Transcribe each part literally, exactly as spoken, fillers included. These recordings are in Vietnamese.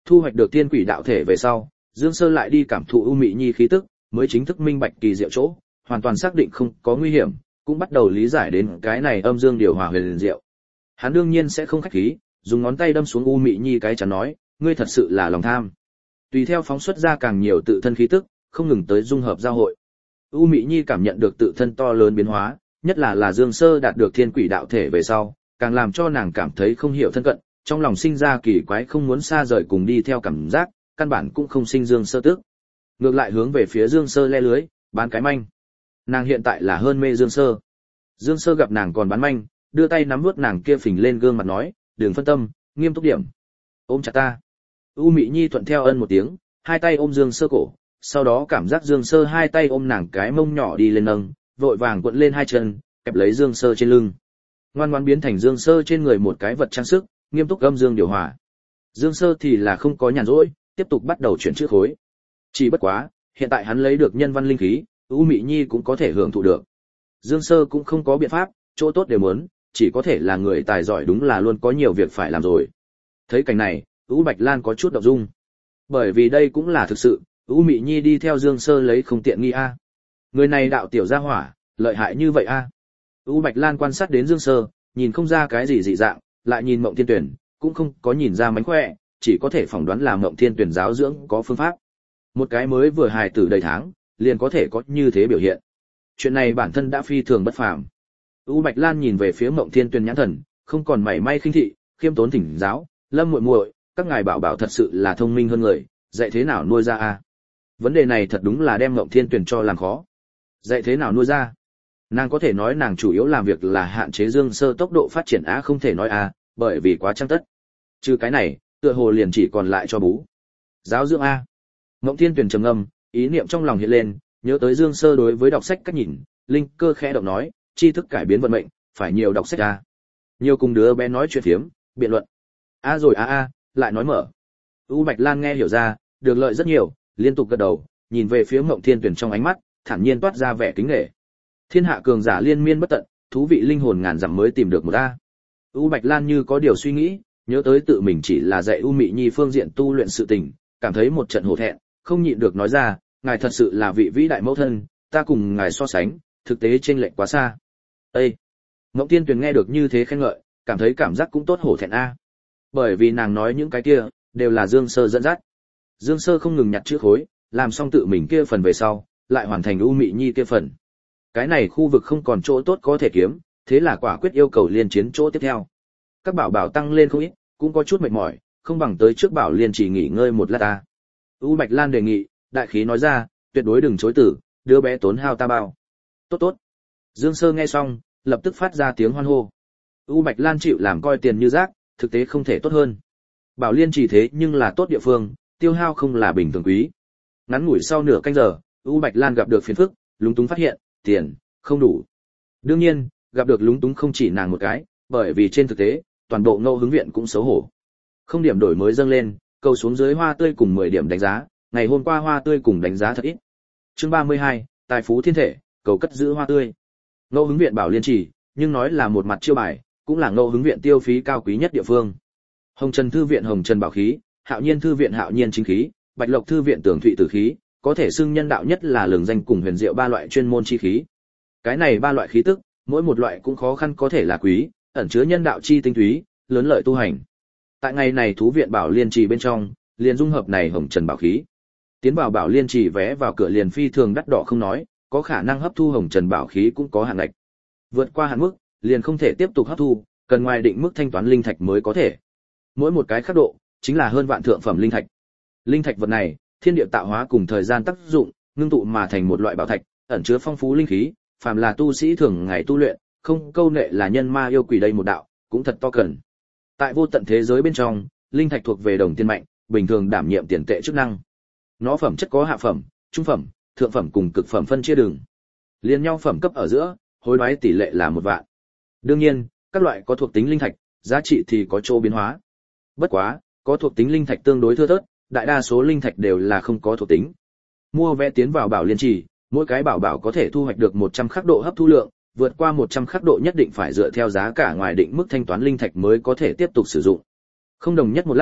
Thu hoạch được tiên quỷ đạo thể về sau, Dương Sơ lại đi cảm thụ U Mị Nhi khí tức, mới chính thức minh bạch kỳ diệu chỗ, hoàn toàn xác định không có nguy hiểm, cũng bắt đầu lý giải đến cái này âm dương điều hòa huyền diệu. Hắn đương nhiên sẽ không khách khí, dùng ngón tay đâm xuống U Mị Nhi cái chắn nói, ngươi thật sự là lòng tham. Tùy theo phóng xuất ra càng nhiều tự thân khí tức, không ngừng tới dung hợp giao hội. U Mị Nhi cảm nhận được tự thân to lớn biến hóa, nhất là là Dương Sơ đạt được thiên quỷ đạo thể về sau, càng làm cho nàng cảm thấy không hiểu thân cận, trong lòng sinh ra kỳ quái không muốn xa rời cùng đi theo cảm giác, căn bản cũng không sinh Dương Sơ tức. Ngược lại hướng về phía Dương Sơ le lưới, bán cái manh. Nàng hiện tại là hơn mê Dương Sơ. Dương Sơ gặp nàng còn bán manh, đưa tay nắm nuốt nàng kia phình lên gương mặt nói, đừng phân tâm, nghiêm túc điểm. Ôm chặt ta. U Mị Nhi thuận theo ân một tiếng, hai tay ôm Dương Sơ cổ, sau đó cảm giác Dương Sơ hai tay ôm nàng cái mông nhỏ đi lên nâng, vội vàng cuộn lên hai chân, kẹp lấy Dương Sơ trên lưng. Ngoan ngoãn biến thành Dương Sơ trên người một cái vật trang sức, nghiêm túc âm dương điều hòa. Dương Sơ thì là không có nhàn rỗi, tiếp tục bắt đầu chuyển chữ khối. Chỉ bất quá, hiện tại hắn lấy được nhân văn linh khí, U Mị Nhi cũng có thể hưởng thụ được. Dương Sơ cũng không có biện pháp, chỗ tốt đều muốn, chỉ có thể là người tài giỏi đúng là luôn có nhiều việc phải làm rồi. Thấy cảnh này, U Bạch Lan có chút động dung. Bởi vì đây cũng là thực sự, U Mị Nhi đi theo Dương Sơ lấy không tiện nghi a. Người này đạo tiểu gia hỏa, lợi hại như vậy a. U Bạch Lan quan sát đến Dương Sơ, nhìn không ra cái gì dị dạng, lại nhìn Mộng Thiên Tuyển, cũng không có nhìn ra mánh khỏe, chỉ có thể phỏng đoán là Mộng Thiên Tuyển giáo dưỡng có phương pháp. Một cái mới vừa hài tử đầy tháng, liền có thể có như thế biểu hiện. Chuyện này bản thân đã phi thường bất phàm. U Bạch Lan nhìn về phía Mộng Thiên Tuyển nhãn thần, không còn mảy may khinh thị, khiêm tốn thỉnh giáo, Lâm muội muội, các ngài bảo bảo thật sự là thông minh hơn người, dạy thế nào nuôi ra a? Vấn đề này thật đúng là đem Mộng Thiên Tuyển cho làm khó. Dạy thế nào nuôi ra? Nàng có thể nói nàng chủ yếu làm việc là hạn chế Dương Sơ tốc độ phát triển á, không thể nói a, bởi vì quá trăng tất. Trừ cái này, tựa hồ liền chỉ còn lại cho bú. Giáo dưỡng a. Mộng Thiên Tuyển trầm ngâm, ý niệm trong lòng hiện lên, nhớ tới Dương Sơ đối với đọc sách cách nhìn, linh cơ khẽ động nói, tri thức cải biến vận mệnh, phải nhiều đọc sách a. Nhiều cùng đứa bé nói chuyện phiếm, biện luận. A rồi a a, lại nói mở. U Bạch Lan nghe hiểu ra, được lợi rất nhiều, liên tục gật đầu, nhìn về phía Mộng Thiên Tuyển trong ánh mắt, thản nhiên toát ra vẻ kính nể. Thiên hạ cường giả liên miên bất tận, thú vị linh hồn ngàn dặm mới tìm được một a. U Bạch Lan như có điều suy nghĩ, nhớ tới tự mình chỉ là dạy U Mị Nhi phương diện tu luyện sự tình, cảm thấy một trận hổ thẹn, không nhịn được nói ra, ngài thật sự là vị vĩ đại mẫu thân, ta cùng ngài so sánh, thực tế chênh lệch quá xa. Ê! Mộng Thiên Tuyển nghe được như thế khen ngợi, cảm thấy cảm giác cũng tốt hổ thẹn a. Bởi vì nàng nói những cái kia, đều là Dương Sơ dẫn dắt. Dương Sơ không ngừng nhặt chữ khối, làm xong tự mình kia phần về sau, lại hoàn thành U Mị Nhi kia phần. Cái này khu vực không còn chỗ tốt có thể kiếm, thế là quả quyết yêu cầu liên chiến chỗ tiếp theo. Các bảo bảo tăng lên không ít, cũng có chút mệt mỏi, không bằng tới trước bảo liên chỉ nghỉ ngơi một lát ta. U Bạch Lan đề nghị, đại khí nói ra, tuyệt đối đừng chối từ, đứa bé tốn hao ta bao. Tốt tốt. Dương Sơ nghe xong, lập tức phát ra tiếng hoan hô. U Bạch Lan chịu làm coi tiền như rác, thực tế không thể tốt hơn. Bảo liên chỉ thế nhưng là tốt địa phương, tiêu hao không là bình thường quý. Ngắn ngủi sau nửa canh giờ, U Bạch Lan gặp được phiền phức, lúng túng phát hiện, tiền không đủ. Đương nhiên, gặp được lúng túng không chỉ nàng một cái, bởi vì trên thực tế, toàn bộ Ngẫu Hứng viện cũng xấu hổ. Không điểm đổi mới dâng lên, cầu xuống dưới hoa tươi cùng mười điểm đánh giá, ngày hôm qua hoa tươi cùng đánh giá thật ít. Chương ba mươi hai, tài phú thiên thể, cầu cất giữ hoa tươi. Ngẫu Hứng viện bảo liên trì, nhưng nói là một mặt chiêu bài, cũng là Ngẫu Hứng viện tiêu phí cao quý nhất địa phương. Hồng Trần thư viện Hồng Trần bảo khí, Hạo Nhiên thư viện Hạo Nhiên chính khí, Bạch Lộc thư viện Tường Thụy tử khí, có thể xưng nhân đạo nhất là lường danh cùng huyền diệu ba loại chuyên môn chi khí. Cái này ba loại khí tức, mỗi một loại cũng khó khăn có thể là quý, ẩn chứa nhân đạo chi tinh túy, lớn lợi tu hành. Tại ngày này thú viện bảo liên trì bên trong, liền dung hợp này Hồng Trần bảo khí. Tiến vào bảo liên trì vé vào cửa liền phi thường đắt đỏ không nói, có khả năng hấp thu Hồng Trần bảo khí cũng có hạn ngạch. Vượt qua hạn mức, liền không thể tiếp tục hấp thu, cần ngoài định mức thanh toán linh thạch mới có thể. Mỗi một cái khắc độ chính là hơn vạn thượng phẩm linh thạch. Linh thạch vật này, thiên địa tạo hóa cùng thời gian tác dụng, ngưng tụ mà thành một loại bảo thạch, ẩn chứa phong phú linh khí, phàm là tu sĩ thường ngày tu luyện, không câu nệ là nhân ma yêu quỷ đây một đạo, cũng thật to cần. Tại vô tận thế giới bên trong, linh thạch thuộc về đồng tiền mạnh, bình thường đảm nhiệm tiền tệ chức năng. Nó phẩm chất có hạ phẩm, trung phẩm, thượng phẩm cùng cực phẩm phân chia đường. Liên nhau phẩm cấp ở giữa, hối đoái tỷ lệ là một vạn. Đương nhiên, các loại có thuộc tính linh thạch, giá trị thì có chỗ biến hóa. Bất quá, có thuộc tính linh thạch tương đối thưa thớt, đại đa số linh thạch đều là không có thuộc tính. Mua vé tiến vào bảo liên trì, mỗi cái bảo bảo có thể thu hoạch được một trăm khắc độ hấp thu lượng, vượt qua một trăm khắc độ nhất định phải dựa theo giá cả ngoài định mức thanh toán linh thạch mới có thể tiếp tục sử dụng. Không đồng nhất một lát,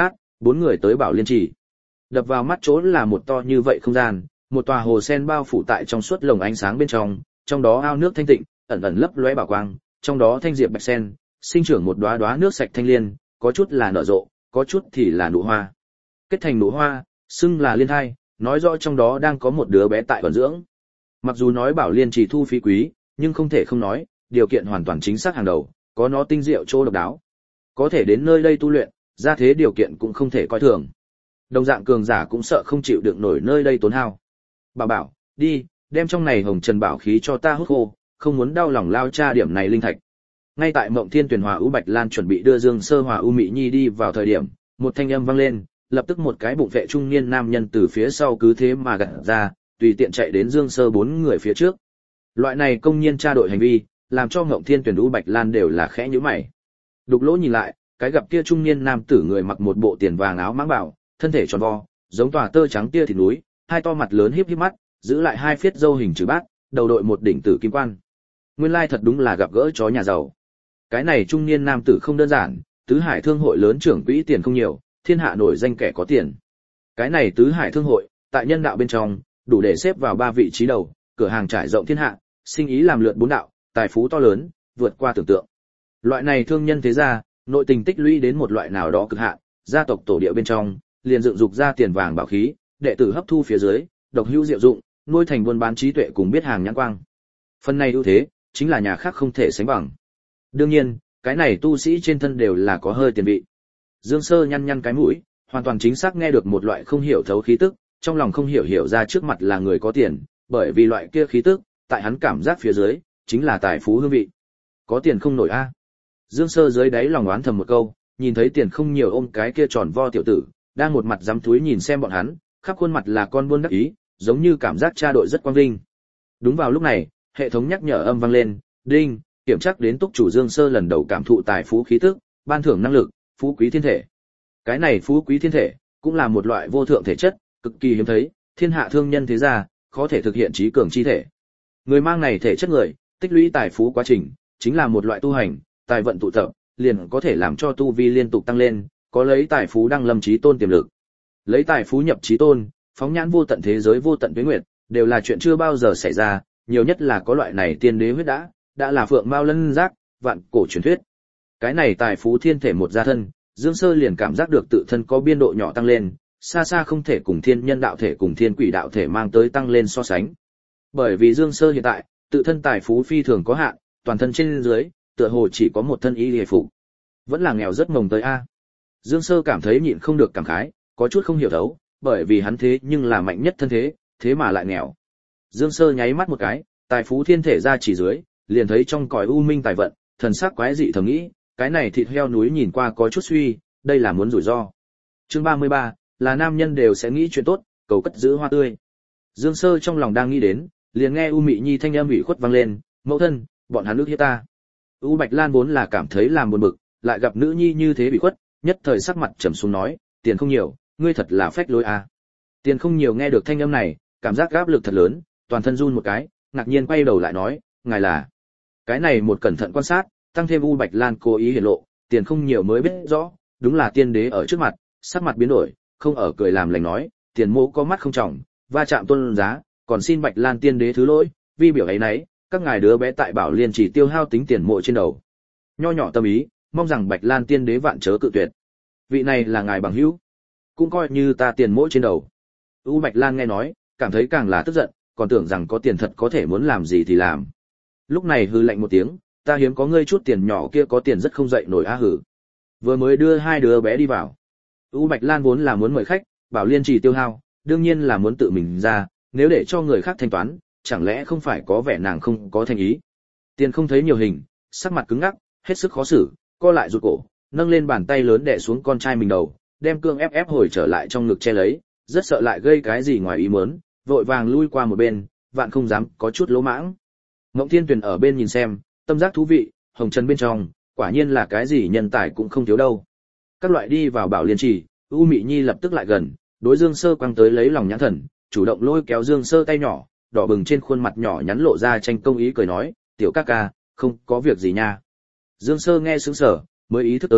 bốn người tới Bảo Liên Trì. Đập vào mắt chỗ là một to như vậy không gian, một tòa hồ sen bao phủ tại trong suốt lồng ánh sáng bên trong, trong đó ao nước thanh tịnh, ẩn ẩn lấp lóe bảo quang, trong đó thanh diệp bạch sen, sinh trưởng một đóa đóa nước sạch thanh liên, có chút là nở rộ, có chút thì là nụ hoa. Kết thành nụ hoa, xưng là liên thai, nói rõ trong đó đang có một đứa bé tại vận dưỡng. Mặc dù nói Bảo Liên Trì thu phí quý, nhưng không thể không nói, điều kiện hoàn toàn chính xác hàng đầu, có nó tinh diệu chỗ độc đáo. Có thể đến nơi đây tu luyện, ra thế điều kiện cũng không thể coi thường. Đồng dạng cường giả cũng sợ không chịu đựng nổi nơi đây tốn hao. Bảo bảo, đi, đem trong này hồng trần bảo khí cho ta hút khô, không muốn đau lòng lao cha điểm này linh thạch. Ngay tại Mộng Thiên Tuyển Hòa U Bạch Lan chuẩn bị đưa Dương Sơ Hòa U Mị Nhi đi vào thời điểm, một thanh âm vang lên, lập tức một cái bụng vệ trung niên nam nhân từ phía sau cứ thế mà gật ra, tùy tiện chạy đến Dương Sơ bốn người phía trước. Loại này công nhiên tra đội hành vi, làm cho Mộng Thiên Tuyển U Bạch Lan đều là khẽ nhíu mày. Đục lỗ nhìn lại, cái gặp kia trung niên nam tử người mặc một bộ tiền vàng áo mãng bảo, thân thể tròn vo, giống tòa tơ trắng tia thịt núi, hai to mặt lớn híp híp mắt, giữ lại hai phiết râu hình chữ bát, đầu đội một đỉnh tử kim quan. Nguyên lai thật đúng là gặp gỡ chó nhà giàu. Cái này trung niên nam tử không đơn giản, tứ hải thương hội lớn trưởng quỹ tiền không nhiều, thiên hạ nổi danh kẻ có tiền. Cái này tứ hải thương hội, tại nhân đạo bên trong, đủ để xếp vào ba vị trí đầu, cửa hàng trải rộng thiên hạ, sinh ý làm lượn bốn đạo, tài phú to lớn, vượt qua tưởng tượng. Loại này thương nhân thế gia, nội tình tích lũy đến một loại nào đó cực hạn, gia tộc tổ địa bên trong, liền dựng dục ra tiền vàng bảo khí, đệ tử hấp thu phía dưới, độc hữu diệu dụng, nuôi thành buôn bán trí tuệ cùng biết hàng nhãn quang. Phần này ưu thế, chính là nhà khác không thể sánh bằng. Đương nhiên, cái này tu sĩ trên thân đều là có hơi tiền vị. Dương Sơ nhăn nhăn cái mũi, hoàn toàn chính xác nghe được một loại không hiểu thấu khí tức, trong lòng không hiểu hiểu ra trước mặt là người có tiền, bởi vì loại kia khí tức, tại hắn cảm giác phía dưới, chính là tài phú hương vị. Có tiền không nổi a. Dương Sơ dưới đáy lòng oán thầm một câu, nhìn thấy tiền không nhiều ôm cái kia tròn vo tiểu tử, đang một mặt dám túi nhìn xem bọn hắn, khắp khuôn mặt là con buôn đắc ý, giống như cảm giác tra đội rất quang vinh. Đúng vào lúc này, hệ thống nhắc nhở âm vang lên, đinh, kiểm tra đến túc chủ Dương Sơ lần đầu cảm thụ tài phú khí tức, ban thưởng năng lực, phú quý thiên thể. Cái này phú quý thiên thể, cũng là một loại vô thượng thể chất, cực kỳ hiếm thấy, thiên hạ thương nhân thế gia, khó thể thực hiện trí cường chi thể. Người mang này thể chất người, tích lũy tài phú quá trình, chính là một loại tu hành, tài vận tụ tập, liền có thể làm cho tu vi liên tục tăng lên, có lấy tài phú đăng lâm chí tôn tiềm lực. Lấy tài phú nhập chí tôn, phóng nhãn vô tận thế giới vô tận tuế nguyệt, đều là chuyện chưa bao giờ xảy ra, nhiều nhất là có loại này tiên đế huyết đã, đã là phượng mao lân giác, vạn cổ truyền thuyết. Cái này tài phú thiên thể một gia thân, Dương Sơ liền cảm giác được tự thân có biên độ nhỏ tăng lên, xa xa không thể cùng thiên nhân đạo thể cùng thiên quỷ đạo thể mang tới tăng lên so sánh. Bởi vì Dương Sơ hiện tại, tự thân tài phú phi thường có hạn, toàn thân trên dưới, tựa hồ chỉ có một thân y liề phục. Vẫn là nghèo rất mồng tới a. Dương Sơ cảm thấy nhịn không được cảm khái, có chút không hiểu thấu, bởi vì hắn thế nhưng là mạnh nhất thân thế, thế mà lại nghèo. Dương Sơ nháy mắt một cái, tài phú thiên thể ra chỉ dưới, liền thấy trong cõi u minh tài vận, thần sắc quái dị thầm nghĩ, cái này thịt heo núi nhìn qua có chút suy, đây là muốn rủi ro. Chương ba mươi ba, là nam nhân đều sẽ nghĩ chuyện tốt, cầu cất giữ hoa tươi. Dương Sơ trong lòng đang nghĩ đến, liền nghe U Mị Nhi thanh âm ủy khuất vang lên, mẫu thân, bọn hắn ước hiếp ta. U Bạch Lan vốn là cảm thấy làm buồn bực, lại gặp nữ nhi như thế bị khuất, nhất thời sắc mặt trầm xuống nói, tiền không nhiều, ngươi thật là phách lối à. Tiền không nhiều nghe được thanh âm này, cảm giác áp lực thật lớn, toàn thân run một cái, ngạc nhiên quay đầu lại nói, ngài là. Cái này một cẩn thận quan sát, tăng thêm U Bạch Lan cố ý hiển lộ, tiền không nhiều mới biết rõ, đúng là tiên đế ở trước mặt, sắc mặt biến đổi, không ở cười làm lành nói, tiền mô có mắt không trọng, va chạm tôn giá, còn xin Bạch Lan tiên đế thứ lỗi, vi biểu ấy nấy, các ngài đứa bé tại Bảo Liên chỉ tiêu hao tính tiền mộ trên đầu. Nho nhỏ tâm ý, mong rằng Bạch Lan tiên đế vạn chớ cự tuyệt. Vị này là ngài bằng hữu, cũng coi như ta tiền mộ trên đầu. U Bạch Lan nghe nói, cảm thấy càng là tức giận, còn tưởng rằng có tiền thật có thể muốn làm gì thì làm. Lúc này hừ lạnh một tiếng, ta hiếm có ngươi chút tiền nhỏ kia có tiền rất không dậy nổi á hử. Vừa mới đưa hai đứa bé đi vào. U Bạch Lan vốn là muốn mời khách, Bảo Liên chỉ tiêu hao, đương nhiên là muốn tự mình ra, nếu để cho người khác thanh toán, chẳng lẽ không phải có vẻ nàng không có thành ý. Tiền không thấy nhiều hình, sắc mặt cứng ngắc, hết sức khó xử, co lại rụt cổ, nâng lên bàn tay lớn đè xuống con trai mình đầu, đem cương ép ép hồi trở lại trong ngực che lấy, rất sợ lại gây cái gì ngoài ý muốn, vội vàng lui qua một bên, vạn không dám có chút lỗ mãng. Ngộng Thiên Tuyền ở bên nhìn xem, tâm giác thú vị, hồng trần bên trong, quả nhiên là cái gì nhân tài cũng không thiếu đâu. Các loại đi vào Bảo Liên Trì, U Mị Nhi lập tức lại gần, đối Dương Sơ quăng tới lấy lòng nhãn thần, chủ động lôi kéo Dương Sơ tay nhỏ, đỏ bừng trên khuôn mặt nhỏ nhắn lộ ra tranh công ý cười nói, tiểu ca ca, không có việc gì nha. Dương Sơ nghe sững sờ, mới ý thức tới,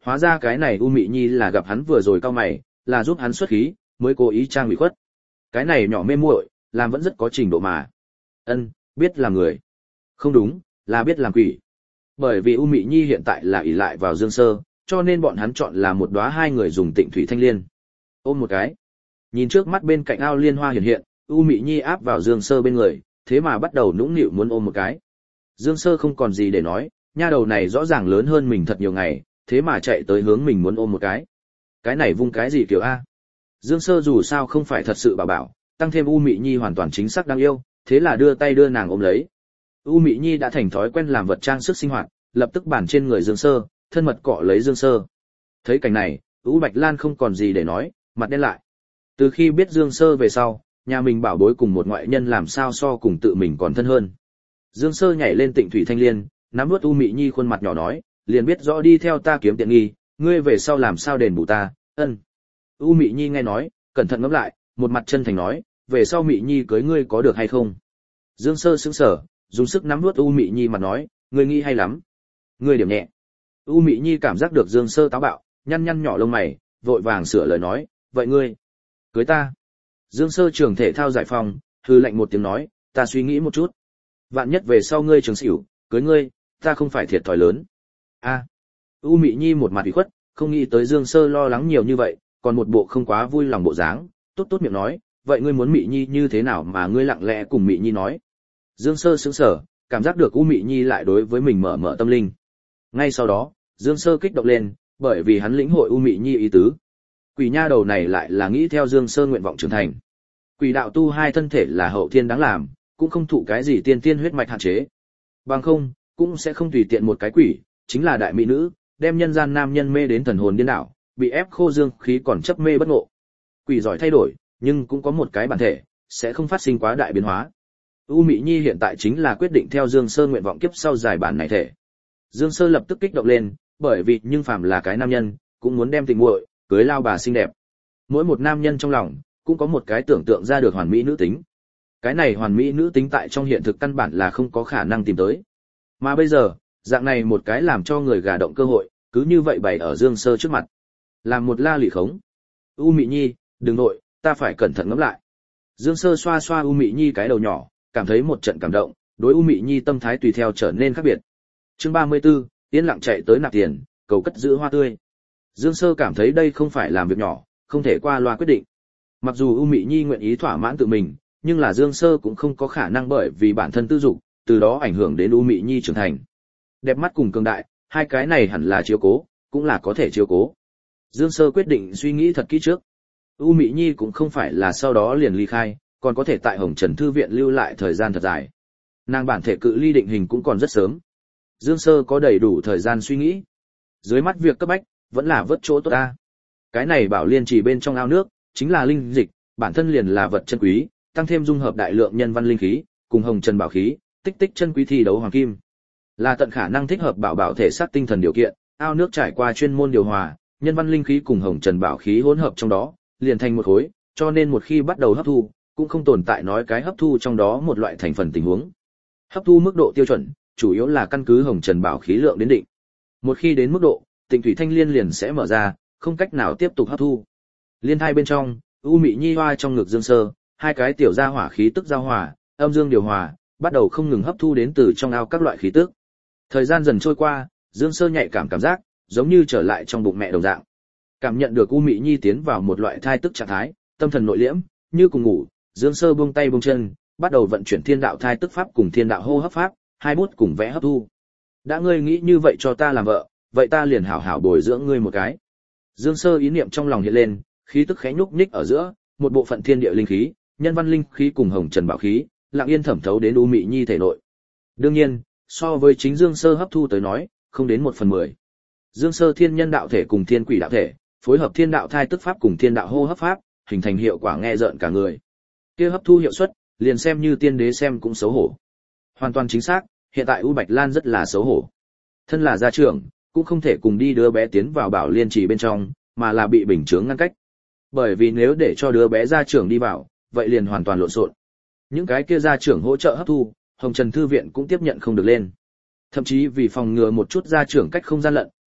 hóa ra cái này U Mị Nhi là gặp hắn vừa rồi cao mày, là giúp hắn xuất khí, mới cố ý trang bị khuất. Cái này nhỏ mê muội, làm vẫn rất có trình độ mà. Ân, biết là người. Không đúng, là biết làm quỷ. Bởi vì U Mị Nhi hiện tại là ỷ lại vào Dương Sơ, cho nên bọn hắn chọn là một đóa hai người dùng Tịnh Thủy Thanh Liên. Ôm một cái. Nhìn trước mắt bên cạnh ao liên hoa hiện hiện, U Mị Nhi áp vào Dương Sơ bên người, thế mà bắt đầu nũng nịu muốn ôm một cái. Dương Sơ không còn gì để nói, nha đầu này rõ ràng lớn hơn mình thật nhiều ngày, thế mà chạy tới hướng mình muốn ôm một cái. Cái này vung cái gì kiểu a? Dương Sơ dù sao không phải thật sự bảo bảo, tăng thêm U Mị Nhi hoàn toàn chính xác đáng yêu, thế là đưa tay đưa nàng ôm lấy. U Mị Nhi đã thành thói quen làm vật trang sức sinh hoạt, lập tức bản trên người Dương Sơ, thân mật cọ lấy Dương Sơ. Thấy cảnh này, U Bạch Lan không còn gì để nói, mặt đen lại. Từ khi biết Dương Sơ về sau, nhà mình bảo bối cùng một ngoại nhân làm sao so cùng tự mình còn thân hơn. Dương Sơ nhảy lên Tịnh Thủy Thanh Liên, nắm nuốt U Mị Nhi khuôn mặt nhỏ nói, liền biết rõ đi theo ta kiếm tiện nghi, ngươi về sau làm sao đền bù ta, ân. U Mị Nhi nghe nói, cẩn thận ngẫm lại, một mặt chân thành nói, về sau Mị Nhi cưới ngươi có được hay không? Dương Sơ sững sờ, dùng sức nắm nuốt U Mị Nhi mà nói, ngươi nghĩ hay lắm. Ngươi điểm nhẹ. U Mị Nhi cảm giác được Dương Sơ táo bạo, nhăn nhăn nhỏ lông mày, vội vàng sửa lời nói, vậy ngươi cưới ta? Dương Sơ trường thể thao giải phòng, hừ lạnh một tiếng nói, ta suy nghĩ một chút. Vạn nhất về sau ngươi trường xỉu, cưới ngươi, ta không phải thiệt thòi lớn. A. À. U Mị Nhi một mặt ủy khuất, không nghĩ tới Dương Sơ lo lắng nhiều như vậy, còn một bộ không quá vui lòng bộ dáng, tốt tốt miệng nói, vậy ngươi muốn Mị Nhi như thế nào mà ngươi lặng lẽ cùng Mị Nhi nói? Dương Sơ sững sờ, cảm giác được U Mị Nhi lại đối với mình mở mở tâm linh. Ngay sau đó, Dương Sơ kích động lên, bởi vì hắn lĩnh hội U Mị Nhi ý tứ. Quỷ nha đầu này lại là nghĩ theo Dương Sơ nguyện vọng trưởng thành. Quỷ đạo tu hai thân thể là hậu thiên đáng làm, cũng không thụ cái gì tiên tiên huyết mạch hạn chế. Bằng không, cũng sẽ không tùy tiện một cái quỷ, chính là đại mỹ nữ, đem nhân gian nam nhân mê đến thần hồn điên đảo, bị ép khô dương khí còn chấp mê bất ngộ. Quỷ giỏi thay đổi, nhưng cũng có một cái bản thể, sẽ không phát sinh quá đại biến hóa. U Mị Nhi hiện tại chính là quyết định theo Dương Sơ nguyện vọng kiếp sau giải bản này thể. Dương Sơ lập tức kích động lên, bởi vì nhưng phàm là cái nam nhân, cũng muốn đem tình muội cưới lao bà xinh đẹp. Mỗi một nam nhân trong lòng cũng có một cái tưởng tượng ra được hoàn mỹ nữ tính. Cái này hoàn mỹ nữ tính tại trong hiện thực căn bản là không có khả năng tìm tới. Mà bây giờ, dạng này một cái làm cho người gà động cơ hội, cứ như vậy bày ở Dương Sơ trước mặt. Làm một la lị khống. U Mị Nhi, đừng nội, ta phải cẩn thận ngẫm lại. Dương Sơ xoa xoa U Mị Nhi cái đầu nhỏ, cảm thấy một trận cảm động, đối U Mị Nhi tâm thái tùy theo trở nên khác biệt. Chương ba mươi tư, yên lặng chạy tới nạp tiền, cầu cất giữ hoa tươi. Dương Sơ cảm thấy đây không phải làm việc nhỏ, không thể qua loa quyết định. Mặc dù U Mị Nhi nguyện ý thỏa mãn tự mình, nhưng là Dương Sơ cũng không có khả năng bởi vì bản thân tư dục, từ đó ảnh hưởng đến U Mị Nhi trưởng thành. Đẹp mắt cùng cường đại, hai cái này hẳn là chiếu cố, cũng là có thể chiếu cố. Dương Sơ quyết định suy nghĩ thật kỹ trước. U Mị Nhi cũng không phải là sau đó liền ly khai, còn có thể tại Hồng Trần Thư viện lưu lại thời gian thật dài. Nàng bản thể cự ly định hình cũng còn rất sớm. Dương Sơ có đầy đủ thời gian suy nghĩ. Dưới mắt việc cấp bách, vẫn là vớt chỗ tốt ta. Cái này bảo liên trì bên trong ao nước, chính là linh dịch, bản thân liền là vật chân quý, tăng thêm dung hợp đại lượng nhân văn linh khí, cùng Hồng Trần bảo khí, tích tích chân quý thi đấu hoàng kim. Là tận khả năng thích hợp bảo bảo thể xác tinh thần điều kiện, ao nước trải qua chuyên môn điều hòa, nhân văn linh khí cùng Hồng Trần bảo khí hỗn hợp trong đó, liền thành một khối, cho nên một khi bắt đầu hấp thu, cũng không tồn tại nói cái hấp thu trong đó một loại thành phần tình huống. Hấp thu mức độ tiêu chuẩn, chủ yếu là căn cứ Hồng Trần bảo khí lượng đến định. Một khi đến mức độ, Tịnh Thủy Thanh Liên liền sẽ mở ra, không cách nào tiếp tục hấp thu. Liên thai bên trong, U Mị Nhi hoa trong ngực Dương Sơ, hai cái tiểu gia hỏa khí tức giao hòa, âm dương điều hòa, bắt đầu không ngừng hấp thu đến từ trong ao các loại khí tức. Thời gian dần trôi qua, Dương Sơ nhạy cảm cảm giác, giống như trở lại trong bụng mẹ đồng dạng. Cảm nhận được U Mị Nhi tiến vào một loại thai tức trạng thái, tâm thần nội liễm, như cùng ngủ, Dương Sơ buông tay buông chân, bắt đầu vận chuyển thiên đạo thai tức pháp cùng thiên đạo hô hấp pháp, hai bút cùng vẽ hấp thu. Đã ngươi nghĩ như vậy cho ta làm vợ, vậy ta liền hảo hảo bồi dưỡng ngươi một cái. Dương Sơ ý niệm trong lòng hiện lên, khí tức khẽ nhúc nhích ở giữa, một bộ phận thiên địa linh khí, nhân văn linh khí cùng Hồng Trần bảo khí, lặng yên thẩm thấu đến U Mị Nhi thể nội. Đương nhiên, so với chính Dương Sơ hấp thu tới nói, không đến một phần mười. Dương Sơ thiên nhân đạo thể cùng thiên quỷ đạo thể, phối hợp thiên đạo thai tức pháp cùng thiên đạo hô hấp pháp, hình thành hiệu quả nghe rợn cả người. Kia hấp thu hiệu suất, liền xem như tiên đế xem cũng xấu hổ. Hoàn toàn chính xác, hiện tại U Bạch Lan rất là xấu hổ. Thân là gia trưởng, cũng không thể cùng đi đứa bé tiến vào bảo liên trì bên trong, mà là bị bình chướng ngăn cách. Bởi vì nếu để cho đứa bé gia trưởng đi vào, vậy liền hoàn toàn lộn xộn. Những cái kia gia trưởng hỗ trợ hấp thu, Hồng Trần Thư viện cũng tiếp nhận không được lên. Thậm chí vì phòng ngừa một chút gia trưởng cách không gian lận,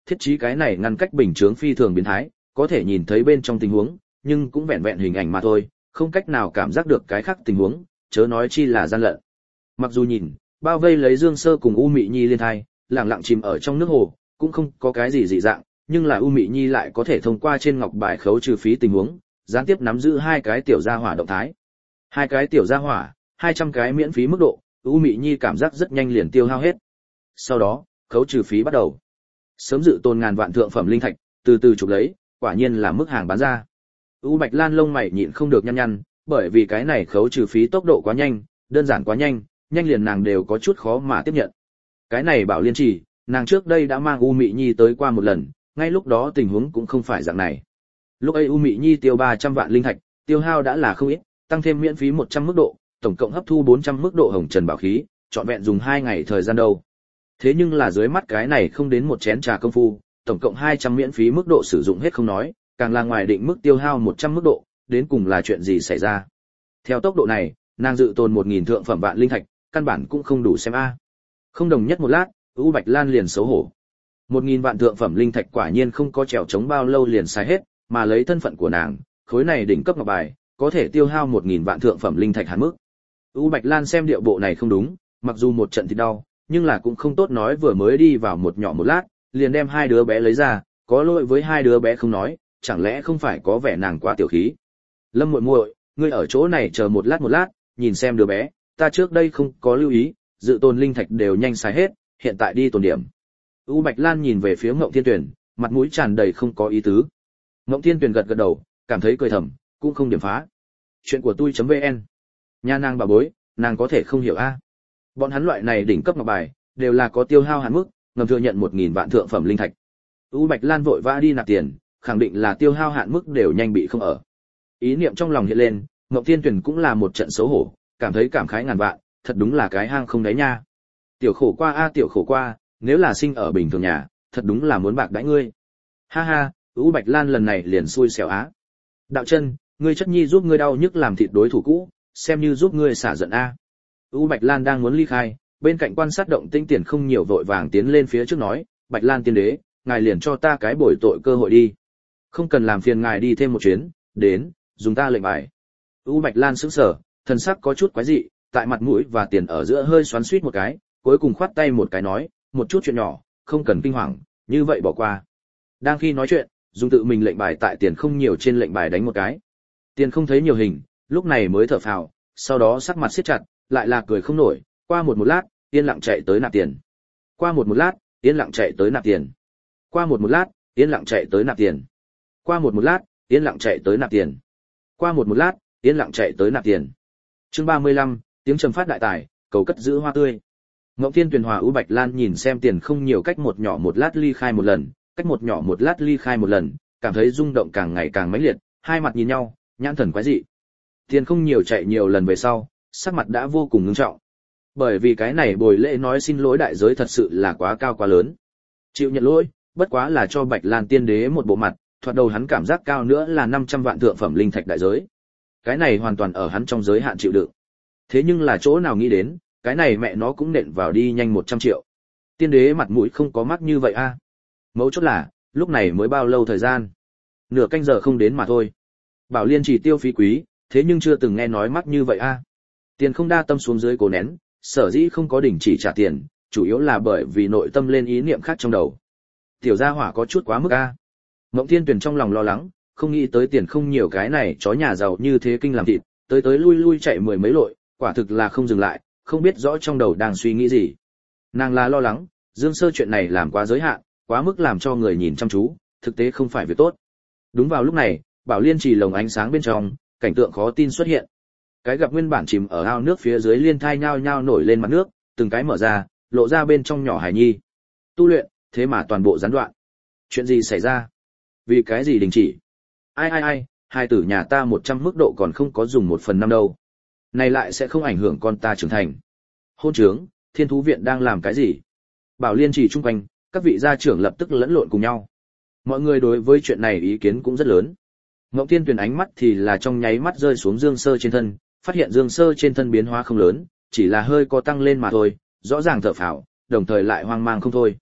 thiết trí cái này ngăn cách bình chướng phi thường biến thái, có thể nhìn thấy bên trong tình huống, nhưng cũng vẹn vẹn hình ảnh mà thôi, không cách nào cảm giác được cái khác tình huống, chớ nói chi là gian lận. Mặc dù nhìn, bao vây lấy Dương Sơ cùng U Mị Nhi liên thai, lặng lặng chìm ở trong nước hồ, cũng không có cái gì dị dạng, nhưng là U Mị Nhi lại có thể thông qua trên ngọc bài khấu trừ phí tình huống, gián tiếp nắm giữ hai cái tiểu gia hỏa động thái. Hai cái tiểu gia hỏa, hai trăm cái miễn phí mức độ, U Mị Nhi cảm giác rất nhanh liền tiêu hao hết. Sau đó, khấu trừ phí bắt đầu. Sớm dự tồn ngàn vạn thượng phẩm linh thạch, từ từ chụp lấy, quả nhiên là mức hàng bán ra. U Bạch Lan lông mày nhịn không được nhăn nhăn, bởi vì cái này khấu trừ phí tốc độ quá nhanh, đơn giản quá nhanh, nhanh liền nàng đều có chút khó mà tiếp nhận. Cái này Bảo Liên Chỉ, nàng trước đây đã mang U Mị Nhi tới qua một lần, ngay lúc đó tình huống cũng không phải dạng này. Lúc ấy U Mị Nhi tiêu ba trăm vạn linh thạch, tiêu hao đã là không ít, tăng thêm miễn phí một trăm mức độ, tổng cộng hấp thu bốn trăm mức độ hồng trần bảo khí, trọn vẹn dùng hai ngày thời gian đâu. Thế nhưng là dưới mắt cái này không đến một chén trà công phu, tổng cộng hai trăm miễn phí mức độ sử dụng hết không nói, càng là ngoài định mức tiêu hao một trăm mức độ, đến cùng là chuyện gì xảy ra. Theo tốc độ này, nàng dự tồn một nghìn thượng phẩm vạn linh thạch, căn bản cũng không đủ xem a. Không đồng nhất một lát, U Bạch Lan liền xấu hổ. một nghìn vạn thượng phẩm linh thạch quả nhiên không có trèo chống bao lâu liền xài hết, mà lấy thân phận của nàng, khối này đỉnh cấp ngọc bài, có thể tiêu hao một nghìn vạn thượng phẩm linh thạch hạn mức. U Bạch Lan xem điệu bộ này không đúng, mặc dù một trận thì đau, nhưng là cũng không tốt nói vừa mới đi vào một nhỏ một lát, liền đem hai đứa bé lấy ra, có lỗi với hai đứa bé không nói, chẳng lẽ không phải có vẻ nàng quá tiểu khí. Lâm muội muội, ngươi ở chỗ này chờ một lát một lát, nhìn xem đứa bé, ta trước đây không có lưu ý, dự tồn linh thạch đều nhanh xài hết, hiện tại đi tồn điểm. U Bạch Lan nhìn về phía Ngộng Thiên Tuyển, mặt mũi tràn đầy không có ý tứ. Ngộng Thiên Tuyển gật gật đầu, cảm thấy cười thầm, cũng không điểm phá. Chuyện của tôi.vn. Nha nàng bà bối, nàng có thể không hiểu a. Bọn hắn loại này đỉnh cấp ngọc bài, đều là có tiêu hao hạn mức, ngầm thừa nhận một nghìn vạn thượng phẩm linh thạch. U Bạch Lan vội vã đi nạp tiền, khẳng định là tiêu hao hạn mức đều nhanh bị không ở. Ý niệm trong lòng hiện lên, Ngộng Thiên Tuyển cũng là một trận xấu hổ, cảm thấy cảm khái ngàn vạn, thật đúng là cái hang không đáy nha. Tiểu khổ qua a tiểu khổ qua, nếu là sinh ở bình thường nhà, thật đúng là muốn bạc đãi ngươi. Ha ha, U Bạch Lan lần này liền xui xẻo á. Đạo Chân, ngươi chất nhi giúp ngươi đau nhức làm thịt đối thủ cũ, xem như giúp ngươi xả giận a. U Bạch Lan đang muốn ly khai, bên cạnh quan sát động tĩnh Tiền Không Nhiều vội vàng tiến lên phía trước nói, Bạch Lan tiên đế, ngài liền cho ta cái bồi tội cơ hội đi. Không cần làm phiền ngài đi thêm một chuyến, đến, dùng ta lệnh bài. U Bạch Lan sững sờ, thần sắc có chút quái dị, tại mặt mũi và tiền ở giữa hơi xoắn xuýt một cái, cuối cùng khoát tay một cái nói, một chút chuyện nhỏ, không cần kinh hoàng, như vậy bỏ qua. Đang khi nói chuyện, dùng tự mình lệnh bài tại Tiền Không Nhiều trên lệnh bài đánh một cái. Tiền không thấy nhiều hình, lúc này mới thở phào, sau đó sắc mặt siết chặt, lại là cười không nổi, qua một một lát, yên lặng chạy tới nạp tiền. Qua một một lát, yên lặng chạy tới nạp tiền. Qua một một lát, yên lặng chạy tới nạp tiền. Qua một một lát, yên lặng chạy tới nạp tiền. Qua một một lát, yên lặng chạy tới nạp tiền. Chương ba mươi lăm, tiếng trầm phát đại tài, cầu cất giữ hoa tươi. Ngộng Thiên Tuyền Hòa U Bạch Lan nhìn xem Tiền Không Nhiều cách một nhỏ một lát ly khai một lần, cách một nhỏ một lát ly khai một lần, cảm thấy rung động càng ngày càng mãnh liệt, hai mặt nhìn nhau, nhãn thần quái dị. Tiền Không Nhiều chạy nhiều lần về sau, sắc mặt đã vô cùng ngưng trọng. Bởi vì cái này bồi lễ nói xin lỗi đại giới thật sự là quá cao quá lớn. Chịu nhận lỗi, bất quá là cho Bạch Lan tiên đế một bộ mặt, thoạt đầu hắn cảm giác cao nữa là năm trăm vạn thượng phẩm linh thạch đại giới. Cái này hoàn toàn ở hắn trong giới hạn chịu đựng. Thế nhưng là chỗ nào nghĩ đến, cái này mẹ nó cũng nện vào đi nhanh một trăm triệu. Tiên đế mặt mũi không có mắc như vậy a. À. Mấu chốt là, lúc này mới bao lâu thời gian? Nửa canh giờ không đến mà thôi. Bảo Liên chỉ tiêu phí quý, thế nhưng chưa từng nghe nói mắc như vậy a. À. Tiền không đa tâm xuống dưới cố nén, sở dĩ không có đỉnh chỉ trả tiền, chủ yếu là bởi vì nội tâm lên ý niệm khác trong đầu. Tiểu gia hỏa có chút quá mức a. À. Mộng Thiên Tuyền trong lòng lo lắng, không nghĩ tới Tiền Không Nhiều cái này chó nhà giàu như thế kinh làm thịt, tới tới lui lui chạy mười mấy lội, quả thực là không dừng lại, không biết rõ trong đầu đang suy nghĩ gì. Nàng là lo lắng, Dương Sơ chuyện này làm quá giới hạn, quá mức làm cho người nhìn chăm chú, thực tế không phải việc tốt. Đúng vào lúc này, Bảo Liên Trì lồng ánh sáng bên trong, cảnh tượng khó tin xuất hiện. Cái gặp nguyên bản chìm ở ao nước phía dưới liên thai nhao nhao nổi lên mặt nước, từng cái mở ra, lộ ra bên trong nhỏ hài nhi. Tu luyện, thế mà toàn bộ gián đoạn. Chuyện gì xảy ra? Vì cái gì đình chỉ? Ai ai ai, hai tử nhà ta một trăm mức độ còn không có dùng một phần năm đâu. Này lại sẽ không ảnh hưởng con ta trưởng thành. Hôn trướng, Thiên Thú Viện đang làm cái gì? Bảo Liên Trì chung quanh, các vị gia trưởng lập tức lẫn lộn cùng nhau. Mọi người đối với chuyện này ý kiến cũng rất lớn. Ngộng Thiên Tuyền ánh mắt thì là trong nháy mắt rơi xuống Dương Sơ trên thân, phát hiện Dương Sơ trên thân biến hóa không lớn, chỉ là hơi có tăng lên mà thôi, rõ ràng thở phào, đồng thời lại hoang mang không thôi.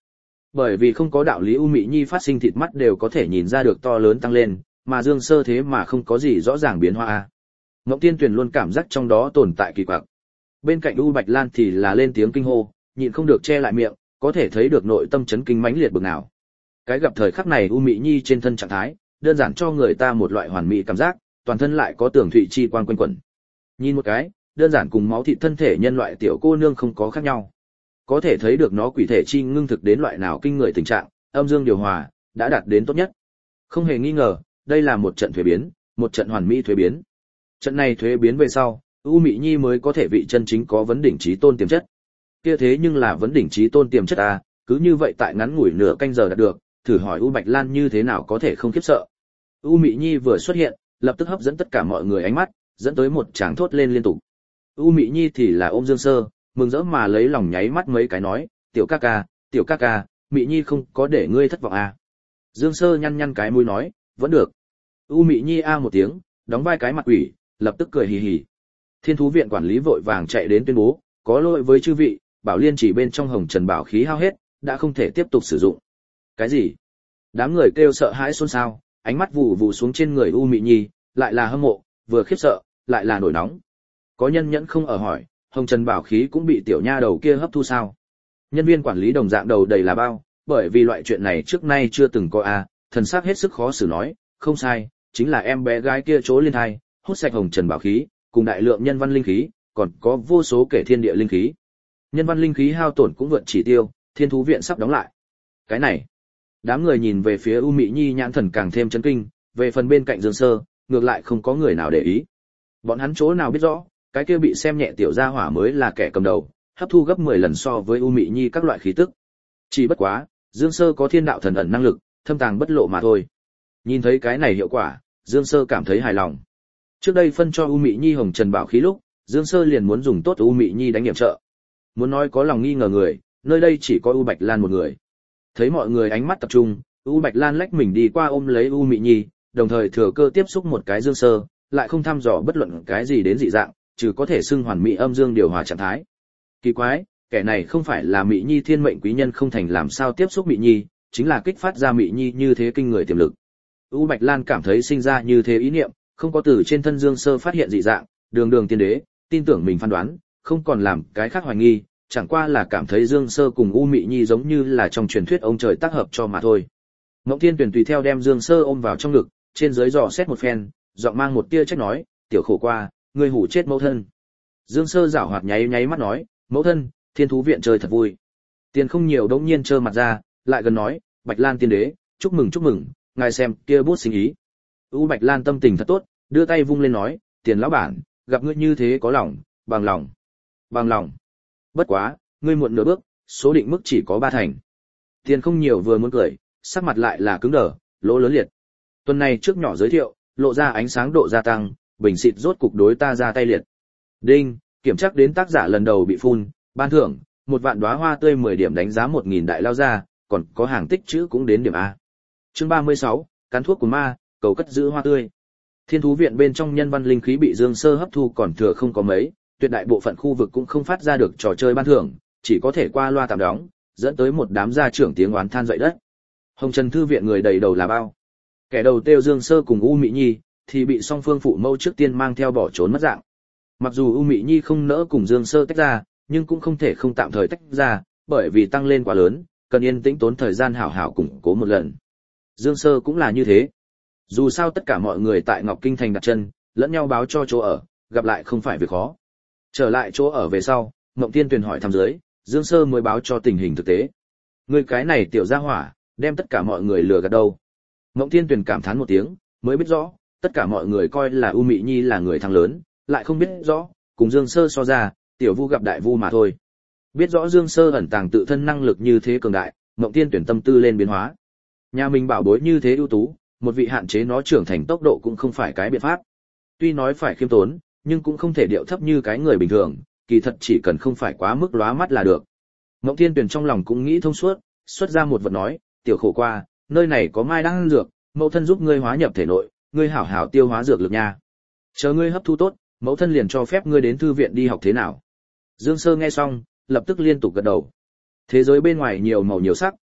Bởi vì không có đạo lý U Mị Nhi phát sinh thịt mắt đều có thể nhìn ra được to lớn tăng lên, mà Dương Sơ thế mà không có gì rõ ràng biến hóa. Ngộng Tiên Tuyền luôn cảm giác trong đó tồn tại kỳ quặc. Bên cạnh U Bạch Lan thì là lên tiếng kinh hô, nhịn không được che lại miệng, có thể thấy được nội tâm chấn kinh mãnh liệt bực nào. Cái gặp thời khắc này U Mị Nhi trên thân trạng thái, đơn giản cho người ta một loại hoàn mỹ cảm giác, toàn thân lại có tường thụy chi quang quanh quẩn. Nhìn một cái, đơn giản cùng máu thịt thân thể nhân loại tiểu cô nương không có khác nhau. Có thể thấy được nó quỷ thể chi ngưng thực đến loại nào kinh người tình trạng, âm dương điều hòa đã đạt đến tốt nhất. Không hề nghi ngờ, đây là một trận thuế biến, một trận hoàn mỹ thuế biến. Trận này thuế biến về sau, U Mị Nhi mới có thể vị chân chính có vấn đỉnh chí tôn tiềm chất. Kia thế nhưng là vấn đỉnh chí tôn tiềm chất à, cứ như vậy tại ngắn ngủi nửa canh giờ đạt được, thử hỏi U Bạch Lan như thế nào có thể không khiếp sợ. U Mị Nhi vừa xuất hiện, lập tức hấp dẫn tất cả mọi người ánh mắt, dẫn tới một tràng thốt lên liên tục. U Mị Nhi thì là ôm Dương Sơ, mừng rỡ mà lấy lòng nháy mắt mấy cái nói, "Tiểu ca ca, tiểu ca ca, Mị Nhi không có để ngươi thất vọng à?" Dương Sơ nhăn nhăn cái mũi nói, "Vẫn được." U Mị Nhi a một tiếng, đóng vai cái mặt quỷ, lập tức cười hì hì. Thiên thú viện quản lý vội vàng chạy đến tuyên bố, "Có lỗi với chư vị, Bảo Liên chỉ bên trong hồng trần bảo khí hao hết, đã không thể tiếp tục sử dụng." Cái gì? Đám người kêu sợ hãi xôn xao, ánh mắt vụ vụ xuống trên người U Mị Nhi, lại là hâm mộ, vừa khiếp sợ, lại là nổi nóng. Có nhân nhẫn không ở hỏi, hồng trần bảo khí cũng bị tiểu nha đầu kia hấp thu sao? Nhân viên quản lý đồng dạng đầu đầy là bao, bởi vì loại chuyện này trước nay chưa từng có a, thần sắc hết sức khó xử nói, "Không sai, chính là em bé gái kia chỗ liên thai, hút sạch hồng trần bảo khí, cùng đại lượng nhân văn linh khí, còn có vô số kể thiên địa linh khí. Nhân văn linh khí hao tổn cũng vượt chỉ tiêu, thiên thú viện sắp đóng lại." Cái này, đám người nhìn về phía U Mị Nhi nhãn thần càng thêm chấn kinh, về phần bên cạnh Dương Sơ, ngược lại không có người nào để ý. Bọn hắn chỗ nào biết rõ, cái kia bị xem nhẹ tiểu gia hỏa mới là kẻ cầm đầu, hấp thu gấp mười lần so với U Mị Nhi các loại khí tức. Chỉ bất quá, Dương Sơ có thiên đạo thần ẩn năng lực, thâm tàng bất lộ mà thôi. Nhìn thấy cái này hiệu quả, Dương Sơ cảm thấy hài lòng. Trước đây phân cho U Mị Nhi hồng trần bảo khí lúc, Dương Sơ liền muốn dùng tốt U Mị Nhi đánh nghiệm trợ. Muốn nói có lòng nghi ngờ người, nơi đây chỉ có U Bạch Lan một người. Thấy mọi người ánh mắt tập trung, U Bạch Lan lách mình đi qua ôm lấy U Mị Nhi, đồng thời thừa cơ tiếp xúc một cái Dương Sơ, lại không thăm dò bất luận cái gì đến dị dạng, trừ có thể xưng hoàn mỹ âm dương điều hòa trạng thái. Kỳ quái, kẻ này không phải là Mị Nhi thiên mệnh quý nhân không thành làm sao tiếp xúc Mị Nhi, chính là kích phát ra Mị Nhi như thế kinh người tiềm lực. U Bạch Lan cảm thấy sinh ra như thế ý niệm, không có từ trên thân Dương Sơ phát hiện dị dạng, đường đường tiên đế, tin tưởng mình phán đoán, không còn làm cái khác hoài nghi, chẳng qua là cảm thấy Dương Sơ cùng U Mị Nhi giống như là trong truyền thuyết ông trời tác hợp cho mà thôi. Ngộng Thiên Tuyển tùy theo đem Dương Sơ ôm vào trong ngực, trên dưới dò xét một phen, giọng mang một tia trách nói, "Tiểu khổ qua, ngươi hủ chết mẫu thân." Dương Sơ giảo hoạt nháy nháy mắt nói, "Mẫu thân, thiên thú viện chơi thật vui." Tiền không nhiều đống nhiên trơ mặt ra, lại gần nói, "Bạch Lan tiên đế, chúc mừng chúc mừng, ngài xem, kia bút sinh ý." U Bạch Lan tâm tình thật tốt, đưa tay vung lên nói, "Tiền lão bản, gặp ngươi như thế có lòng, bằng lòng." "Bằng lòng. Bất quá, ngươi muộn nửa bước, số định mức chỉ có ba thành." Tiền không nhiều vừa muốn cười, sắc mặt lại là cứng đờ, lỗ lớn liệt. Tuần này trước nhỏ giới thiệu, lộ ra ánh sáng độ gia tăng, bình xịt rốt cục đối ta ra tay liệt. Đinh, kiểm tra đến tác giả lần đầu bị phun, ban thưởng, một vạn đóa hoa tươi mười điểm đánh giá một nghìn đại lao ra, còn có hàng tích chữ cũng đến điểm A. Chương ba mươi sáu, cắn thuốc của ma, cầu cất giữ hoa tươi. Thiên thú viện bên trong nhân văn linh khí bị Dương Sơ hấp thu còn thừa không có mấy, tuyệt đại bộ phận khu vực cũng không phát ra được trò chơi ban thưởng, chỉ có thể qua loa tạm đóng, dẫn tới một đám gia trưởng tiếng oán than dậy đất. Hồng Trần thư viện người đầy đầu là bao. Kẻ đầu tiêu Dương Sơ cùng U Mị Nhi thì bị song phương phụ mâu trước tiên mang theo bỏ trốn mất dạng. Mặc dù U Mị Nhi không nỡ cùng Dương Sơ tách ra, nhưng cũng không thể không tạm thời tách ra, bởi vì tăng lên quá lớn, cần yên tĩnh tốn thời gian hảo hảo củng cố một lần. Dương Sơ cũng là như thế. Dù sao tất cả mọi người tại Ngọc Kinh thành đặt chân, lẫn nhau báo cho chỗ ở, gặp lại không phải việc khó. Trở lại chỗ ở về sau, Ngộng Tiên Tuyền hỏi thăm dưới, Dương Sơ mới báo cho tình hình thực tế. Người cái này tiểu gia hỏa, đem tất cả mọi người lừa gạt đâu. Ngộng Tiên Tuyền cảm thán một tiếng, mới biết rõ, tất cả mọi người coi là U Mị Nhi là người thằng lớn, lại không biết rõ, cùng Dương Sơ so ra, tiểu vu gặp đại vu mà thôi. Biết rõ Dương Sơ ẩn tàng tự thân năng lực như thế cường đại, Ngộng Tiên Tuyền tâm tư lên biến hóa. Nhà mình bảo bối như thế ưu tú, một vị hạn chế nó trưởng thành tốc độ cũng không phải cái biện pháp. Tuy nói phải khiêm tốn, nhưng cũng không thể điệu thấp như cái người bình thường, kỳ thật chỉ cần không phải quá mức lóa mắt là được. Ngộng Thiên Tuyền trong lòng cũng nghĩ thông suốt, xuất ra một vật nói, "Tiểu khổ qua, nơi này có mai đan dược, mẫu thân giúp ngươi hóa nhập thể nội, ngươi hảo hảo tiêu hóa dược lực nha. Chờ ngươi hấp thu tốt, mẫu thân liền cho phép ngươi đến thư viện đi học thế nào?" Dương Sơ nghe xong, lập tức liên tục gật đầu. Thế giới bên ngoài nhiều màu nhiều sắc,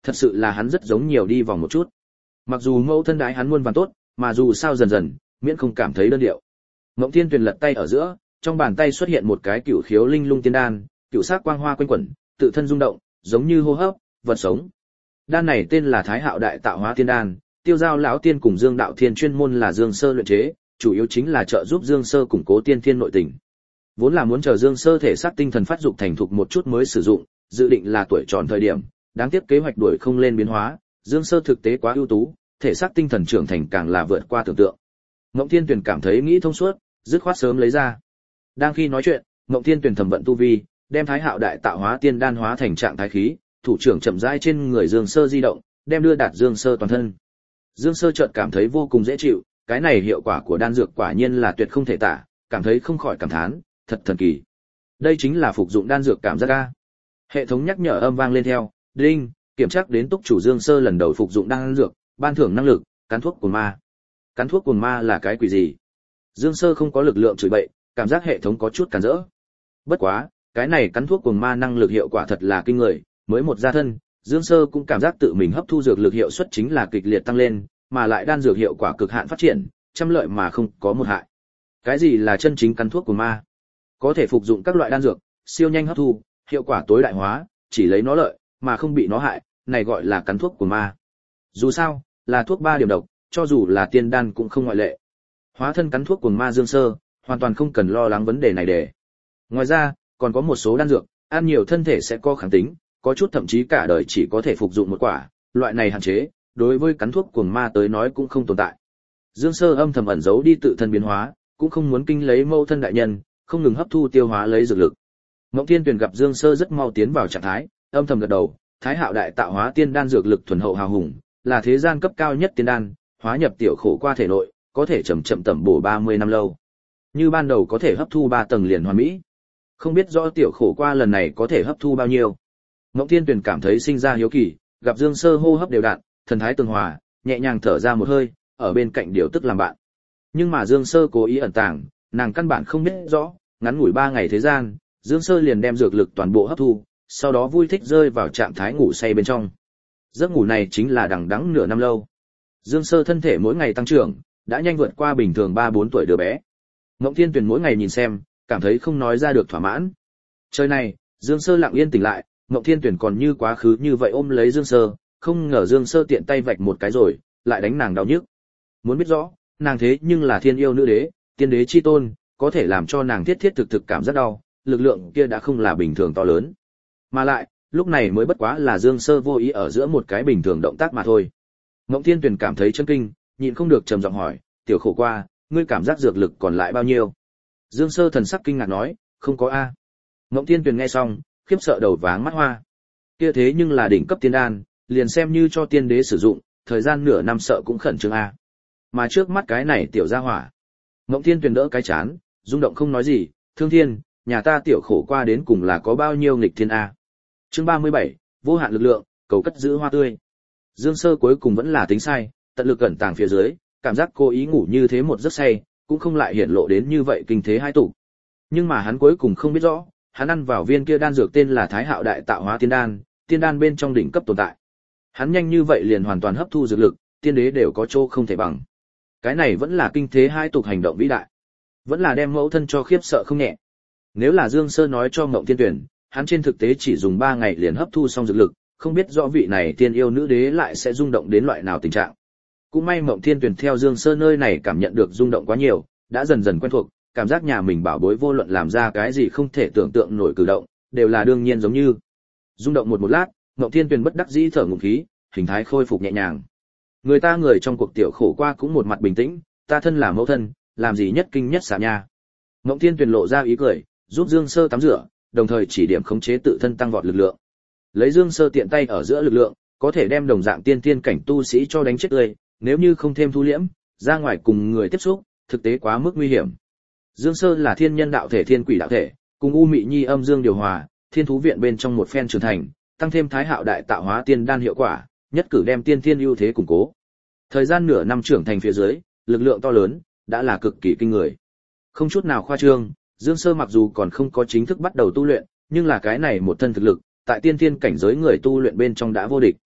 thật sự là hắn rất giống nhiều đi vòng một chút. Mặc dù mẫu thân đái hắn muôn vàn tốt, mà dù sao dần dần, miễn không cảm thấy đơn điệu. Ngộng Thiên Tuyền lật tay ở giữa, trong bàn tay xuất hiện một cái cửu khiếu linh lung tiên đan, cửu sắc quang hoa quanh quẩn, tự thân rung động, giống như hô hấp, vật sống. Đan này tên là Thái Hạo Đại Tạo Hóa Tiên Đan, Tiêu Giao lão tiên cùng Dương Đạo Thiên chuyên môn là Dương Sơ luyện chế, chủ yếu chính là trợ giúp Dương Sơ củng cố tiên thiên nội tình. Vốn là muốn chờ Dương Sơ thể xác tinh thần phát dục thành thục một chút mới sử dụng, dự định là tuổi tròn thời điểm, đáng tiếc kế hoạch đuổi không lên biến hóa, Dương Sơ thực tế quá ưu tú, thể xác tinh thần trưởng thành càng là vượt qua tưởng tượng. Ngộng Thiên Tuyền cảm thấy nghĩ thông suốt, dứt khoát sớm lấy ra. Đang khi nói chuyện, Ngộng Thiên Tuyền thẩm vận tu vi, đem Thái Hạo Đại Tạo Hóa Tiên Đan hóa thành trạng thái khí, thủ trưởng chậm rãi trên người Dương Sơ di động, đem đưa đạt Dương Sơ toàn thân. Dương Sơ chợt cảm thấy vô cùng dễ chịu, cái này hiệu quả của đan dược quả nhiên là tuyệt không thể tả, cảm thấy không khỏi cảm thán, thật thần kỳ. Đây chính là phục dụng đan dược cảm giác a. Hệ thống nhắc nhở âm vang lên theo, đinh, kiểm tra đến túc chủ Dương Sơ lần đầu phục dụng đan dược, ban thưởng năng lực, cắn thuốc cuồng ma. Cắn thuốc cuồng ma là cái quỷ gì? Dương Sơ không có lực lượng chửi bậy, cảm giác hệ thống có chút cản rỡ. Bất quá, cái này cắn thuốc cuồng ma năng lực hiệu quả thật là kinh người, mới một gia thân, Dương Sơ cũng cảm giác tự mình hấp thu dược lực hiệu suất chính là kịch liệt tăng lên, mà lại đan dược hiệu quả cực hạn phát triển, trăm lợi mà không có một hại. Cái gì là chân chính cắn thuốc cuồng ma? Có thể phục dụng các loại đan dược, siêu nhanh hấp thu, hiệu quả tối đại hóa, chỉ lấy nó lợi, mà không bị nó hại, này gọi là cắn thuốc cuồng ma. Dù sao, là thuốc ba điểm độc, cho dù là tiên đan cũng không ngoại lệ. Hóa thân cắn thuốc cuồng ma Dương Sơ, hoàn toàn không cần lo lắng vấn đề này để. Ngoài ra, còn có một số đan dược, ăn nhiều thân thể sẽ có kháng tính, có chút thậm chí cả đời chỉ có thể phục dụng một quả, loại này hạn chế, đối với cắn thuốc cuồng ma tới nói cũng không tồn tại. Dương Sơ âm thầm ẩn giấu đi tự thân biến hóa, cũng không muốn kinh lấy mâu thân đại nhân, không ngừng hấp thu tiêu hóa lấy dược lực. Ngộng Thiên Tuyền gặp Dương Sơ rất mau tiến vào trạng thái, âm thầm gật đầu, Thái Hạo Đại Tạo Hóa Tiên Đan dược lực thuần hậu hào hùng, là thế gian cấp cao nhất tiên đan, hóa nhập tiểu khổ qua thể nội, có thể chậm chậm tẩm bổ ba mươi năm lâu. Như ban đầu có thể hấp thu ba tầng liền hoàn mỹ. Không biết rõ tiểu khổ qua lần này có thể hấp thu bao nhiêu. Ngộng Thiên Tuyền cảm thấy sinh ra hiếu kỳ, gặp Dương Sơ hô hấp đều đặn, thần thái tường hòa, nhẹ nhàng thở ra một hơi, ở bên cạnh điều tức làm bạn. Nhưng mà Dương Sơ cố ý ẩn tàng, nàng căn bản không biết rõ, ngắn ngủi ba ngày thế gian, Dương Sơ liền đem dược lực toàn bộ hấp thu, sau đó vui thích rơi vào trạng thái ngủ say bên trong. Giấc ngủ này chính là đằng đẵng nửa năm lâu. Dương Sơ thân thể mỗi ngày tăng trưởng, đã nhanh vượt qua bình thường ba bốn tuổi đứa bé. Ngộng Thiên Tuyền mỗi ngày nhìn xem, cảm thấy không nói ra được thỏa mãn. Trời này, Dương Sơ lặng yên tỉnh lại, Ngộng Thiên Tuyền còn như quá khứ như vậy ôm lấy Dương Sơ, không ngờ Dương Sơ tiện tay vạch một cái rồi, lại đánh nàng đau nhức. Muốn biết rõ, nàng thế nhưng là thiên yêu nữ đế, tiên đế chi tôn, có thể làm cho nàng thiết thiết thực thực cảm giác đau, lực lượng kia đã không là bình thường to lớn. Mà lại, lúc này mới bất quá là Dương Sơ vô ý ở giữa một cái bình thường động tác mà thôi. Ngộng Thiên Tuyền cảm thấy chấn kinh, nhịn không được trầm giọng hỏi, tiểu khổ qua, ngươi cảm giác dược lực còn lại bao nhiêu? Dương Sơ thần sắc kinh ngạc nói, không có a. Ngộng Thiên Tuyền nghe xong, khiếp sợ đầu váng mắt hoa. Kia thế nhưng là đỉnh cấp tiên đan, liền xem như cho tiên đế sử dụng, thời gian nửa năm sợ cũng khẩn trương a. Mà trước mắt cái này tiểu gia hỏa. Ngộng Thiên Tuyền đỡ cái chán, rung động không nói gì, Thương Thiên, nhà ta tiểu khổ qua đến cùng là có bao nhiêu nghịch thiên a. Chương ba mươi bảy, vô hạn lực lượng, cầu cất giữ hoa tươi. Dương Sơ cuối cùng vẫn là tính sai, tận lực cẩn tàng phía dưới, cảm giác cố ý ngủ như thế một giấc say, cũng không lại hiển lộ đến như vậy kinh thế hai tụ. Nhưng mà hắn cuối cùng không biết rõ, hắn ăn vào viên kia đan dược tên là Thái Hạo Đại Tạo Hóa Tiên Đan, tiên đan bên trong đỉnh cấp tồn tại. Hắn nhanh như vậy liền hoàn toàn hấp thu dược lực, tiên đế đều có chỗ không thể bằng. Cái này vẫn là kinh thế hai tục hành động vĩ đại, vẫn là đem mẫu thân cho khiếp sợ không nhẹ. Nếu là Dương Sơ nói cho Ngộng Thiên Tuyền, hắn trên thực tế chỉ dùng ba ngày liền hấp thu xong dược lực, không biết rõ vị này tiên yêu nữ đế lại sẽ rung động đến loại nào tình trạng. Cũng may Ngộng Thiên Tuyền theo Dương Sơ nơi này cảm nhận được rung động quá nhiều, đã dần dần quen thuộc, cảm giác nhà mình bảo bối vô luận làm ra cái gì không thể tưởng tượng nổi cử động, đều là đương nhiên giống như. Rung động một một lát, Ngộng Thiên Tuyền bất đắc dĩ thở ngụm khí, hình thái khôi phục nhẹ nhàng. Người ta người trong cuộc tiểu khổ qua cũng một mặt bình tĩnh, ta thân là mẫu thân, làm gì nhất kinh nhất xạ nha. Ngộng Thiên Tuyền lộ ra ý cười, giúp Dương Sơ tắm rửa, đồng thời chỉ điểm khống chế tự thân tăng vọt lực lượng. Lấy Dương Sơ tiện tay ở giữa lực lượng, có thể đem đồng dạng tiên tiên cảnh tu sĩ cho đánh chết tươi, nếu như không thêm thu liễm, ra ngoài cùng người tiếp xúc, thực tế quá mức nguy hiểm. Dương Sơ là thiên nhân đạo thể thiên quỷ đạo thể, cùng U Mị Nhi âm dương điều hòa, thiên thú viện bên trong một phen trưởng thành, tăng thêm Thái Hạo Đại Tạo Hóa Tiên Đan hiệu quả, nhất cử đem tiên thiên ưu thế củng cố. Thời gian nửa năm trưởng thành phía dưới, lực lượng to lớn, đã là cực kỳ kinh người. Không chút nào khoa trương, Dương Sơ mặc dù còn không có chính thức bắt đầu tu luyện, nhưng là cái này một thân thực lực, tại tiên thiên cảnh giới người tu luyện bên trong đã vô địch.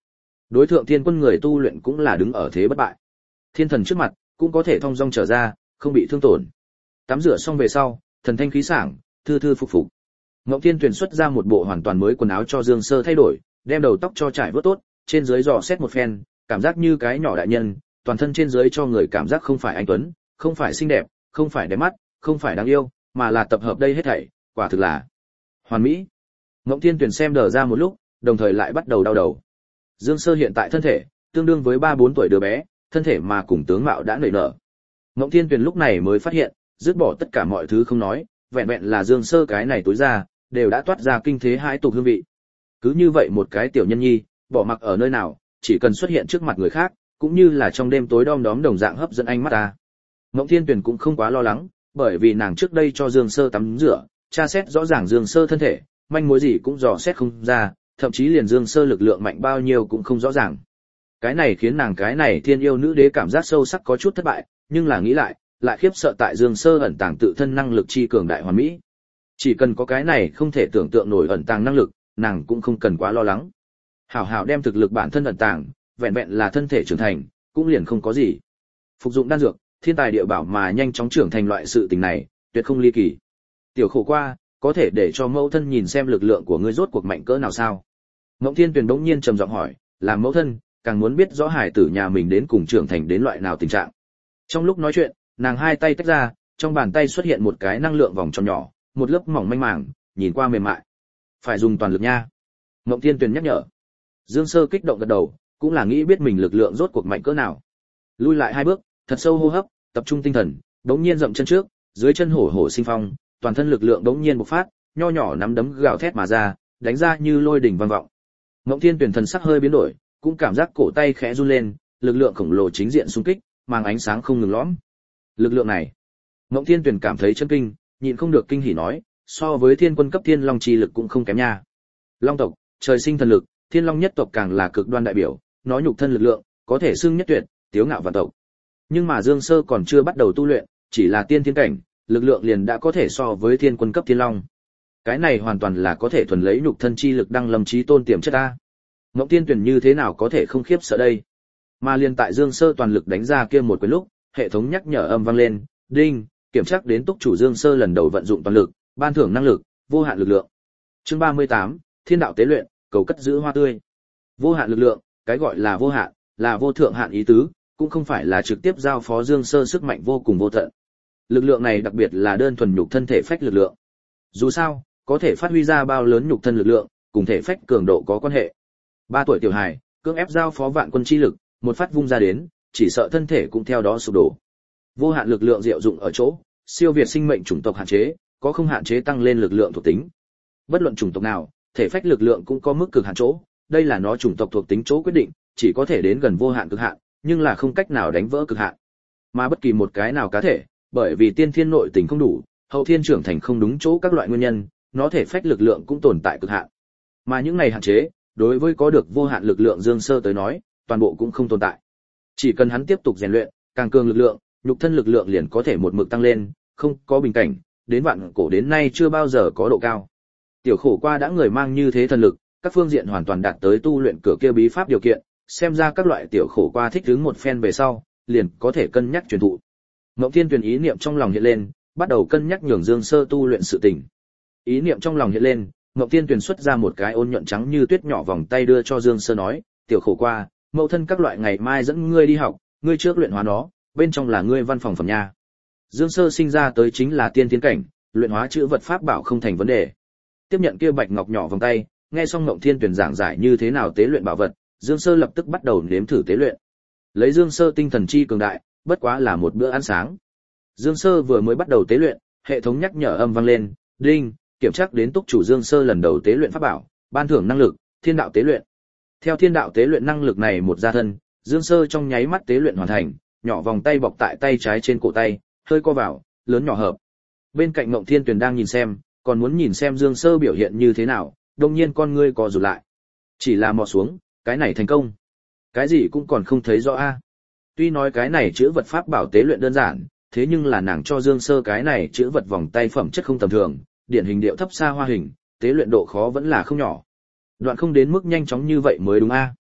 Đối thượng thiên quân người tu luyện cũng là đứng ở thế bất bại. Thiên thần trước mặt, cũng có thể thong dong trở ra, không bị thương tổn. Tắm rửa xong về sau, thần thanh khí sảng, thư thư phục phục. Ngộng Thiên Tuyền xuất ra một bộ hoàn toàn mới quần áo cho Dương Sơ thay đổi, đem đầu tóc cho trải vớt tốt, trên dưới dò xét một phen, cảm giác như cái nhỏ đại nhân, toàn thân trên dưới cho người cảm giác không phải anh tuấn, không phải xinh đẹp, không phải đẹp mắt, không phải đáng yêu, mà là tập hợp đây hết thảy, quả thực là hoàn mỹ. Ngộng Thiên Tuyền xem đờ ra một lúc, đồng thời lại bắt đầu đau đầu. Dương Sơ hiện tại thân thể tương đương với ba bốn tuổi đứa bé, thân thể mà cùng tướng mạo đã nảy nở. Ngộng Thiên Tuyền lúc này mới phát hiện, dứt bỏ tất cả mọi thứ không nói, vẹn vẹn là Dương Sơ cái này tối ra, đều đã toát ra kinh thế hãi tục hương vị. Cứ như vậy một cái tiểu nhân nhi, bỏ mặc ở nơi nào, chỉ cần xuất hiện trước mặt người khác, cũng như là trong đêm tối đom đóm đồng dạng hấp dẫn ánh mắt ta. Ngộng Thiên Tuyền cũng không quá lo lắng, bởi vì nàng trước đây cho Dương Sơ tắm rửa, tra xét rõ ràng Dương Sơ thân thể, manh mối gì cũng dò xét không ra, thậm chí liền Dương Sơ lực lượng mạnh bao nhiêu cũng không rõ ràng. Cái này khiến nàng cái này thiên yêu nữ đế cảm giác sâu sắc có chút thất bại, nhưng là nghĩ lại, lại khiếp sợ tại Dương Sơ ẩn tàng tự thân năng lực chi cường đại hoàn mỹ. Chỉ cần có cái này không thể tưởng tượng nổi ẩn tàng năng lực, nàng cũng không cần quá lo lắng. Hảo hảo đem thực lực bản thân ẩn tàng, vẹn vẹn là thân thể trưởng thành, cũng liền không có gì. Phục dụng đan dược, thiên tài địa bảo mà nhanh chóng trưởng thành loại sự tình này, tuyệt không ly kỳ. Tiểu khổ qua, có thể để cho mẫu thân nhìn xem lực lượng của ngươi rốt cuộc mạnh cỡ nào sao? Ngộng Thiên Tuyền bỗng nhiên trầm giọng hỏi, làm mẫu thân, càng muốn biết rõ hải tử nhà mình đến cùng trưởng thành đến loại nào tình trạng. Trong lúc nói chuyện, nàng hai tay tách ra, trong bàn tay xuất hiện một cái năng lượng vòng tròn nhỏ, một lớp mỏng manh màng, nhìn qua mềm mại. Phải dùng toàn lực nha. Ngộng Thiên Tuyền nhắc nhở. Dương Sơ kích động gật đầu, cũng là nghĩ biết mình lực lượng rốt cuộc mạnh cỡ nào. Lui lại hai bước, thật sâu hô hấp, tập trung tinh thần, đống nhiên dậm chân trước, dưới chân hổ hổ sinh phong, toàn thân lực lượng đống nhiên bộc phát, nho nhỏ nắm đấm gào thét mà ra, đánh ra như lôi đỉnh vang vọng. Ngộng Thiên Tuyền thần sắc hơi biến đổi, cũng cảm giác cổ tay khẽ run lên, lực lượng khổng lồ chính diện xung kích, mang ánh sáng không ngừng lõm. Lực lượng này, Ngộng Thiên Tuyền cảm thấy chấn kinh, nhịn không được kinh hỉ nói, so với thiên quân cấp thiên long chi lực cũng không kém nha. Long tộc, trời sinh thần lực, thiên long nhất tộc càng là cực đoan đại biểu, nó nhục thân lực lượng, có thể xưng nhất tuyệt, tiếu ngạo vạn tộc. Nhưng mà Dương Sơ còn chưa bắt đầu tu luyện, chỉ là tiên thiên cảnh, lực lượng liền đã có thể so với thiên quân cấp thiên long. Cái này hoàn toàn là có thể thuần lấy nhục thân chi lực đăng lâm chí tôn tiềm chất ta. Ngộng Thiên Tuyền như thế nào có thể không khiếp sợ đây? Mà liền tại Dương Sơ toàn lực đánh ra kia một cái lúc, hệ thống nhắc nhở âm vang lên, đinh, kiểm tra đến túc chủ Dương Sơ lần đầu vận dụng toàn lực, ban thưởng năng lực, vô hạn lực lượng. Chương ba mươi tám, Thiên đạo tế luyện, cầu cất giữ hoa tươi. Vô hạn lực lượng, cái gọi là vô hạn, là vô thượng hạn ý tứ, cũng không phải là trực tiếp giao phó Dương Sơ sức mạnh vô cùng vô tận. Lực lượng này đặc biệt là đơn thuần nhục thân thể phách lực lượng. Dù sao, có thể phát huy ra bao lớn nhục thân lực lượng, cùng thể phách cường độ có quan hệ. Ba tuổi tiểu hài, cưỡng ép giao phó vạn quân chi lực, một phát vung ra đến, chỉ sợ thân thể cũng theo đó sụp đổ. Vô hạn lực lượng diệu dụng ở chỗ, siêu việt sinh mệnh chủng tộc hạn chế, có không hạn chế tăng lên lực lượng thuộc tính. Bất luận chủng tộc nào, thể phách lực lượng cũng có mức cực hạn chỗ, đây là nó chủng tộc thuộc tính chỗ quyết định, chỉ có thể đến gần vô hạn cực hạn, nhưng là không cách nào đánh vỡ cực hạn. Mà bất kỳ một cái nào cá thể, bởi vì tiên thiên nội tình không đủ, hậu thiên trưởng thành không đúng chỗ các loại nguyên nhân, nó thể phách lực lượng cũng tồn tại cực hạn. Mà những này hạn chế, đối với có được vô hạn lực lượng Dương Sơ tới nói, toàn bộ cũng không tồn tại. Chỉ cần hắn tiếp tục rèn luyện, càng cường lực lượng, nhục thân lực lượng liền có thể một mực tăng lên, không có bình cảnh, đến vạn cổ đến nay chưa bao giờ có độ cao. Tiểu khổ qua đã người mang như thế thần lực, các phương diện hoàn toàn đạt tới tu luyện cửa kia bí pháp điều kiện, xem ra các loại tiểu khổ qua thích ứng một phen về sau, liền có thể cân nhắc truyền thụ. Ngộng Thiên Tuyền ý niệm trong lòng hiện lên, bắt đầu cân nhắc nhường Dương Sơ tu luyện sự tình. Ý niệm trong lòng hiện lên, Ngộng Thiên Tuyền xuất ra một cái ôn nhuận trắng như tuyết nhỏ vòng tay đưa cho Dương Sơ nói, tiểu khổ qua, mẫu thân các loại ngày mai dẫn ngươi đi học, ngươi trước luyện hóa nó, bên trong là ngươi văn phòng phẩm nha. Dương Sơ sinh ra tới chính là tiên tiến cảnh, luyện hóa chữ vật pháp bảo không thành vấn đề. Tiếp nhận kia bạch ngọc nhỏ vòng tay, nghe xong Ngộng Thiên Tuyền giảng giải như thế nào tế luyện bảo vật, Dương Sơ lập tức bắt đầu nếm thử tế luyện. Lấy Dương Sơ tinh thần chi cường đại, bất quá là một bữa ăn sáng. Dương Sơ vừa mới bắt đầu tế luyện, hệ thống nhắc nhở âm vang lên, đinh, kiểm tra đến túc chủ Dương Sơ lần đầu tế luyện pháp bảo, ban thưởng năng lực, Thiên đạo tế luyện. Theo Thiên đạo tế luyện năng lực này một gia thân, Dương Sơ trong nháy mắt tế luyện hoàn thành, nhỏ vòng tay bọc tại tay trái trên cổ tay, hơi co vào, lớn nhỏ hợp. Bên cạnh Ngộng Thiên Tuyền đang nhìn xem, còn muốn nhìn xem Dương Sơ biểu hiện như thế nào, đột nhiên con ngươi co rụt lại. Chỉ là mò xuống, cái này thành công. Cái gì cũng còn không thấy rõ a. Tuy nói cái này chữ vật pháp bảo tế luyện đơn giản, thế nhưng là nàng cho Dương Sơ cái này chữ vật vòng tay phẩm chất không tầm thường, điển hình điệu thấp xa hoa hình, tế luyện độ khó vẫn là không nhỏ. Đoạn không đến mức nhanh chóng như vậy mới đúng a.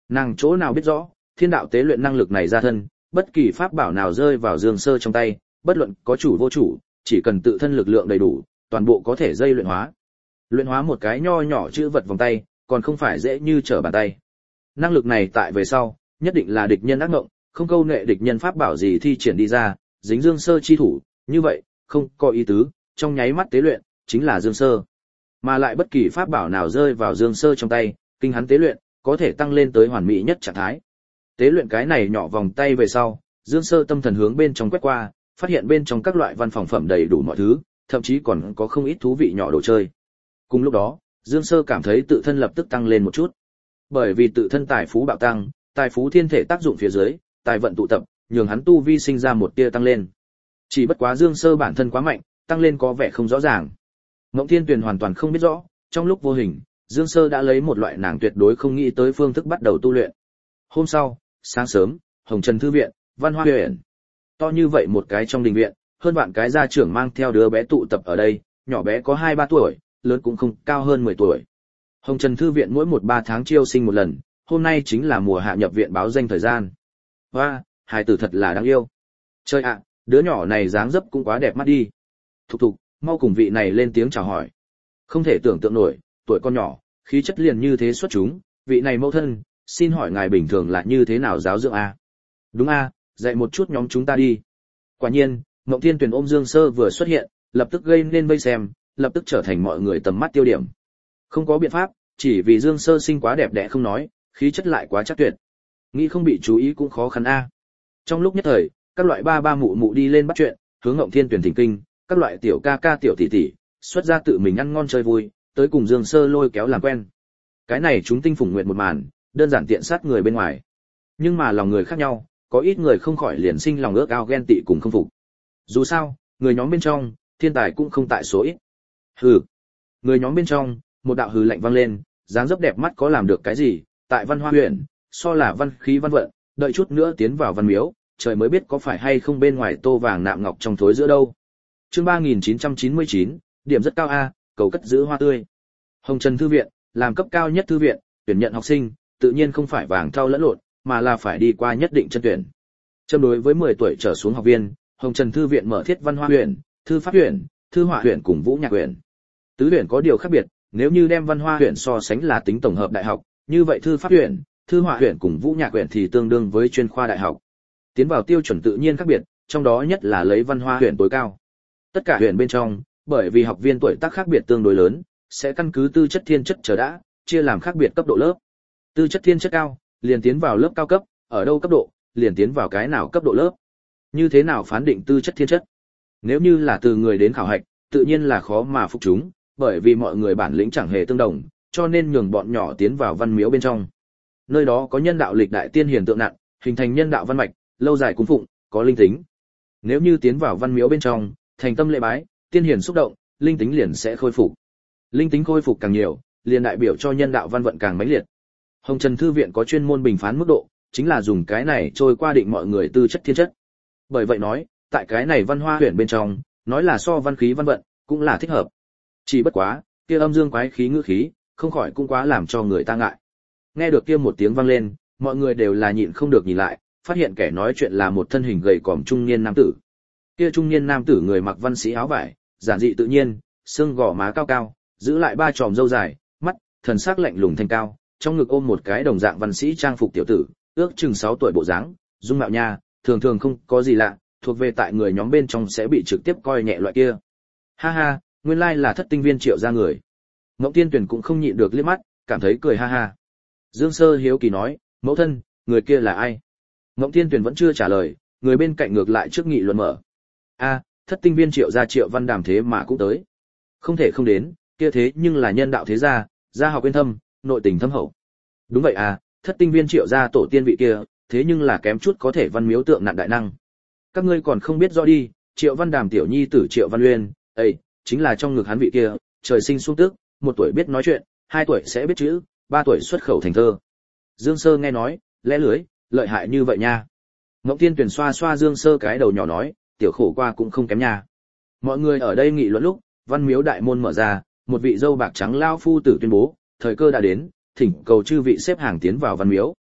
Nàng chỗ nào biết rõ, thiên đạo tế luyện năng lực này ra thân, bất kỳ pháp bảo nào rơi vào Dương Sơ trong tay, bất luận có chủ vô chủ, chỉ cần tự thân lực lượng đầy đủ, toàn bộ có thể dây luyện hóa. Luyện hóa một cái nho nhỏ chữ vật vòng tay, còn không phải dễ như trở bàn tay. Năng lực này tại về sau, nhất định là địch nhân ác ngộng, không câu nệ địch nhân pháp bảo gì thi triển đi ra, dính Dương Sơ chi thủ, như vậy, không có ý tứ, trong nháy mắt tế luyện, chính là Dương Sơ. Mà lại bất kỳ pháp bảo nào rơi vào Dương Sơ trong tay, kinh hắn tế luyện, có thể tăng lên tới hoàn mỹ nhất trạng thái. Tế luyện cái này nhỏ vòng tay về sau, Dương Sơ tâm thần hướng bên trong quét qua, phát hiện bên trong các loại văn phòng phẩm đầy đủ mọi thứ, thậm chí còn có không ít thú vị nhỏ đồ chơi. Cùng lúc đó, Dương Sơ cảm thấy tự thân lập tức tăng lên một chút. Bởi vì tự thân tài phú bạo tăng, tài phú thiên thể tác dụng phía dưới, tài vận tụ tập, nhường hắn tu vi sinh ra một tia tăng lên. Chỉ bất quá Dương Sơ bản thân quá mạnh, tăng lên có vẻ không rõ ràng. Mộng Thiên Tuyền hoàn toàn không biết rõ, trong lúc vô hình, Dương Sơ đã lấy một loại nàng tuyệt đối không nghĩ tới phương thức bắt đầu tu luyện. Hôm sau, sáng sớm, Hồng Trần thư viện, Văn Hoa huyện. To như vậy một cái trong đình viện, hơn vạn cái gia trưởng mang theo đứa bé tụ tập ở đây, nhỏ bé có hai ba tuổi, lớn cũng không cao hơn mười tuổi. Hồng Trần thư viện mỗi một ba tháng chiêu sinh một lần, hôm nay chính là mùa hạ nhập viện báo danh thời gian. Hoa, hài tử thật là đáng yêu. Trời ạ, đứa nhỏ này dáng dấp cũng quá đẹp mắt đi. Thục thục, mau cùng vị này lên tiếng chào hỏi. Không thể tưởng tượng nổi, tuổi con nhỏ, khí chất liền như thế xuất chúng, vị này mẫu thân, xin hỏi ngài bình thường là như thế nào giáo dưỡng a? Đúng a, dạy một chút nhóm chúng ta đi. Quả nhiên, Mộng Thiên Tuyền ôm Dương Sơ vừa xuất hiện, lập tức gây nên vây xem, lập tức trở thành mọi người tầm mắt tiêu điểm. Không có biện pháp, chỉ vì Dương Sơ sinh quá đẹp đẽ không nói, khí chất lại quá chắc tuyệt. Nghĩ không bị chú ý cũng khó khăn a. Trong lúc nhất thời, các loại ba ba mụ mụ đi lên bắt chuyện, hướng Mộng Thiên Tuyền thỉnh kinh, các loại tiểu ca ca tiểu tỷ tỷ, xuất ra tự mình ăn ngon chơi vui, tới cùng Dương Sơ lôi kéo làm quen. Cái này chúng tinh phủng nguyện một màn, đơn giản tiện sát người bên ngoài. Nhưng mà lòng người khác nhau, có ít người không khỏi liền sinh lòng ước ao ghen tị cùng không phục. Dù sao, người nhóm bên trong, thiên tài cũng không tại số ít. Hừ. Người nhóm bên trong, một đạo hừ lạnh vang lên, dáng dấp đẹp mắt có làm được cái gì, tại Văn Hoa huyện, so là văn khí văn vận, đợi chút nữa tiến vào văn miếu, trời mới biết có phải hay không bên ngoài tô vàng nạm ngọc trong thối giữa đâu. Chương ba nghìn chín trăm chín mươi chín, điểm rất cao a, cầu cất giữ hoa tươi. Hồng Trần thư viện, làm cấp cao nhất thư viện, tuyển nhận học sinh, tự nhiên không phải vàng thau lẫn lộn, mà là phải đi qua nhất định chân tuyển. Châm đối với mười tuổi trở xuống học viên, Hồng Trần thư viện mở thiết Văn Hoa huyện, Thư pháp huyện, Thư họa huyện cùng Vũ nhạc huyện. Tứ huyện có điều khác biệt, nếu như đem Văn Hoa huyện so sánh là tính tổng hợp đại học, như vậy Thư pháp huyện, Thư họa huyện cùng Vũ nhạc huyện thì tương đương với chuyên khoa đại học. Tiến vào tiêu chuẩn tự nhiên khác biệt, trong đó nhất là lấy Văn Hoa huyện tối cao. Tất cả huyện bên trong, bởi vì học viên tuổi tác khác biệt tương đối lớn, sẽ căn cứ tư chất thiên chất chờ đã, chia làm khác biệt cấp độ lớp. Tư chất thiên chất cao, liền tiến vào lớp cao cấp, ở đâu cấp độ, liền tiến vào cái nào cấp độ lớp. Như thế nào phán định tư chất thiên chất? Nếu như là từ người đến khảo hạch, tự nhiên là khó mà phục chúng, bởi vì mọi người bản lĩnh chẳng hề tương đồng, cho nên nhường bọn nhỏ tiến vào văn miếu bên trong. Nơi đó có nhân đạo lịch đại tiên hiền tượng nặng, hình thành nhân đạo văn mạch, lâu dài cung phụng, có linh tính. Nếu như tiến vào văn miếu bên trong, thành tâm lễ bái, tiên hiền xúc động, linh tính liền sẽ khôi phục. Linh tính khôi phục càng nhiều, liền đại biểu cho nhân đạo văn vận càng mãnh liệt. Hồng Trần thư viện có chuyên môn bình phán mức độ, chính là dùng cái này trôi qua định mọi người tư chất thiên chất. Bởi vậy nói, tại cái này Văn Hoa huyện bên trong, nói là so văn khí văn vận, cũng là thích hợp. Chỉ bất quá, kia âm dương quái khí ngữ khí, không khỏi cũng quá làm cho người ta ngại. Nghe được kia một tiếng vang lên, mọi người đều là nhịn không được nhìn lại, phát hiện kẻ nói chuyện là một thân hình gầy còm trung niên nam tử. Kia trung niên nam tử người mặc văn sĩ áo vải, giản dị tự nhiên, xương gò má cao cao, giữ lại ba chòm râu dài, mắt, thần sắc lạnh lùng thanh cao, trong ngực ôm một cái đồng dạng văn sĩ trang phục tiểu tử, ước chừng sáu tuổi bộ dáng, dung mạo nha, thường thường không có gì lạ, thuộc về tại người nhóm bên trong sẽ bị trực tiếp coi nhẹ loại kia. Ha ha, nguyên lai là Thất Tinh Viên Triệu gia người. Mộng Tiên Tuyển cũng không nhịn được liếc mắt, cảm thấy cười ha ha. Dương Sơ hiếu kỳ nói, mẫu thân, người kia là ai? Mộng Tiên Tuyển vẫn chưa trả lời, người bên cạnh ngược lại trước nghị luận mở. A, Thất Tinh Viên Triệu gia Triệu Văn Đàm thế mà cũng tới. Không thể không đến, kia thế nhưng là nhân đạo thế gia, gia học uyên thâm, nội tình thâm hậu. Đúng vậy à, Thất Tinh Viên Triệu gia tổ tiên vị kia, thế nhưng là kém chút có thể văn miếu tượng nặng đại năng. Các ngươi còn không biết rõ đi, Triệu Văn Đàm tiểu nhi tử Triệu Văn Uyên, ấy, chính là trong ngực hắn vị kia, trời sinh xuống tước, một tuổi biết nói chuyện, hai tuổi sẽ biết chữ, ba tuổi xuất khẩu thành thơ. Dương Sơ nghe nói, lẽ lưới, lợi hại như vậy nha. Ngọc Tiên Tuyển xoa xoa Dương Sơ cái đầu nhỏ nói, tiểu khổ qua cũng không kém nha. Mọi người ở đây nghị luận lúc, văn miếu đại môn mở ra, một vị dâu bạc trắng lao phu tử tuyên bố, thời cơ đã đến, thỉnh cầu chư vị xếp hàng tiến vào văn miếu.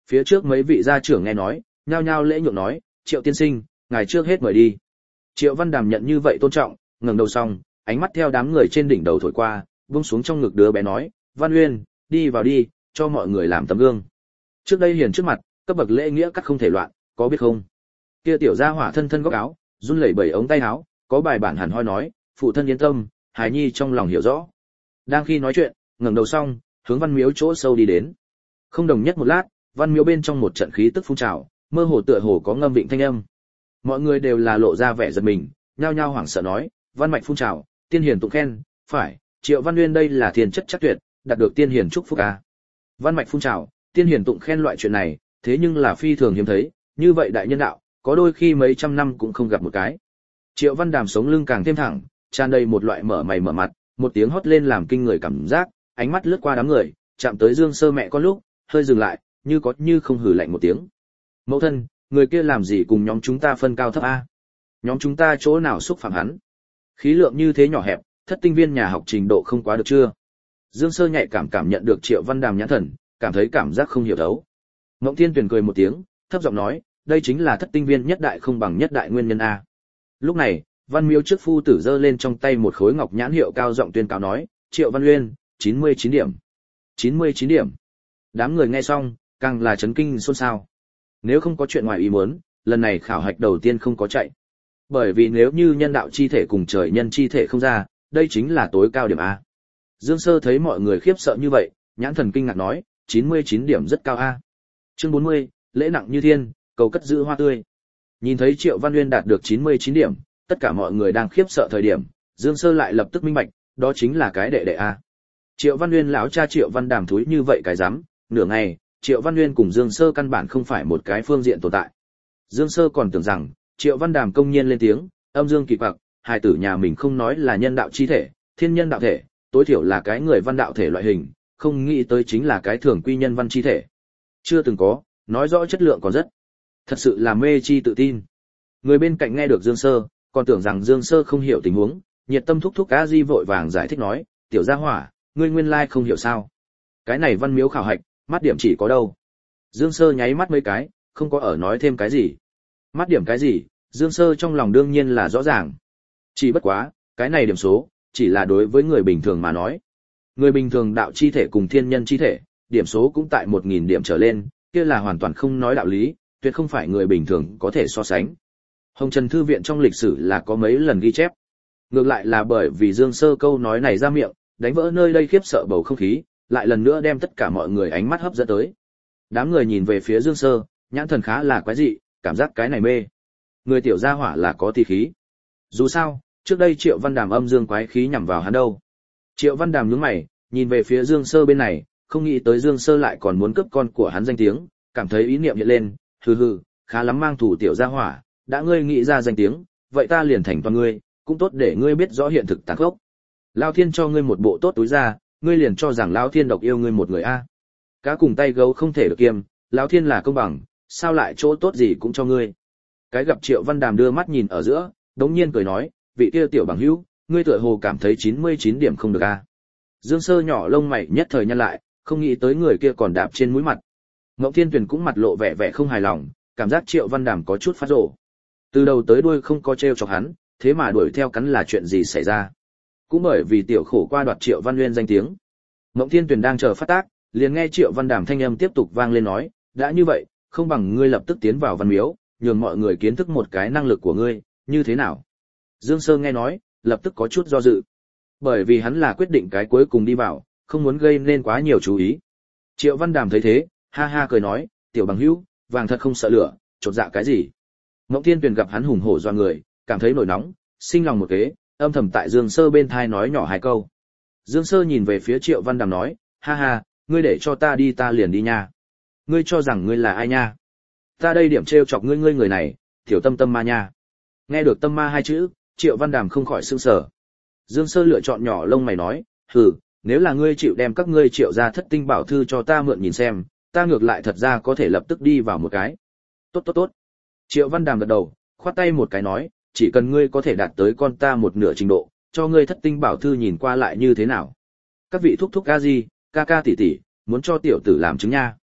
Phía trước mấy vị gia trưởng nghe nói, nhao nhao lễ nhượng nói, Triệu tiên sinh, ngài trước hết mời đi. Triệu Văn Đàm nhận như vậy tôn trọng, ngẩng đầu xong, ánh mắt theo đám người trên đỉnh đầu thổi qua, buông xuống trong ngực đứa bé nói, Văn Uyên, đi vào đi, cho mọi người làm tấm gương. Trước đây hiền trước mặt, cấp bậc lễ nghĩa cắt không thể loạn, có biết không? Kia tiểu gia hỏa thân thân góc áo, run lẩy bẩy ống tay áo, có bài bản hẳn hoi nói, phụ thân yên tâm, hài nhi trong lòng hiểu rõ. Đang khi nói chuyện, ngẩng đầu xong, hướng Văn Miếu chỗ sâu đi đến. Không đồng nhất một lát, Văn Miếu bên trong một trận khí tức phun trào, mơ hồ tựa hồ có ngâm vịnh thanh âm. Mọi người đều là lộ ra vẻ giật mình, nhao nhao hoảng sợ nói, văn mạch phun trào, tiên hiền tụng khen, phải, Triệu Văn Nguyên đây là thiên chất chắc tuyệt, đạt được tiên hiền chúc phúc a. Văn mạch phun trào, tiên hiền tụng khen loại chuyện này, thế nhưng là phi thường hiếm thấy, như vậy đại nhân đạo, có đôi khi mấy trăm năm cũng không gặp một cái. Triệu Văn Đàm sống lưng càng thêm thẳng, tràn đầy một loại mở mày mở mặt, một tiếng hót lên làm kinh người cảm giác, ánh mắt lướt qua đám người, chạm tới Dương Sơ mẹ con lúc, hơi dừng lại, như có như không hừ lạnh một tiếng. Mẫu thân, người kia làm gì cùng nhóm chúng ta phân cao thấp a? Nhóm chúng ta chỗ nào xúc phạm hắn? Khí lượng như thế nhỏ hẹp, thất tinh viên nhà học trình độ không quá được chưa? Dương Sơ nhạy cảm cảm nhận được Triệu Văn Đàm nhãn thần, cảm thấy cảm giác không hiểu thấu. Ngộng Thiên Tuyền cười một tiếng, thấp giọng nói, đây chính là thất tinh viên nhất đại không bằng nhất đại nguyên nhân a. Lúc này, Văn Miếu trước phu tử giơ lên trong tay một khối ngọc nhãn hiệu cao giọng tuyên cáo nói, Triệu Văn Uyên, chín mươi chín điểm. chín mươi chín điểm. Đám người nghe xong, càng là chấn kinh xôn xao. Nếu không có chuyện ngoài ý muốn, lần này khảo hạch đầu tiên không có chạy. Bởi vì nếu như nhân đạo chi thể cùng trời nhân chi thể không ra, đây chính là tối cao điểm A. Dương Sơ thấy mọi người khiếp sợ như vậy, nhãn thần kinh ngạc nói, chín mươi chín điểm rất cao A. Chương bốn mươi, lễ nặng như thiên, cầu cất giữ hoa tươi. Nhìn thấy Triệu Văn Uyên đạt được chín mươi chín điểm, tất cả mọi người đang khiếp sợ thời điểm, Dương Sơ lại lập tức minh bạch, đó chính là cái đệ đệ A. Triệu Văn Uyên lão cha Triệu Văn Đàm thúi như vậy cái dám, nửa ngày, Triệu Văn Uyên cùng Dương Sơ căn bản không phải một cái phương diện tồn tại. Dương Sơ còn tưởng rằng, Triệu Văn Đàm công nhiên lên tiếng, âm dương kỳ quặc, hài tử nhà mình không nói là nhân đạo chi thể, thiên nhân đạo thể, tối thiểu là cái người văn đạo thể loại hình, không nghĩ tới chính là cái thường quy nhân văn chi thể. Chưa từng có, nói rõ chất lượng còn rất. Thật sự là mê chi tự tin. Người bên cạnh nghe được Dương Sơ, còn tưởng rằng Dương Sơ không hiểu tình huống, nhiệt tâm thúc thúc A Di vội vàng giải thích nói, tiểu gia hỏa, ngươi nguyên lai không hiểu sao? Cái này Văn Miếu khảo hạch, mắt điểm chỉ có đâu? Dương Sơ nháy mắt mấy cái, không có ở nói thêm cái gì. Mắt điểm cái gì, Dương Sơ trong lòng đương nhiên là rõ ràng. Chỉ bất quá, cái này điểm số, chỉ là đối với người bình thường mà nói. Người bình thường đạo chi thể cùng thiên nhân chi thể, điểm số cũng tại một nghìn điểm trở lên, kia là hoàn toàn không nói đạo lý, tuyệt không phải người bình thường có thể so sánh. Hồng Trần Thư Viện trong lịch sử là có mấy lần ghi chép. Ngược lại là bởi vì Dương Sơ câu nói này ra miệng, đánh vỡ nơi đây khiếp sợ bầu không khí, lại lần nữa đem tất cả mọi người ánh mắt hấp dẫn tới. Đám người nhìn về phía Dương Sơ, nhãn thần khá là quái dị, cảm giác cái này mê. Người tiểu gia hỏa là có tỷ khí. Dù sao, trước đây Triệu Văn Đàm âm dương quái khí nhằm vào hắn đâu. Triệu Văn Đàm nhướng mày, nhìn về phía Dương Sơ bên này, không nghĩ tới Dương Sơ lại còn muốn cướp con của hắn danh tiếng, cảm thấy ý niệm hiện lên, hừ hừ, khá lắm mang thủ tiểu gia hỏa, đã ngươi nghĩ ra danh tiếng, vậy ta liền thành toàn ngươi, cũng tốt để ngươi biết rõ hiện thực tàn khốc. Lão Thiên cho ngươi một bộ tốt túi ra, ngươi liền cho rằng Lão Thiên độc yêu ngươi một người a. Cá cùng tay gấu không thể được kiêm, Lão Thiên là công bằng, sao lại chỗ tốt gì cũng cho ngươi. Cái gặp Triệu Văn Đàm đưa mắt nhìn ở giữa, đống nhiên cười nói, vị kia tiểu bằng hữu, ngươi tựa hồ cảm thấy chín mươi chín điểm không được a. Dương Sơ nhỏ lông mày nhất thời nhăn lại, không nghĩ tới người kia còn đạp trên mũi mặt. Ngộng Thiên Tuyền cũng mặt lộ vẻ vẻ không hài lòng, cảm giác Triệu Văn Đàm có chút phát rồ. Từ đầu tới đuôi không có trêu chọc hắn, thế mà đuổi theo cắn là chuyện gì xảy ra? Cũng bởi vì tiểu khổ qua đoạt Triệu Văn Nguyên danh tiếng. Ngộng Thiên Tuyền đang chờ phát tác, liền nghe Triệu Văn Đàm thanh âm tiếp tục vang lên nói, đã như vậy, không bằng ngươi lập tức tiến vào Văn Miếu, nhường mọi người kiến thức một cái năng lực của ngươi, như thế nào? Dương Sơ nghe nói, lập tức có chút do dự. Bởi vì hắn là quyết định cái cuối cùng đi vào, không muốn gây nên quá nhiều chú ý. Triệu Văn Đàm thấy thế, ha ha cười nói, tiểu bằng hữu, vàng thật không sợ lửa, chột dạ cái gì? Ngộng Thiên Tuyền gặp hắn hùng hổ doa người, cảm thấy nổi nóng, sinh lòng một kế, âm thầm tại Dương Sơ bên thai nói nhỏ hai câu. Dương Sơ nhìn về phía Triệu Văn Đàm nói, ha ha, ngươi để cho ta đi ta liền đi nha. Ngươi cho rằng ngươi là ai nha? Ta đây điểm trêu chọc ngươi ngươi người này, tiểu tâm tâm ma nha. Nghe được tâm ma hai chữ, Triệu Văn Đàm không khỏi sửng sở. Dương Sơ lựa chọn nhỏ lông mày nói, hừ, nếu là ngươi chịu đem các ngươi Triệu gia thất tinh bảo thư cho ta mượn nhìn xem, ta ngược lại thật ra có thể lập tức đi vào một cái. Tốt tốt tốt. Triệu Văn Đàm gật đầu, khoát tay một cái nói, chỉ cần ngươi có thể đạt tới con ta một nửa trình độ, cho ngươi thất tinh bảo thư nhìn qua lại như thế nào. Các vị thúc thúc a di, ca ca tỷ tỷ, muốn cho tiểu tử làm chứng nha.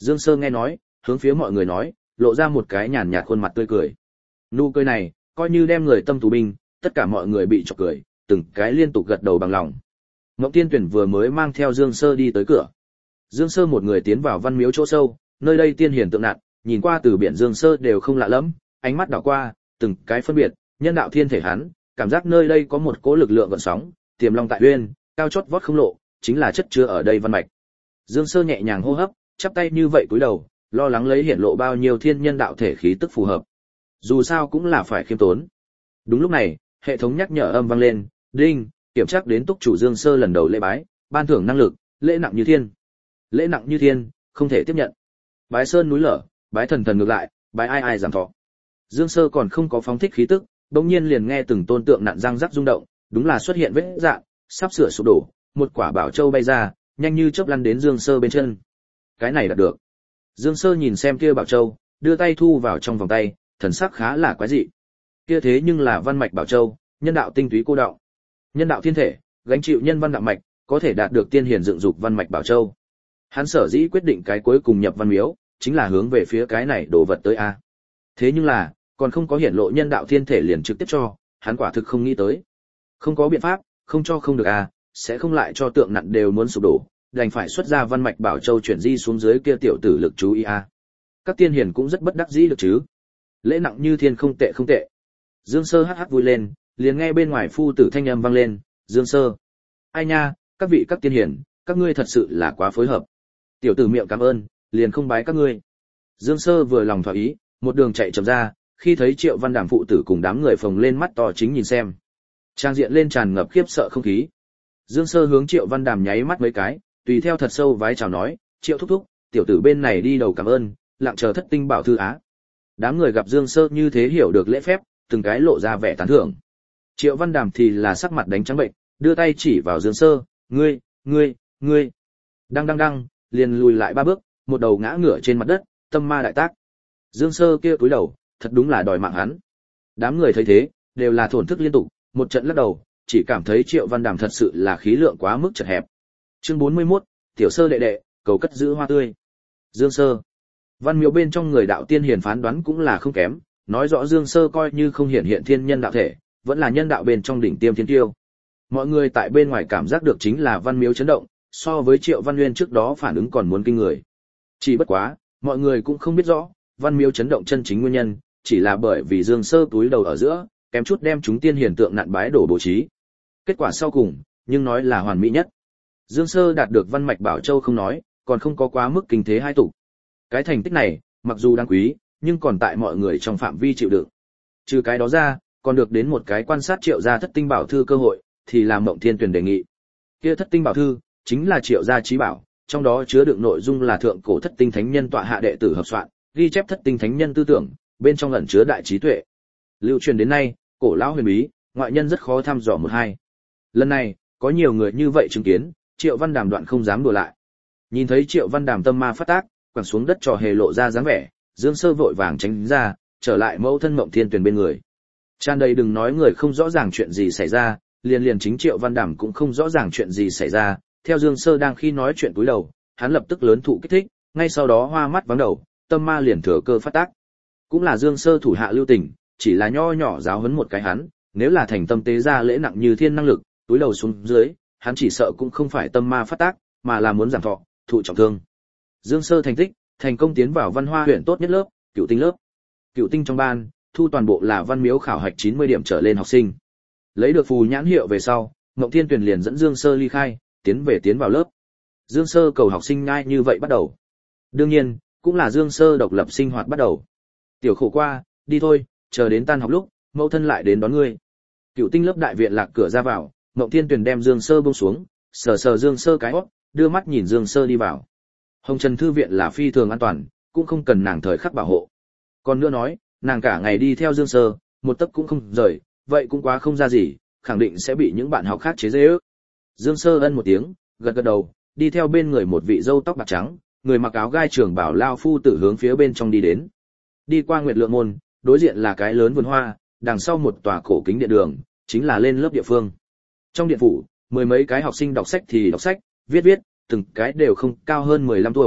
Dương Sơ nghe nói, hướng phía mọi người nói, lộ ra một cái nhàn nhạt khuôn mặt tươi cười. Nụ cười này, coi như đem người tâm tù binh, tất cả mọi người bị chọc cười, từng cái liên tục gật đầu bằng lòng. Ngộng Tiên Tuyển vừa mới mang theo Dương Sơ đi tới cửa. Dương Sơ một người tiến vào văn miếu chỗ sâu, nơi đây tiên hiển tượng nặng, nhìn qua từ biển Dương Sơ đều không lạ lẫm, ánh mắt đảo qua, từng cái phân biệt, nhân đạo thiên thể hắn, cảm giác nơi đây có một cỗ lực lượng gợn sóng, tiềm long tại uyên, cao chót vót không lộ, chính là chất chứa ở đây văn mạch. Dương Sơ nhẹ nhàng hô hấp, chắp tay như vậy cúi đầu, lo lắng lấy hiển lộ bao nhiêu thiên nhân đạo thể khí tức phù hợp. Dù sao cũng là phải khiêm tốn. Đúng lúc này, hệ thống nhắc nhở âm vang lên, đinh, kiểm tra đến túc chủ Dương Sơ lần đầu lễ bái, ban thưởng năng lực, lễ nặng như thiên. Lễ nặng như thiên, không thể tiếp nhận. Bái sơn núi lở, bái thần thần ngược lại, bái ai ai giảm thọ. Dương Sơ còn không có phóng thích khí tức, bỗng nhiên liền nghe từng tôn tượng nặn răng rắc rung động, đúng là xuất hiện vết rạn, sắp sửa sụp đổ, một quả bảo châu bay ra, nhanh như chớp lăn đến Dương Sơ bên chân. Cái này đạt được. Dương Sơ nhìn xem kia bảo châu, đưa tay thu vào trong vòng tay, thần sắc khá là quái dị. Kia thế nhưng là văn mạch bảo châu, nhân đạo tinh túy cô đạo. Nhân đạo thiên thể, gánh chịu nhân văn đạo mạch, có thể đạt được tiên hiển dựng dục văn mạch bảo châu. Hắn sở dĩ quyết định cái cuối cùng nhập văn miếu, chính là hướng về phía cái này đồ vật tới a. Thế nhưng là, còn không có hiển lộ nhân đạo thiên thể liền trực tiếp cho, hắn quả thực không nghĩ tới. Không có biện pháp, không cho không được a, sẽ không lại cho tượng nặn đều muốn sụp đổ, đành phải xuất ra văn mạch bảo châu chuyển di xuống dưới kia tiểu tử lực chú ý a. Các tiên hiền cũng rất bất đắc dĩ được chứ. Lễ nặng như thiên không tệ không tệ. Dương Sơ hắc hắc vui lên, liền nghe bên ngoài phu tử thanh âm vang lên, Dương Sơ. Ai nha, các vị các tiên hiền, các ngươi thật sự là quá phối hợp. Tiểu tử miệng cảm ơn, liền không bái các ngươi. Dương Sơ vừa lòng thỏa ý, một đường chạy chậm ra, khi thấy Triệu Văn Đàm phụ tử cùng đám người phồng lên mắt to chính nhìn xem. Trang diện lên tràn ngập khiếp sợ không khí. Dương Sơ hướng Triệu Văn Đàm nháy mắt mấy cái, tùy theo thật sâu vái chào nói, Triệu thúc thúc, tiểu tử bên này đi đầu cảm ơn, lặng chờ thất tinh bảo thư á. Đám người gặp Dương Sơ như thế hiểu được lễ phép, từng cái lộ ra vẻ tán thưởng. Triệu Văn Đàm thì là sắc mặt đánh trắng bệnh, đưa tay chỉ vào Dương Sơ, ngươi, ngươi, ngươi. Đăng đăng đăng, liền lùi lại ba bước, một đầu ngã ngửa trên mặt đất, tâm ma đại tác. Dương Sơ kia cúi đầu, thật đúng là đòi mạng hắn. Đám người thấy thế, đều là thổn thức liên tục, một trận lắc đầu, chỉ cảm thấy Triệu Văn Đàm thật sự là khí lượng quá mức chật hẹp. Chương bốn mươi mốt, Tiểu Sơ đệ đệ, cầu cất giữ hoa tươi. Dương Sơ. Văn miếu bên trong người đạo tiên hiền phán đoán cũng là không kém, nói rõ Dương Sơ coi như không hiển hiện thiên nhân đạo thể, vẫn là nhân đạo bên trong đỉnh tiêm thiên tiêu. Mọi người tại bên ngoài cảm giác được chính là văn miếu chấn động, so với Triệu Văn Nguyên trước đó phản ứng còn muốn kinh người. Chỉ bất quá, mọi người cũng không biết rõ, văn miếu chấn động chân chính nguyên nhân, chỉ là bởi vì Dương Sơ túi đầu ở giữa, kém chút đem chúng tiên hiền tượng nặn bái đổ bố trí. Kết quả sau cùng, nhưng nói là hoàn mỹ nhất. Dương Sơ đạt được văn mạch bảo châu không nói, còn không có quá mức kinh thế hai tục. Cái thành tích này, mặc dù đáng quý, nhưng còn tại mọi người trong phạm vi chịu đựng. Trừ cái đó ra, còn được đến một cái quan sát Triệu gia thất tinh bảo thư cơ hội, thì làm Mộng Thiên Tuyển đề nghị. Kia thất tinh bảo thư chính là Triệu gia chí bảo, trong đó chứa đựng nội dung là thượng cổ thất tinh thánh nhân tọa hạ đệ tử hợp soạn, ghi chép thất tinh thánh nhân tư tưởng, bên trong ẩn chứa đại trí tuệ. Lưu truyền đến nay, cổ lão huyền bí, ngoại nhân rất khó thăm dò một hai. Lần này, có nhiều người như vậy chứng kiến, Triệu Văn Đàm đoạn không dám đùa lại. Nhìn thấy Triệu Văn Đàm tâm ma phát tác, quẳng xuống đất trò hề lộ ra dáng vẻ, Dương Sơ vội vàng tránh ra, trở lại mẫu thân Mộng Thiên Tuyển bên người. Tràn đầy đừng nói người không rõ ràng chuyện gì xảy ra, liền liền chính Triệu Văn Đàm cũng không rõ ràng chuyện gì xảy ra, theo Dương Sơ đang khi nói chuyện cúi đầu, hắn lập tức lớn thụ kích thích, ngay sau đó hoa mắt vắng đầu, tâm ma liền thừa cơ phát tác. Cũng là Dương Sơ thủ hạ lưu tình, chỉ là nho nhỏ giáo huấn một cái hắn, nếu là thành tâm tế ra lễ nặng như thiên năng lực, túi đầu xuống dưới, hắn chỉ sợ cũng không phải tâm ma phát tác, mà là muốn giảm thọ, thụ trọng thương. Dương Sơ thành tích, thành công tiến vào Văn Hoa huyện tốt nhất lớp, Cựu Tinh lớp. Cựu Tinh trong ban, thu toàn bộ là văn miếu khảo hạch chín mươi điểm trở lên học sinh. Lấy được phù nhãn hiệu về sau, Mộng Thiên Tuyển liền dẫn Dương Sơ ly khai, tiến về tiến vào lớp. Dương Sơ cầu học sinh ngay như vậy bắt đầu. Đương nhiên, cũng là Dương Sơ độc lập sinh hoạt bắt đầu. Tiểu khổ qua, đi thôi, chờ đến tan học lúc, mẫu thân lại đến đón ngươi. Cựu Tinh lớp đại viện lạc cửa ra vào, Mộng Thiên Tuyển đem Dương Sơ buông xuống, sờ sờ Dương Sơ cái hót, đưa mắt nhìn Dương Sơ đi vào. Hồng Trần thư viện là phi thường an toàn, cũng không cần nàng thời khắc bảo hộ. Còn nữa nói, nàng cả ngày đi theo Dương Sơ, một tấc cũng không rời, vậy cũng quá không ra gì, khẳng định sẽ bị những bạn học khác chế giễu. Dương Sơ ân một tiếng, gật gật đầu, đi theo bên người một vị râu tóc bạc trắng, người mặc áo gai trường bảo lao phu tử hướng phía bên trong đi đến. Đi qua Nguyệt Lượng môn, đối diện là cái lớn vườn hoa, đằng sau một tòa cổ kính điện đường, chính là lên lớp địa phương. Trong điện phủ, mười mấy cái học sinh đọc sách thì đọc sách, viết viết, từng cái đều không cao hơn mười lăm tuổi,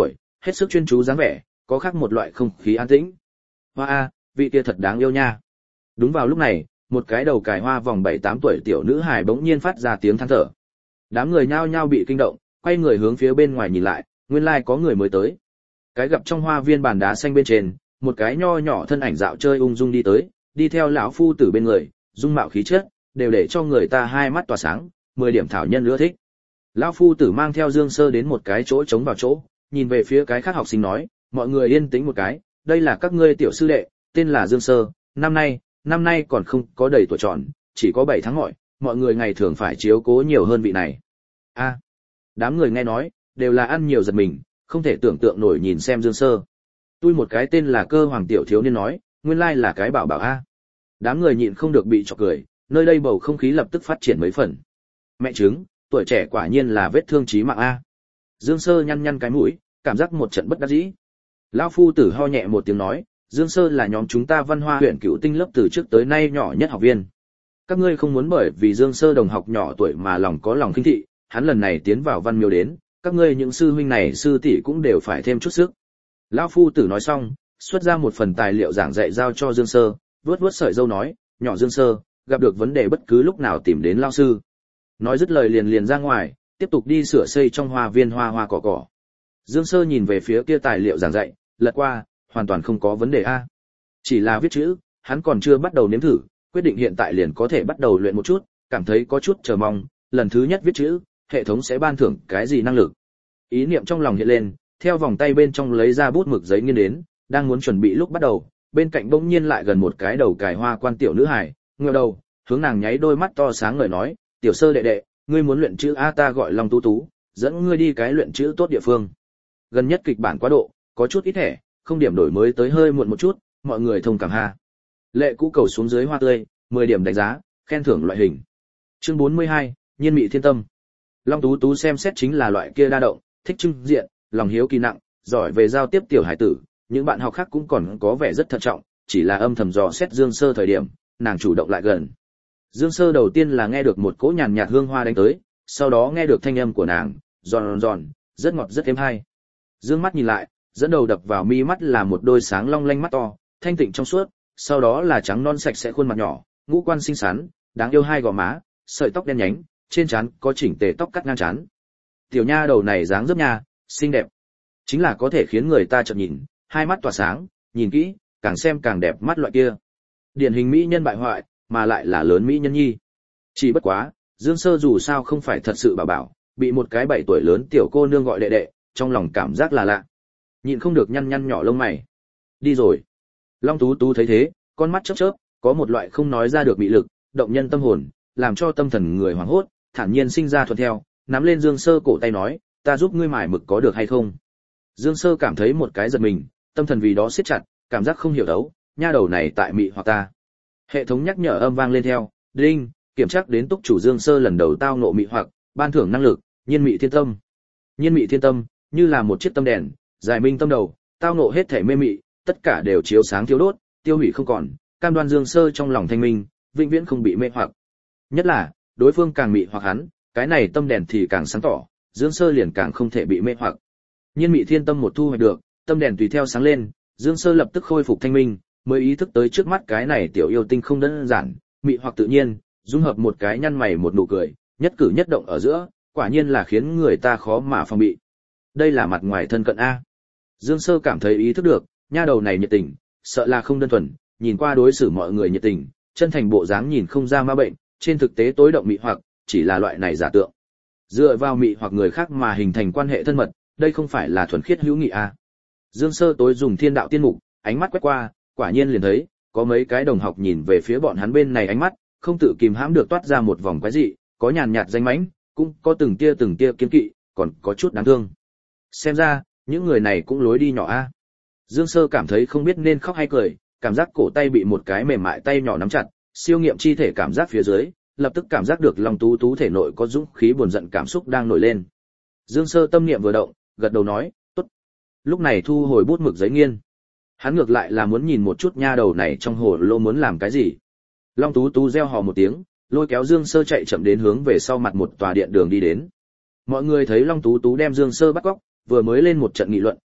hết sức chuyên chú dáng vẻ, có khác một loại không khí an tĩnh. Hoa a, vị kia thật đáng yêu nha. Đúng vào lúc này, một cái đầu cài hoa vòng bảy tám tuổi tiểu nữ hài bỗng nhiên phát ra tiếng than thở. Đám người nhao nhao bị kinh động, quay người hướng phía bên ngoài nhìn lại, nguyên lai có người mới tới. Cái gặp trong hoa viên bàn đá xanh bên trên, một cái nho nhỏ thân ảnh dạo chơi ung dung đi tới, đi theo lão phu tử bên người, dung mạo khí chất đều để cho người ta hai mắt tỏa sáng, mười điểm thảo nhân ưa thích. Lão phu tử mang theo Dương Sơ đến một cái chỗ trống vào chỗ, nhìn về phía cái khác học sinh nói, mọi người yên tĩnh một cái, đây là các ngươi tiểu sư đệ, tên là Dương Sơ, năm nay, năm nay còn không có đầy tuổi tròn, chỉ có bảy tháng ngọi, mọi người ngày thường phải chiếu cố nhiều hơn vị này. A, đám người nghe nói, đều là ăn nhiều giật mình, không thể tưởng tượng nổi nhìn xem Dương Sơ. Tôi một cái tên là Cơ Hoàng tiểu thiếu niên nói, nguyên lai là cái bảo bảo a. Đám người nhịn không được bị chọc cười, nơi đây bầu không khí lập tức phát triển mấy phần. Mẹ chứng, tuổi trẻ quả nhiên là vết thương chí mạng a. Dương Sơ nhăn nhăn cái mũi, cảm giác một trận bất đắc dĩ. Lão phu tử ho nhẹ một tiếng nói, Dương Sơ là nhóm chúng ta Văn Hoa huyện Cựu Tinh lớp từ trước tới nay nhỏ nhất học viên. Các ngươi không muốn bởi vì Dương Sơ đồng học nhỏ tuổi mà lòng có lòng khinh thị, hắn lần này tiến vào Văn Miếu đến, các ngươi những sư huynh này sư tỷ cũng đều phải thêm chút sức. Lão phu tử nói xong, xuất ra một phần tài liệu giảng dạy giao cho Dương Sơ, vuốt vuốt sợi râu nói, nhỏ Dương Sơ, gặp được vấn đề bất cứ lúc nào tìm đến lão sư. Nói dứt lời liền liền ra ngoài, tiếp tục đi sửa xây trong hoa viên hoa hoa cỏ cỏ. Dương Sơ nhìn về phía kia tài liệu giảng dạy, lật qua, hoàn toàn không có vấn đề a. Chỉ là viết chữ, hắn còn chưa bắt đầu nếm thử, quyết định hiện tại liền có thể bắt đầu luyện một chút, cảm thấy có chút chờ mong, lần thứ nhất viết chữ, hệ thống sẽ ban thưởng cái gì năng lực. Ý niệm trong lòng hiện lên, theo vòng tay bên trong lấy ra bút mực giấy nghiên đến, đang muốn chuẩn bị lúc bắt đầu, bên cạnh bỗng nhiên lại gần một cái đầu cài hoa quan tiểu nữ hài, ngửa đầu, hướng nàng nháy đôi mắt to sáng ngời nói, "Tiểu Sơ đệ đệ, ngươi muốn luyện chữ a, ta gọi Long Tú Tú, dẫn ngươi đi cái luyện chữ tốt địa phương." Gần nhất kịch bản quá độ, có chút ít thẻ, không điểm đổi mới tới hơi muộn một chút, mọi người thông cảm ha. Lệ cũ cầu xuống dưới hoa tươi, mười điểm đánh giá, khen thưởng loại hình. Chương bốn mươi hai, Nhiên mị thiên tâm. Long Tú Tú xem xét chính là loại kia đa động, thích trưng diện, lòng hiếu kỳ nặng, giỏi về giao tiếp tiểu hải tử, những bạn học khác cũng còn có vẻ rất thận trọng, chỉ là âm thầm dò xét Dương Sơ thời điểm, nàng chủ động lại gần. Dương Sơ đầu tiên là nghe được một cỗ nhàn nhạt hương hoa đánh tới, sau đó nghe được thanh âm của nàng, giòn giòn, rất ngọt rất êm hay. Dương mắt nhìn lại, dẫn đầu đập vào mi mắt là một đôi sáng long lanh mắt to, thanh tịnh trong suốt, sau đó là trắng non sạch sẽ khuôn mặt nhỏ, ngũ quan xinh xắn, đáng yêu hai gò má, sợi tóc đen nhánh, trên trán có chỉnh tề tóc cắt ngang trán. Tiểu nha đầu này dáng dấp nha, xinh đẹp, chính là có thể khiến người ta chợt nhìn, hai mắt tỏa sáng, nhìn kỹ, càng xem càng đẹp mắt loại kia. Điển hình mỹ nhân bại hoại, mà lại là lớn mỹ nhân nhi. Chỉ bất quá, Dương Sơ dù sao không phải thật sự bảo bảo, bị một cái bảy tuổi lớn tiểu cô nương gọi đệ đệ, trong lòng cảm giác là lạ. Nhịn không được nhăn nhăn nhỏ lông mày. Đi rồi. Long Tú Tú thấy thế, con mắt chớp chớp, có một loại không nói ra được mị lực, động nhân tâm hồn, làm cho tâm thần người hoảng hốt, thản nhiên sinh ra thuận theo, nắm lên Dương Sơ cổ tay nói, ta giúp ngươi mải mực có được hay không? Dương Sơ cảm thấy một cái giật mình, tâm thần vì đó siết chặt, cảm giác không hiểu đấu, nha đầu này tại mị hoặc ta. Hệ thống nhắc nhở âm vang lên theo, đinh, kiểm tra đến túc chủ Dương Sơ lần đầu tao ngộ mị hoặc, ban thưởng năng lực, nhiên mị thiên tâm. Nhiên mị thiên tâm, như là một chiếc tâm đèn, giải minh tâm đầu, tao ngộ hết thể mê mị, tất cả đều chiếu sáng thiếu đốt, tiêu hủy không còn, cam đoan Dương Sơ trong lòng thanh minh, vĩnh viễn không bị mê hoặc. Nhất là, đối phương càng mị hoặc hắn, cái này tâm đèn thì càng sáng tỏ, Dương Sơ liền càng không thể bị mê hoặc. Nhiên mị thiên tâm một thu hoạch được, tâm đèn tùy theo sáng lên, Dương Sơ lập tức khôi phục thanh minh, mới ý thức tới trước mắt cái này tiểu yêu tinh không đơn giản, mị hoặc tự nhiên, dung hợp một cái nhăn mày một nụ cười, nhất cử nhất động ở giữa, quả nhiên là khiến người ta khó mà phòng bị. Đây là mặt ngoài thân cận a. Dương Sơ cảm thấy ý thức được, nha đầu này nhiệt tình, sợ là không đơn thuần, nhìn qua đối xử mọi người nhiệt tình, chân thành bộ dáng nhìn không ra ma bệnh, trên thực tế tối động mị hoặc, chỉ là loại này giả tượng. Dựa vào mị hoặc người khác mà hình thành quan hệ thân mật, đây không phải là thuần khiết hữu nghị a. Dương Sơ tối dùng thiên đạo tiên mục, ánh mắt quét qua, quả nhiên liền thấy, có mấy cái đồng học nhìn về phía bọn hắn bên này ánh mắt, không tự kìm hãm được toát ra một vòng quái dị, có nhàn nhạt danh mãnh, cũng có từng tia từng tia kiên kỵ, còn có chút đáng thương. Xem ra, những người này cũng lối đi nhỏ a. Dương Sơ cảm thấy không biết nên khóc hay cười, cảm giác cổ tay bị một cái mềm mại tay nhỏ nắm chặt, siêu nghiệm chi thể cảm giác phía dưới, lập tức cảm giác được Long Tú Tú thể nội có dũng khí buồn giận cảm xúc đang nổi lên. Dương Sơ tâm niệm vừa động, gật đầu nói, tốt. Lúc này thu hồi bút mực giấy nghiên. Hắn ngược lại là muốn nhìn một chút nha đầu này trong hồ lô muốn làm cái gì. Long Tú Tú reo hò một tiếng, lôi kéo Dương Sơ chạy chậm đến hướng về sau mặt một tòa điện đường đi đến. Mọi người thấy Long Tú Tú đem Dương Sơ bắt cóc, vừa mới lên một trận nghị luận,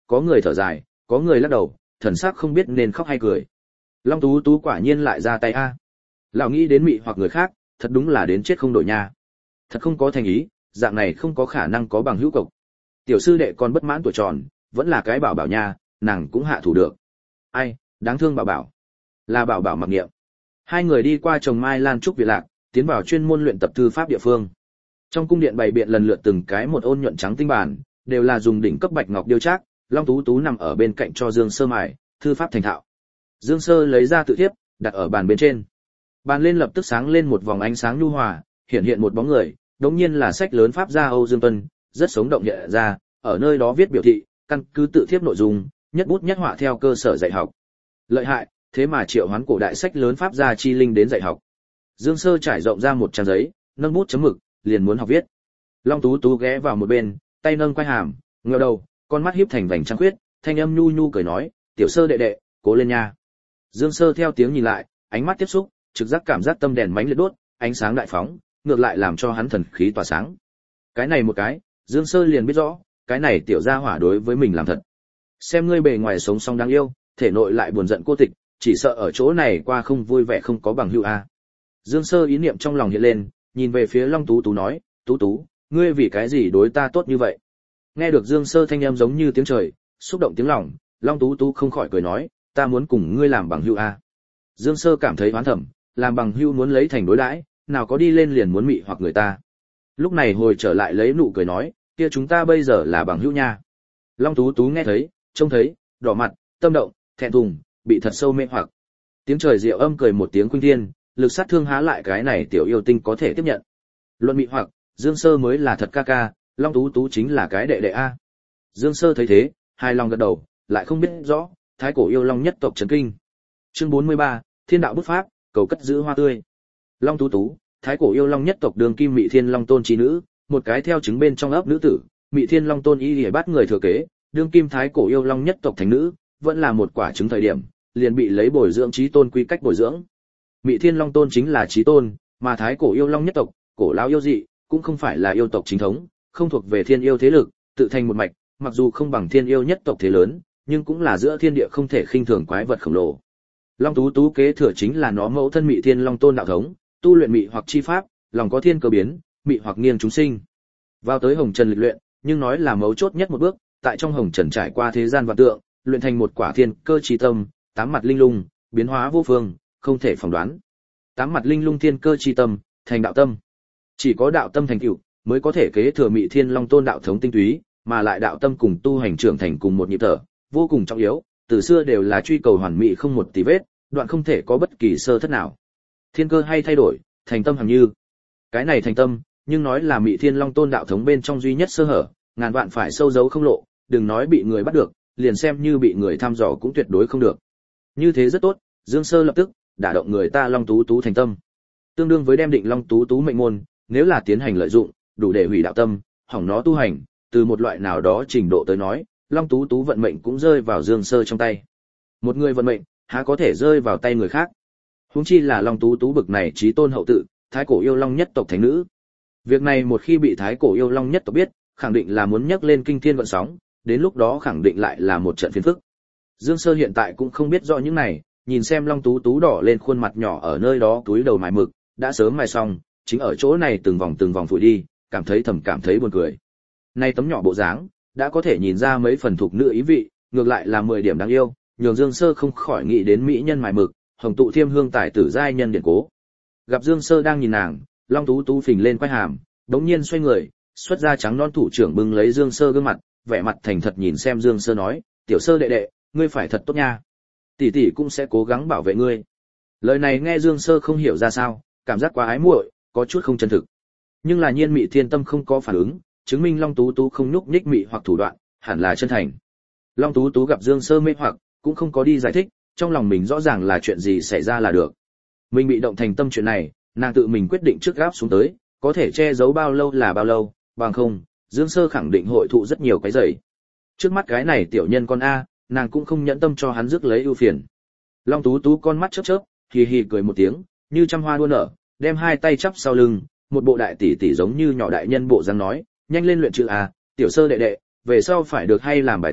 có người thở dài, có người lắc đầu, thần sắc không biết nên khóc hay cười. Long Tú Tú quả nhiên lại ra tay a. Lão nghĩ đến mị hoặc người khác, thật đúng là đến chết không đổi nha. Thật không có thành ý, dạng này không có khả năng có bằng hữu cộc. Tiểu sư đệ còn bất mãn tuổi tròn, vẫn là cái bảo bảo nha, nàng cũng hạ thủ được. Ai, đáng thương bảo bảo. Là bảo bảo mặc niệm. Hai người đi qua trồng mai lan trúc viện lạc, tiến vào chuyên môn luyện tập thư pháp địa phương. Trong cung điện bày biện lần lượt từng cái một ôn nhuận trắng tinh bản, đều là dùng đỉnh cấp bạch ngọc điêu trác. Long Tú Tú nằm ở bên cạnh cho Dương Sơ mài, thư pháp thành thạo. Dương Sơ lấy ra tự thiếp, đặt ở bàn bên trên. Bàn lên lập tức sáng lên một vòng ánh sáng nhu hòa, hiện hiện một bóng người, đống nhiên là sách lớn pháp gia Âu Dương Tuân, rất sống động hiện ra, ở nơi đó viết biểu thị, căn cứ tự thiếp nội dung, nhất bút nhất họa theo cơ sở dạy học. Lợi hại, thế mà triệu hoán cổ đại sách lớn pháp gia chi linh đến dạy học. Dương Sơ trải rộng ra một trang giấy, nâng bút chấm mực, liền muốn học viết. Long Tú Tú ghé vào một bên, tay nâng quai hàm, ngửa đầu, con mắt híp thành vành trăng khuyết, thanh âm nhu nhu cười nói, "Tiểu Sơ đệ đệ, cố lên nha." Dương Sơ theo tiếng nhìn lại, ánh mắt tiếp xúc, trực giác cảm giác tâm đèn mánh liệt đốt, ánh sáng đại phóng, ngược lại làm cho hắn thần khí tỏa sáng. Cái này một cái, Dương Sơ liền biết rõ, cái này tiểu gia hỏa đối với mình làm thật. Xem ngươi bề ngoài sống song đáng yêu, thể nội lại buồn giận cô tịch, chỉ sợ ở chỗ này qua không vui vẻ không có bằng hữu a. Dương Sơ ý niệm trong lòng hiện lên, nhìn về phía Long Tú Tú nói, "Tú Tú, ngươi vì cái gì đối ta tốt như vậy?" Nghe được Dương Sơ thanh âm giống như tiếng trời, xúc động tiếng lòng, Long Tú Tú không khỏi cười nói, "Ta muốn cùng ngươi làm bằng hữu a." Dương Sơ cảm thấy oán thầm, làm bằng hữu muốn lấy thành đối đãi, nào có đi lên liền muốn mị hoặc người ta. Lúc này hồi trở lại lấy nụ cười nói, "Kia chúng ta bây giờ là bằng hữu nha." Long Tú Tú nghe thấy, trông thấy, đỏ mặt, tâm động, thẹn thùng, bị thật sâu mê hoặc. Tiếng trời diệu âm cười một tiếng khuynh thiên, lực sát thương há lại cái này tiểu yêu tinh có thể tiếp nhận. Luận mị hoặc, Dương Sơ mới là thật ca ca, Long Tú Tú chính là cái đệ đệ a. Dương Sơ thấy thế, hài lòng gật đầu, lại không biết rõ, thái cổ yêu long nhất tộc chấn kinh. Chương bốn mươi ba, Thiên đạo bút pháp, cầu cất giữ hoa tươi. Long Tú Tú, thái cổ yêu long nhất tộc đường kim Mị Thiên Long Tôn trí nữ, một cái theo chứng bên trong ấp nữ tử, Mị Thiên Long Tôn y liễu bắt người thừa kế, đương kim thái cổ yêu long nhất tộc thành nữ, vẫn là một quả trứng thời điểm, liền bị lấy bồi dưỡng trí tôn quy cách bồi dưỡng. Mị Thiên Long Tôn chính là trí tôn, mà thái cổ yêu long nhất tộc, cổ lão yêu dị, cũng không phải là yêu tộc chính thống, không thuộc về thiên yêu thế lực, tự thành một mạch, mặc dù không bằng thiên yêu nhất tộc thế lớn, nhưng cũng là giữa thiên địa không thể khinh thường quái vật khổng lồ. Long Tú Tú kế thừa chính là nó mẫu thân Mị Thiên Long Tôn đạo thống, tu luyện mị hoặc chi pháp, lòng có thiên cơ biến, mị hoặc nghiêng chúng sinh. Vào tới hồng trần lịch luyện, nhưng nói là mấu chốt nhất một bước, tại trong hồng trần trải qua thế gian vạn tượng, luyện thành một quả thiên cơ chi tâm, tám mặt linh lung, biến hóa vô phương, không thể phỏng đoán. Tám mặt linh lung thiên cơ chi tâm, thành đạo tâm. Chỉ có đạo tâm thành tựu, mới có thể kế thừa Mị Thiên Long Tôn đạo thống tinh túy, mà lại đạo tâm cùng tu hành trưởng thành cùng một nhịp thở, vô cùng trọng yếu, từ xưa đều là truy cầu hoàn mỹ không một tì vết, đoạn không thể có bất kỳ sơ thất nào. Thiên cơ hay thay đổi, thành tâm hằng như. Cái này thành tâm, nhưng nói là Mị Thiên Long Tôn đạo thống bên trong duy nhất sơ hở, ngàn vạn phải sâu giấu không lộ, đừng nói bị người bắt được, liền xem như bị người thăm dò cũng tuyệt đối không được. Như thế rất tốt, Dương Sơ lập tức đả động người ta Long Tú Tú thành tâm. Tương đương với đem định Long Tú Tú mệnh môn, nếu là tiến hành lợi dụng, đủ để hủy đạo tâm, hỏng nó tu hành, từ một loại nào đó trình độ tới nói, Long Tú Tú vận mệnh cũng rơi vào Dương Sơ trong tay. Một người vận mệnh, há có thể rơi vào tay người khác. Huống chi là Long Tú Tú bực này chí tôn hậu tự, thái cổ yêu long nhất tộc thánh nữ. Việc này một khi bị thái cổ yêu long nhất tộc biết, khẳng định là muốn nhấc lên kinh thiên gợn sóng, đến lúc đó khẳng định lại là một trận phiền phức. Dương Sơ hiện tại cũng không biết rõ những này, nhìn xem Long Tú Tú đỏ lên khuôn mặt nhỏ ở nơi đó túi đầu mài mực, đã sớm mài xong, chính ở chỗ này từng vòng từng vòng phủi đi, cảm thấy thầm cảm thấy buồn cười. Nay tấm nhỏ bộ dáng, đã có thể nhìn ra mấy phần thuộc nữ ý vị, ngược lại là mười điểm đáng yêu, nhường Dương Sơ không khỏi nghĩ đến mỹ nhân mài mực, hồng tụ thiêm hương tài tử giai nhân điển cố. Gặp Dương Sơ đang nhìn nàng, Long Tú Tú phình lên quai hàm, đống nhiên xoay người, xuất ra trắng non thủ trưởng bưng lấy Dương Sơ gương mặt, vẻ mặt thành thật nhìn xem Dương Sơ nói, "Tiểu Sơ đệ đệ, ngươi phải thật tốt nha. Tỷ tỷ cũng sẽ cố gắng bảo vệ ngươi." Lời này nghe Dương Sơ không hiểu ra sao, cảm giác quá ái muội, có chút không chân thực. Nhưng là nhiên Mị Thiên Tâm không có phản ứng, chứng minh Long Tú Tú không nhúc nhích mị hoặc thủ đoạn, hẳn là chân thành. Long Tú Tú gặp Dương Sơ mê hoặc, cũng không có đi giải thích, trong lòng mình rõ ràng là chuyện gì xảy ra là được. Mình bị động thành tâm chuyện này, nàng tự mình quyết định trước gáp xuống tới, có thể che giấu bao lâu là bao lâu, bằng không, Dương Sơ khẳng định hội thụ rất nhiều cái giày. Trước mắt cái này tiểu nhân con A, nàng cũng không nhẫn tâm cho hắn rước lấy ưu phiền. Long Tú Tú con mắt chớp chớp, hì hì cười một tiếng, như trăm hoa đua nở, đem hai tay chắp sau lưng, một bộ đại tỷ tỷ giống như nhỏ đại nhân bộ dáng nói, "Nhanh lên luyện chữ A, Tiểu Sơ đệ đệ, về sau phải được hay làm bài tập,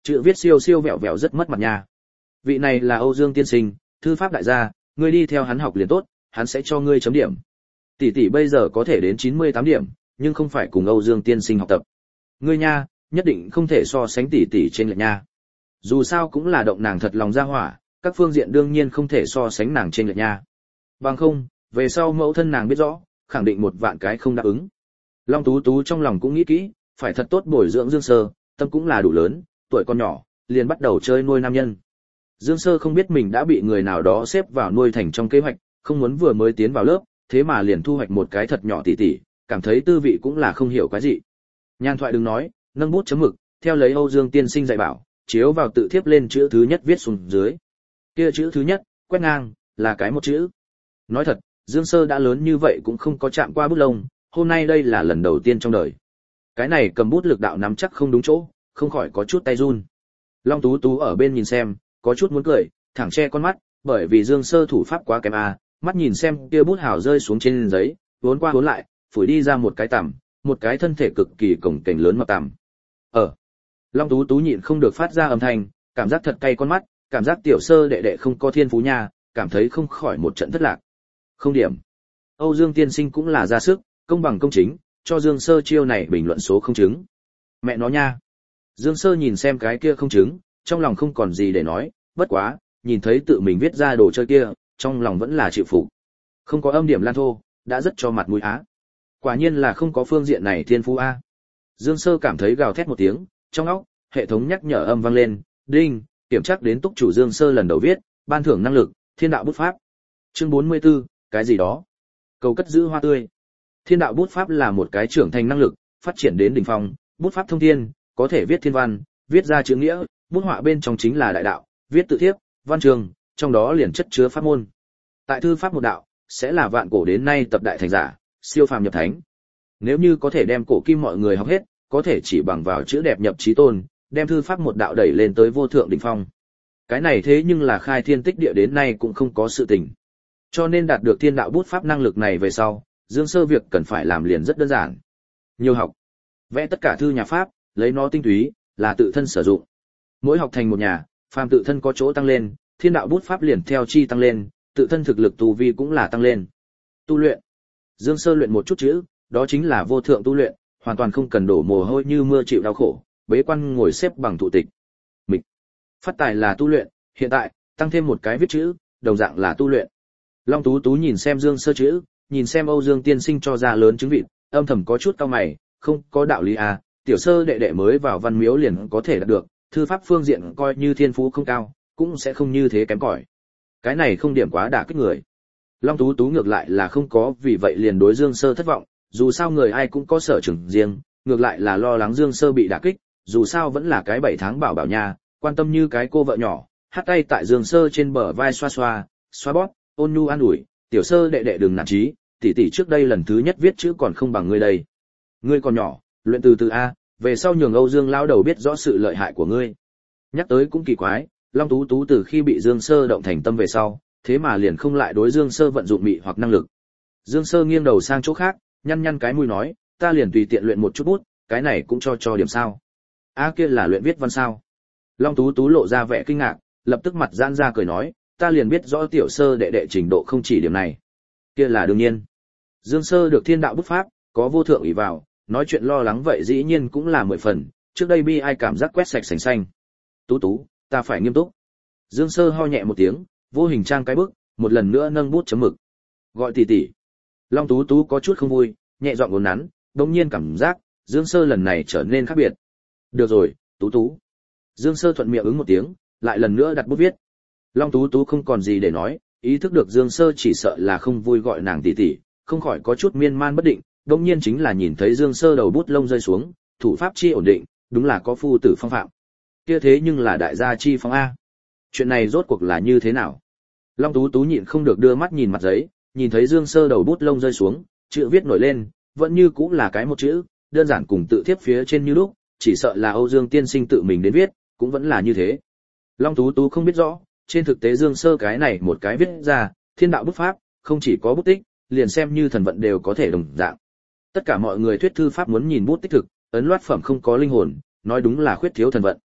chữ viết siêu siêu vẹo vẹo rất mất mặt nha. Vị này là Âu Dương tiên sinh, thư pháp đại gia, ngươi đi theo hắn học liền tốt, hắn sẽ cho ngươi chấm điểm. Tỷ tỷ bây giờ có thể đến chín mươi tám điểm, nhưng không phải cùng Âu Dương tiên sinh học tập. Ngươi nha, nhất định không thể so sánh tỷ tỷ trên lệch nha. Dù sao cũng là động nàng thật lòng ra hỏa, các phương diện đương nhiên không thể so sánh nàng trên lệch nha. Bằng không, về sau mẫu thân nàng biết rõ, khẳng định một vạn cái không đáp ứng. Long Tú Tú trong lòng cũng nghĩ kỹ, phải thật tốt bồi dưỡng Dương Sơ, tâm cũng là đủ lớn, tuổi còn nhỏ, liền bắt đầu chơi nuôi nam nhân. Dương Sơ không biết mình đã bị người nào đó xếp vào nuôi thành trong kế hoạch, không muốn vừa mới tiến vào lớp, thế mà liền thu hoạch một cái thật nhỏ tỉ tỉ, cảm thấy tư vị cũng là không hiểu cái gì. Nhan thoại đừng nói, nâng bút chấm mực, theo lấy Âu Dương tiên sinh dạy bảo, chiếu vào tự thiếp lên chữ thứ nhất viết xuống dưới. Kia chữ thứ nhất, quét ngang, là cái một chữ. Nói thật, Dương Sơ đã lớn như vậy cũng không có chạm qua bút lông, hôm nay đây là lần đầu tiên trong đời. Cái này cầm bút lực đạo nắm chắc không đúng chỗ, không khỏi có chút tay run. Long Tú Tú ở bên nhìn xem, có chút muốn cười, thẳng che con mắt, bởi vì Dương Sơ thủ pháp quá kém à, mắt nhìn xem kia bút hào rơi xuống trên giấy, vốn qua vốn lại, phủi đi ra một cái tằm, một cái thân thể cực kỳ cổng kềnh lớn mập tằm. Ờ. Long Tú Tú nhịn không được phát ra âm thanh, cảm giác thật cay con mắt, cảm giác tiểu Sơ đệ đệ không có thiên phú nha, cảm thấy không khỏi một trận thất lạc. Không điểm. Âu Dương tiên sinh cũng là ra sức, công bằng công chính, cho Dương Sơ chiêu này bình luận số không chứng. Mẹ nó nha. Dương Sơ nhìn xem cái kia không chứng, trong lòng không còn gì để nói, bất quá, nhìn thấy tự mình viết ra đồ chơi kia, trong lòng vẫn là chịu phục. Không có âm điểm lan thô, đã rất cho mặt mũi á. Quả nhiên là không có phương diện này thiên phú a. Dương Sơ cảm thấy gào thét một tiếng, trong óc, hệ thống nhắc nhở âm vang lên, đinh, kiểm tra đến túc chủ Dương Sơ lần đầu viết, ban thưởng năng lực, thiên đạo bút pháp. Chương bốn mươi tư, cái gì đó? Cầu cất giữ hoa tươi. Thiên đạo bút pháp là một cái trưởng thành năng lực, phát triển đến đỉnh phong, bút pháp thông thiên, có thể viết thiên văn, viết ra chữ nghĩa, bút họa bên trong chính là đại đạo, viết tự thiếp, văn chương, trong đó liền chất chứa pháp môn. Tại thư pháp một đạo, sẽ là vạn cổ đến nay tập đại thành giả, siêu phàm nhập thánh. Nếu như có thể đem cổ kim mọi người học hết, có thể chỉ bằng vào chữ đẹp nhập chí tôn, đem thư pháp một đạo đẩy lên tới vô thượng đỉnh phong. Cái này thế nhưng là khai thiên tích địa đến nay cũng không có sự tình. Cho nên đạt được thiên đạo bút pháp năng lực này về sau, Dương Sơ việc cần phải làm liền rất đơn giản. Nhiều học, vẽ tất cả thư nhà pháp, lấy nó tinh túy, là tự thân sử dụng. Mỗi học thành một nhà, phàm tự thân có chỗ tăng lên, thiên đạo bút pháp liền theo chi tăng lên, tự thân thực lực tu vi cũng là tăng lên. Tu luyện. Dương Sơ luyện một chút chữ, đó chính là vô thượng tu luyện, hoàn toàn không cần đổ mồ hôi như mưa chịu đau khổ, bế quan ngồi xếp bằng thụ tịch. Mịch. Phát tài là tu luyện, hiện tại, tăng thêm một cái viết chữ, đồng dạng là tu luyện. Long Tú Tú nhìn xem Dương Sơ chữ, nhìn xem Âu Dương tiên sinh cho ra lớn chứng vịt, âm thầm có chút cau mày, không có đạo lý à, tiểu Sơ đệ đệ mới vào văn miếu liền có thể đạt được, thư pháp phương diện coi như thiên phú không cao, cũng sẽ không như thế kém cỏi. Cái này không điểm quá đả kích người. Long Tú Tú ngược lại là không có vì vậy liền đối Dương Sơ thất vọng, dù sao người ai cũng có sở trường riêng, ngược lại là lo lắng Dương Sơ bị đả kích, dù sao vẫn là cái bảy tháng bảo bảo nha, quan tâm như cái cô vợ nhỏ, hát tay tại Dương Sơ trên bờ vai xoa xoa, xoa bóp, ôn nhu an ủi, tiểu Sơ đệ đệ đừng nản chí, tỷ tỷ trước đây lần thứ nhất viết chữ còn không bằng ngươi đây. Ngươi còn nhỏ, luyện từ từ a, về sau nhường Âu Dương lão đầu biết rõ sự lợi hại của ngươi. Nhắc tới cũng kỳ quái, Long Tú Tú từ khi bị Dương Sơ động thành tâm về sau, thế mà liền không lại đối Dương Sơ vận dụng mị hoặc năng lực. Dương Sơ nghiêng đầu sang chỗ khác, nhăn nhăn cái mũi nói, ta liền tùy tiện luyện một chút bút, cái này cũng cho cho điểm sao? A kia là luyện viết văn sao? Long Tú Tú lộ ra vẻ kinh ngạc, lập tức mặt giãn ra cười nói, ta liền biết rõ tiểu Sơ đệ đệ trình độ không chỉ điểm này. Kia là đương nhiên. Dương Sơ được thiên đạo bút pháp, có vô thượng ủy vào, nói chuyện lo lắng vậy dĩ nhiên cũng là mười phần, trước đây bi ai cảm giác quét sạch sành xanh. Tú Tú, ta phải nghiêm túc. Dương Sơ ho nhẹ một tiếng, vô hình trang cái bức, một lần nữa nâng bút chấm mực. Gọi tỷ tỷ. Long Tú Tú có chút không vui, nhẹ giọng uốn nắn, đột nhiên cảm giác, Dương Sơ lần này trở nên khác biệt. Được rồi, Tú Tú. Dương Sơ thuận miệng ứng một tiếng, lại lần nữa đặt bút viết. Long Tú Tú không còn gì để nói, ý thức được Dương Sơ chỉ sợ là không vui gọi nàng tỷ tỷ, không khỏi có chút miên man bất định, đột nhiên chính là nhìn thấy Dương Sơ đầu bút lông rơi xuống, thủ pháp chi ổn định, đúng là có phu tử phong phạm. Kia thế nhưng là đại gia chi phong a. Chuyện này rốt cuộc là như thế nào? Long Tú Tú nhịn không được đưa mắt nhìn mặt giấy, nhìn thấy Dương Sơ đầu bút lông rơi xuống, chữ viết nổi lên, vẫn như cũng là cái một chữ, đơn giản cùng tự thiếp phía trên như lúc, chỉ sợ là Âu Dương tiên sinh tự mình đến viết, cũng vẫn là như thế. Long Tú Tú không biết rõ, trên thực tế Dương Sơ cái này một cái viết ra, thiên đạo bút pháp, không chỉ có bút tích, liền xem như thần vận đều có thể đồng dạng. Tất cả mọi người thuyết thư pháp muốn nhìn bút tích thực, ấn loát phẩm không có linh hồn, nói đúng là khuyết thiếu thần vận.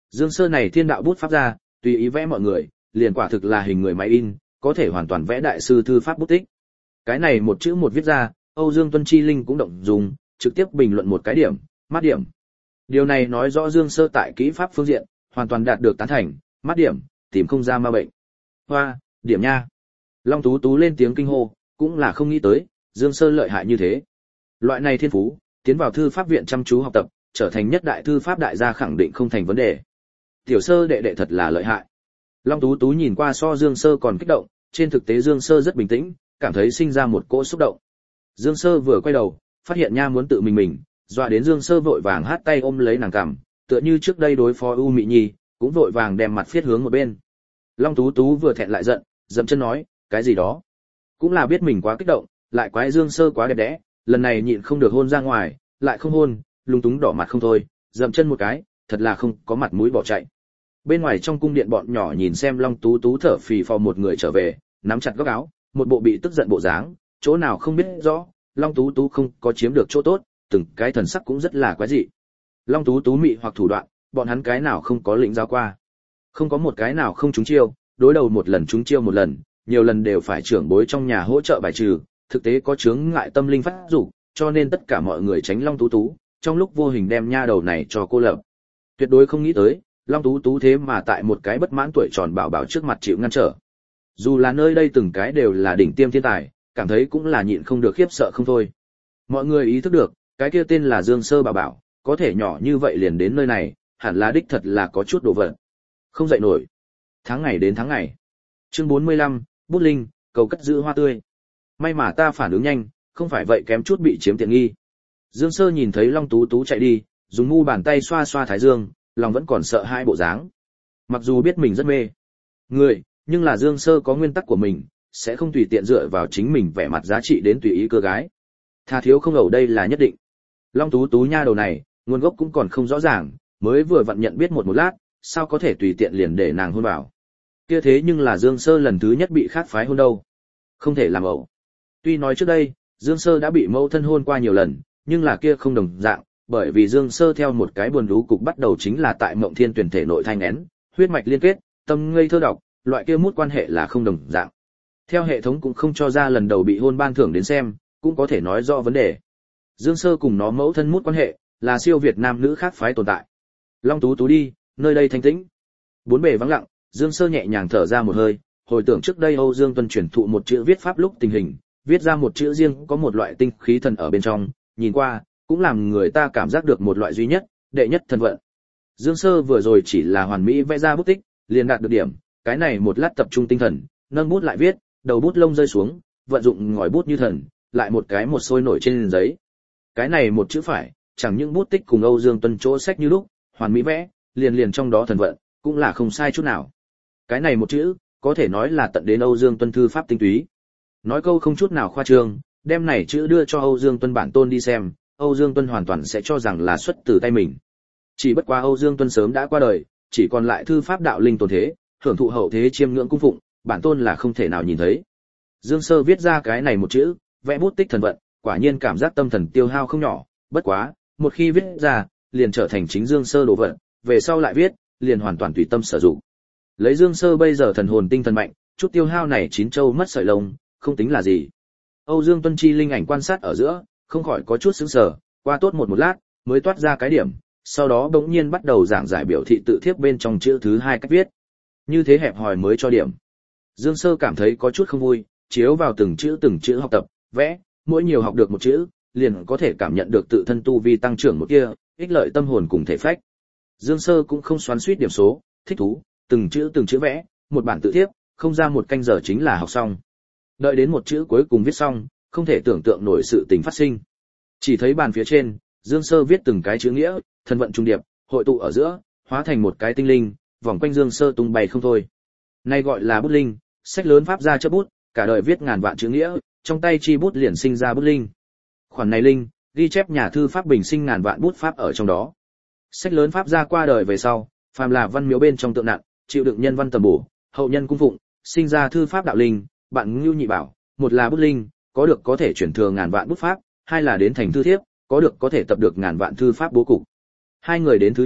Dương Sơ này thiên đạo bút pháp ra, tùy ý vẽ mọi người, liền quả thực là hình người máy in, có thể hoàn toàn vẽ đại sư thư pháp bút tích. Cái này một chữ một viết ra, Âu Dương Tuân Chi Linh cũng động dùng, trực tiếp bình luận một cái điểm, mát điểm. Điều này nói rõ Dương Sơ tại kỹ pháp phương diện, hoàn toàn đạt được tán thành, mát điểm, tìm không ra ma bệnh. Hoa, điểm nha. Long Tú Tú lên tiếng kinh hô, cũng là không nghĩ tới, Dương Sơ lợi hại như thế. Loại này thiên phú, tiến vào thư pháp viện chăm chú học tập, trở thành nhất đại thư pháp đại gia khẳng định không thành vấn đề. Tiểu Sơ đệ đệ thật là lợi hại. Long Tú Tú nhìn qua so Dương Sơ còn kích động, trên thực tế Dương Sơ rất bình tĩnh, cảm thấy sinh ra một cỗ xúc động. Dương Sơ vừa quay đầu, phát hiện nha muốn tự mình mình, dọa đến Dương Sơ vội vàng hát tay ôm lấy nàng cằm, tựa như trước đây đối phó U Mị Nhi, cũng vội vàng đem mặt phiết hướng một bên. Long Tú Tú vừa thẹn lại giận, dậm chân nói, cái gì đó? Cũng là biết mình quá kích động, lại quái Dương Sơ quá đẹp đẽ, lần này nhịn không được hôn ra ngoài, lại không hôn, lung túng đỏ mặt không thôi, dậm chân một cái, thật là không có mặt mũi bỏ chạy. Bên ngoài trong cung điện bọn nhỏ nhìn xem Long Tú Tú thở phì phò một người trở về, nắm chặt góc áo, một bộ bị tức giận bộ dáng, chỗ nào không biết rõ, Long Tú Tú không có chiếm được chỗ tốt, từng cái thần sắc cũng rất là quái dị. Long Tú Tú mị hoặc thủ đoạn, bọn hắn cái nào không có lĩnh giáo qua. Không có một cái nào không trúng chiêu, đối đầu một lần trúng chiêu một lần, nhiều lần đều phải trưởng bối trong nhà hỗ trợ bài trừ, thực tế có chướng ngại tâm linh phát dục, cho nên tất cả mọi người tránh Long Tú Tú, trong lúc vô hình đem nha đầu này cho cô lập. Tuyệt đối không nghĩ tới, Long Tú Tú thế mà tại một cái bất mãn tuổi tròn bảo bảo trước mặt chịu ngăn trở. Dù là nơi đây từng cái đều là đỉnh tiêm thiên tài, cảm thấy cũng là nhịn không được khiếp sợ không thôi. Mọi người ý thức được, cái kia tên là Dương Sơ bảo bảo, có thể nhỏ như vậy liền đến nơi này, hẳn là đích thật là có chút đồ vật. Không dậy nổi. Tháng ngày đến tháng ngày. Chương bốn mươi lăm, Bút Linh, cầu cất giữ hoa tươi. May mà ta phản ứng nhanh, không phải vậy kém chút bị chiếm tiện nghi. Dương Sơ nhìn thấy Long Tú Tú chạy đi, dùng mu bàn tay xoa xoa thái dương, lòng vẫn còn sợ hai bộ dáng. Mặc dù biết mình rất mê người, nhưng là Dương Sơ có nguyên tắc của mình, sẽ không tùy tiện dựa vào chính mình vẻ mặt giá trị đến tùy ý cưa gái. Tha thiếu không ẩu đây là nhất định. Long Tú Tú nha đầu này, nguồn gốc cũng còn không rõ ràng, mới vừa vặn nhận biết một một lát, sao có thể tùy tiện liền để nàng hôn vào. Kia thế nhưng là Dương Sơ lần thứ nhất bị khác phái hôn đâu. Không thể làm ẩu. Tuy nói trước đây, Dương Sơ đã bị mẫu thân hôn qua nhiều lần, nhưng là kia không đồng dạng, bởi vì Dương Sơ theo một cái buồn lú cục bắt đầu chính là tại Mộng Thiên Tuyển thể nội thanh én, huyết mạch liên kết, tâm ngây thơ độc, loại kia mút quan hệ là không đồng dạng. Theo hệ thống cũng không cho ra lần đầu bị hôn ban thưởng đến xem, cũng có thể nói rõ vấn đề. Dương Sơ cùng nó mẫu thân mút quan hệ, là siêu việt nam nữ khác phái tồn tại. Long Tú Tú đi, nơi đây thanh tĩnh. Bốn bề vắng lặng, Dương Sơ nhẹ nhàng thở ra một hơi, hồi tưởng trước đây Âu Dương Tuân truyền thụ một chữ viết pháp lúc tình hình, viết ra một chữ riêng có một loại tinh khí thần ở bên trong, nhìn qua, cũng làm người ta cảm giác được một loại duy nhất, đệ nhất thần vận. Dương Sơ vừa rồi chỉ là hoàn mỹ vẽ ra bút tích, liền đạt được điểm, cái này một lát tập trung tinh thần, nâng bút lại viết, đầu bút lông rơi xuống, vận dụng ngòi bút như thần, lại một cái một sôi nổi trên giấy. Cái này một chữ phải, chẳng những bút tích cùng Âu Dương Tuân chỗ sách như lúc, hoàn mỹ vẽ, liền liền trong đó thần vận, cũng là không sai chút nào. Cái này một chữ, có thể nói là tận đến Âu Dương Tuân thư pháp tinh túy. Nói câu không chút nào khoa trương, đem này chữ đưa cho Âu Dương Tuân bản tôn đi xem, Âu Dương Tuân hoàn toàn sẽ cho rằng là xuất từ tay mình. Chỉ bất quá Âu Dương Tuân sớm đã qua đời, chỉ còn lại thư pháp đạo linh tồn thế, hưởng thụ hậu thế chiêm ngưỡng cung phụng, bản tôn là không thể nào nhìn thấy. Dương Sơ viết ra cái này một chữ, vẽ bút tích thần vận, quả nhiên cảm giác tâm thần tiêu hao không nhỏ, bất quá, một khi viết ra, liền trở thành chính Dương Sơ đồ vật, về sau lại viết, liền hoàn toàn tùy tâm sử dụng. Lấy Dương Sơ bây giờ thần hồn tinh thần mạnh, chút tiêu hao này chín châu mất sợi lông, không tính là gì. Âu Dương Tuân Chi linh ảnh quan sát ở giữa, không khỏi có chút sững sờ, qua tốt một một lát, mới toát ra cái điểm, sau đó bỗng nhiên bắt đầu giảng giải biểu thị tự thiếp bên trong chữ thứ hai cách viết. Như thế hẹp hòi mới cho điểm. Dương Sơ cảm thấy có chút không vui, chiếu vào từng chữ từng chữ học tập, vẽ, mỗi nhiều học được một chữ, liền có thể cảm nhận được tự thân tu vi tăng trưởng một kia, ích lợi tâm hồn cùng thể phách. Dương Sơ cũng không xoắn xuýt điểm số, thích thú, từng chữ từng chữ vẽ, một bản tự thiếp, không ra một canh giờ chính là học xong. Đợi đến một chữ cuối cùng viết xong, không thể tưởng tượng nổi sự tình phát sinh. Chỉ thấy bàn phía trên, Dương Sơ viết từng cái chữ nghĩa, thân vận trung điệp, hội tụ ở giữa, hóa thành một cái tinh linh, vòng quanh Dương Sơ tung bay không thôi. Nay gọi là bút linh, sách lớn pháp ra chấp bút, cả đời viết ngàn vạn chữ nghĩa, trong tay chi bút liền sinh ra bút linh. Khoản này linh, ghi chép nhà thư pháp bình sinh ngàn vạn bút pháp ở trong đó. Sách lớn pháp ra qua đời về sau, phàm là văn miếu bên trong tượng nặng, chịu đựng nhân văn tầm bổ, hậu nhân cung phụng, sinh ra thư pháp đạo linh, bạn Ngưu Nhị Bảo, một là bút linh, có được có thể chuyển thừa ngàn vạn bút pháp, hai là đến thành thư thiếp, có được có thể tập được ngàn vạn thư pháp bố cục. Hai người đến thứ nhất,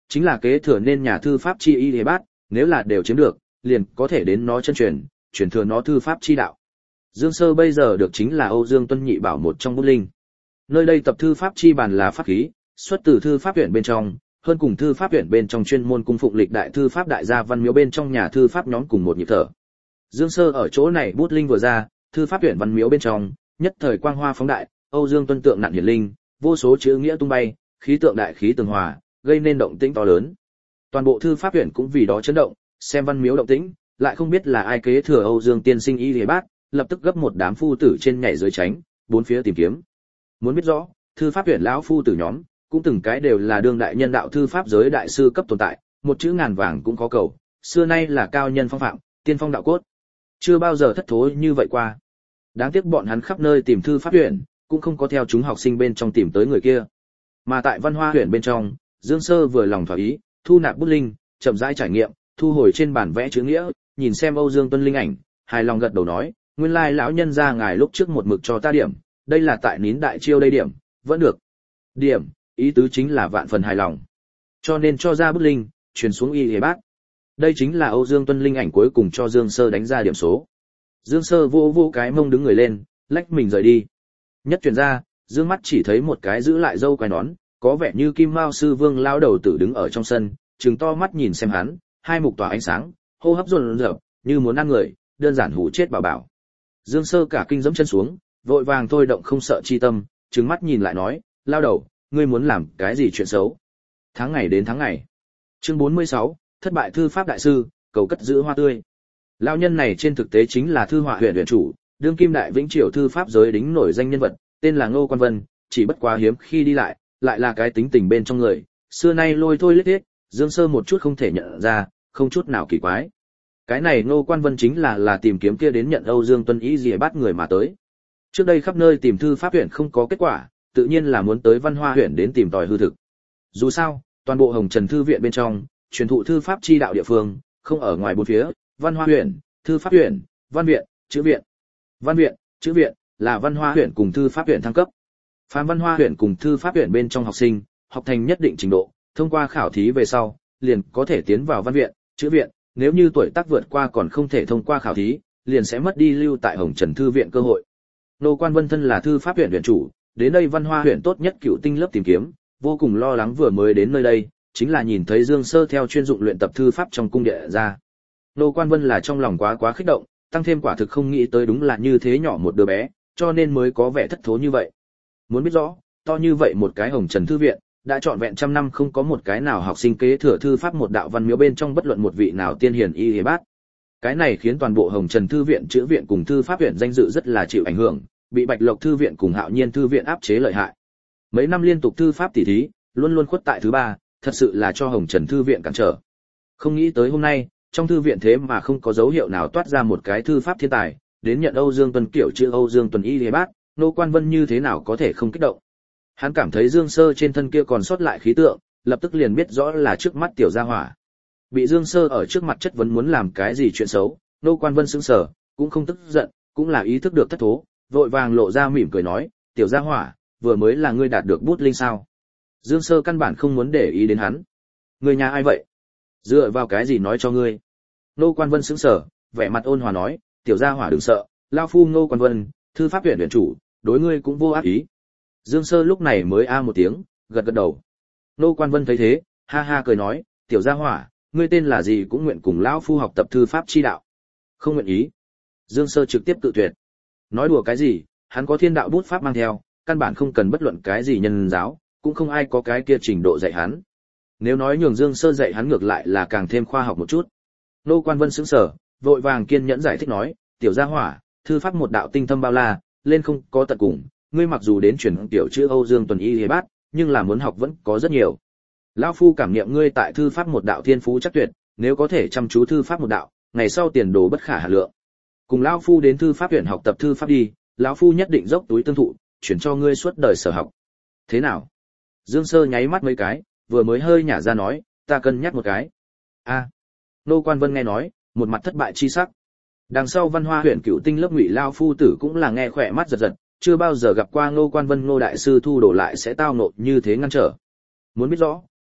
chính là kế thừa nên nhà thư pháp chi y Lê Bát, nếu là đều chiếm được, liền có thể đến nó chân truyền, truyền thừa nó thư pháp chi đạo. Dương Sơ bây giờ được chính là Âu Dương Tuân nhị bảo một trong bút linh. Nơi đây tập thư pháp chi bàn là pháp khí, xuất từ thư pháp viện bên trong, hơn cùng thư pháp viện bên trong chuyên môn cung phụng lịch đại thư pháp đại gia văn miếu bên trong nhà thư pháp nhóm cùng một nhịp thở. Dương Sơ ở chỗ này bút linh vừa ra, thư pháp viện văn miếu bên trong, nhất thời quang hoa phóng đại, Âu Dương Tuân tượng nạn hiển linh, vô số chữ nghĩa tung bay, khí tượng đại khí tường hòa, gây nên động tĩnh to lớn. Toàn bộ thư pháp viện cũng vì đó chấn động, xem văn miếu động tĩnh, lại không biết là ai kế thừa Âu Dương tiên sinh y Lê Bát, lập tức gấp một đám phu tử trên nhảy dưới tránh, bốn phía tìm kiếm. Muốn biết rõ, thư pháp viện lão phu tử nhóm, cũng từng cái đều là đương đại nhân đạo thư pháp giới đại sư cấp tồn tại, một chữ ngàn vàng cũng có cầu, xưa nay là cao nhân phong phạm, tiên phong đạo cốt. Chưa bao giờ thất thố như vậy qua. Đáng tiếc bọn hắn khắp nơi tìm thư pháp viện, cũng không có theo chúng học sinh bên trong tìm tới người kia. Mà tại văn hoa huyện bên trong, Dương Sơ vừa lòng thỏa ý, thu nạp bút linh, chậm rãi trải nghiệm, thu hồi trên bản vẽ chữ nghĩa, nhìn xem Âu Dương Tuân linh ảnh, hài lòng gật đầu nói, nguyên lai lão nhân gia ngài lúc trước một mực cho ta điểm, đây là tại nín đại chiêu đây điểm, vẫn được. Điểm, ý tứ chính là vạn phần hài lòng. Cho nên cho ra bút linh, truyền xuống y Lê Bát. Đây chính là Âu Dương Tuân linh ảnh cuối cùng cho Dương Sơ đánh ra điểm số. Dương Sơ vô vô cái mông đứng người lên, lách mình rời đi. Nhất truyền ra, dương mắt chỉ thấy một cái giữ lại râu quai nón, có vẻ như Kim Mao sư vương lão đầu tử đứng ở trong sân, trừng to mắt nhìn xem hắn, hai mục tỏa ánh sáng, hô hấp dồn dập, như muốn ăn người, đơn giản hù chết bảo bảo. Dương Sơ cả kinh giẫm chân xuống, vội vàng thôi động không sợ chi tâm, trừng mắt nhìn lại nói, lao đầu, ngươi muốn làm cái gì chuyện xấu? Tháng ngày đến tháng ngày. Chương bốn mươi sáu, thất bại thư pháp đại sư, cầu cất giữ hoa tươi. Lão nhân này trên thực tế chính là thư họa huyện huyện chủ, đương kim đại vĩnh triều thư pháp giới đính nổi danh nhân vật, tên là Ngô Quan Vân, chỉ bất quá hiếm khi đi lại, lại là cái tính tình bên trong người, xưa nay lôi thôi lết hết, Dương Sơ một chút không thể nhận ra, không chút nào kỳ quái. Cái này Ngô Quan Vân chính là là tìm kiếm kia đến nhận Âu Dương Tuân ý gì bắt người mà tới. Trước đây khắp nơi tìm thư pháp huyện không có kết quả, tự nhiên là muốn tới Văn Hoa huyện đến tìm tòi hư thực. Dù sao, toàn bộ Hồng Trần thư viện bên trong, truyền thụ thư pháp chi đạo địa phương, không ở ngoài bốn phía, Văn Hoa huyện, thư pháp huyện, văn viện, chữ viện. Văn viện, chữ viện là Văn Hoa huyện cùng thư pháp huyện thăng cấp. Phàm Văn Hoa huyện cùng thư pháp huyện bên trong học sinh, học thành nhất định trình độ, thông qua khảo thí về sau, liền có thể tiến vào văn viện, chữ viện, nếu như tuổi tác vượt qua còn không thể thông qua khảo thí, liền sẽ mất đi lưu tại Hồng Trần thư viện cơ hội. Nô Quan Vân thân là thư pháp huyện huyện chủ, đến đây Văn Hoa huyện tốt nhất cựu tinh lớp tìm kiếm, vô cùng lo lắng vừa mới đến nơi đây, chính là nhìn thấy Dương Sơ theo chuyên dụng luyện tập thư pháp trong cung địa ra. Nô Quan Vân là trong lòng quá quá kích động, tăng thêm quả thực không nghĩ tới đúng là như thế nhỏ một đứa bé, cho nên mới có vẻ thất thố như vậy. Muốn biết rõ, to như vậy một cái Hồng Trần thư viện, đã trọn vẹn trăm năm không có một cái nào học sinh kế thừa thư pháp một đạo văn miếu bên trong bất luận một vị nào tiên hiền y Lê Bát. Cái này khiến toàn bộ Hồng Trần thư viện chữ viện cùng thư pháp viện danh dự rất là chịu ảnh hưởng, bị Bạch Lộc thư viện cùng Hạo Nhiên thư viện áp chế lợi hại. Mấy năm liên tục thư pháp tỉ thí, luôn luôn khuất tại thứ ba, thật sự là cho Hồng Trần thư viện cản trở. Không nghĩ tới hôm nay, trong thư viện thế mà không có dấu hiệu nào toát ra một cái thư pháp thiên tài, đến nhận Âu Dương Tuân kiểu chữ Âu Dương Tuân y Lê Bát, Nô Quan Vân như thế nào có thể không kích động. Hắn cảm thấy Dương Sơ trên thân kia còn sót lại khí tượng, lập tức liền biết rõ là trước mắt tiểu gia hỏa. Bị Dương Sơ ở trước mặt chất vấn muốn làm cái gì chuyện xấu, Nô Quan Vân sững sờ, cũng không tức giận, cũng là ý thức được thất thố, vội vàng lộ ra mỉm cười nói, tiểu gia hỏa, vừa mới là ngươi đạt được bút linh sao? Dương Sơ căn bản không muốn để ý đến hắn. Người nhà ai vậy? Dựa vào cái gì nói cho ngươi? Nô Quan Vân sững sờ, vẻ mặt ôn hòa nói, tiểu gia hỏa đừng sợ, lão phu Nô Quan Vân, thư pháp viện viện chủ, đối ngươi cũng vô ác ý. Dương Sơ lúc này mới a một tiếng, gật gật đầu. Nô Quan Vân thấy thế, ha ha cười nói, tiểu gia hỏa, ngươi tên là gì cũng nguyện cùng lão phu học tập thư pháp chi đạo. Không nguyện ý. Dương Sơ trực tiếp cự tuyệt. Nói đùa cái gì, hắn có thiên đạo bút pháp mang theo, căn bản không cần bất luận cái gì nhân giáo, cũng không ai có cái kia trình độ dạy hắn. Nếu nói nhường Dương Sơ dạy hắn ngược lại là càng thêm khoa học một chút. Nô Quan Vân sững sờ, vội vàng kiên nhẫn giải thích nói, tiểu gia hỏa, thư pháp một đạo tinh thâm bao la, lên không có tận cùng, ngươi mặc dù đến chuyển tiểu chữ Âu Dương Tuần y Lê Bát, nhưng là muốn học vẫn có rất nhiều. Lão phu cảm nghiệm ngươi tại thư pháp một đạo thiên phú chắc tuyệt, nếu có thể chăm chú thư pháp một đạo, ngày sau tiền đồ bất khả hà lượng. Cùng lão phu đến thư pháp viện học tập thư pháp đi, lão phu nhất định dốc túi tương thụ, chuyển cho ngươi suốt đời sở học. Thế nào? Dương Sơ nháy mắt mấy cái, vừa mới hơi nhả ra nói, ta cân nhắc một cái. A. Nô Quan Vân nghe nói, một mặt thất bại chi sắc. Đằng sau Văn Hoa huyện cựu tinh lớp Ngụy Lao phu tử cũng là nghe khỏe mắt giật giật, chưa bao giờ gặp qua Nô Quan Vân Ngô đại sư thu đổ lại sẽ tao nộ như thế ngăn trở. Muốn biết rõ,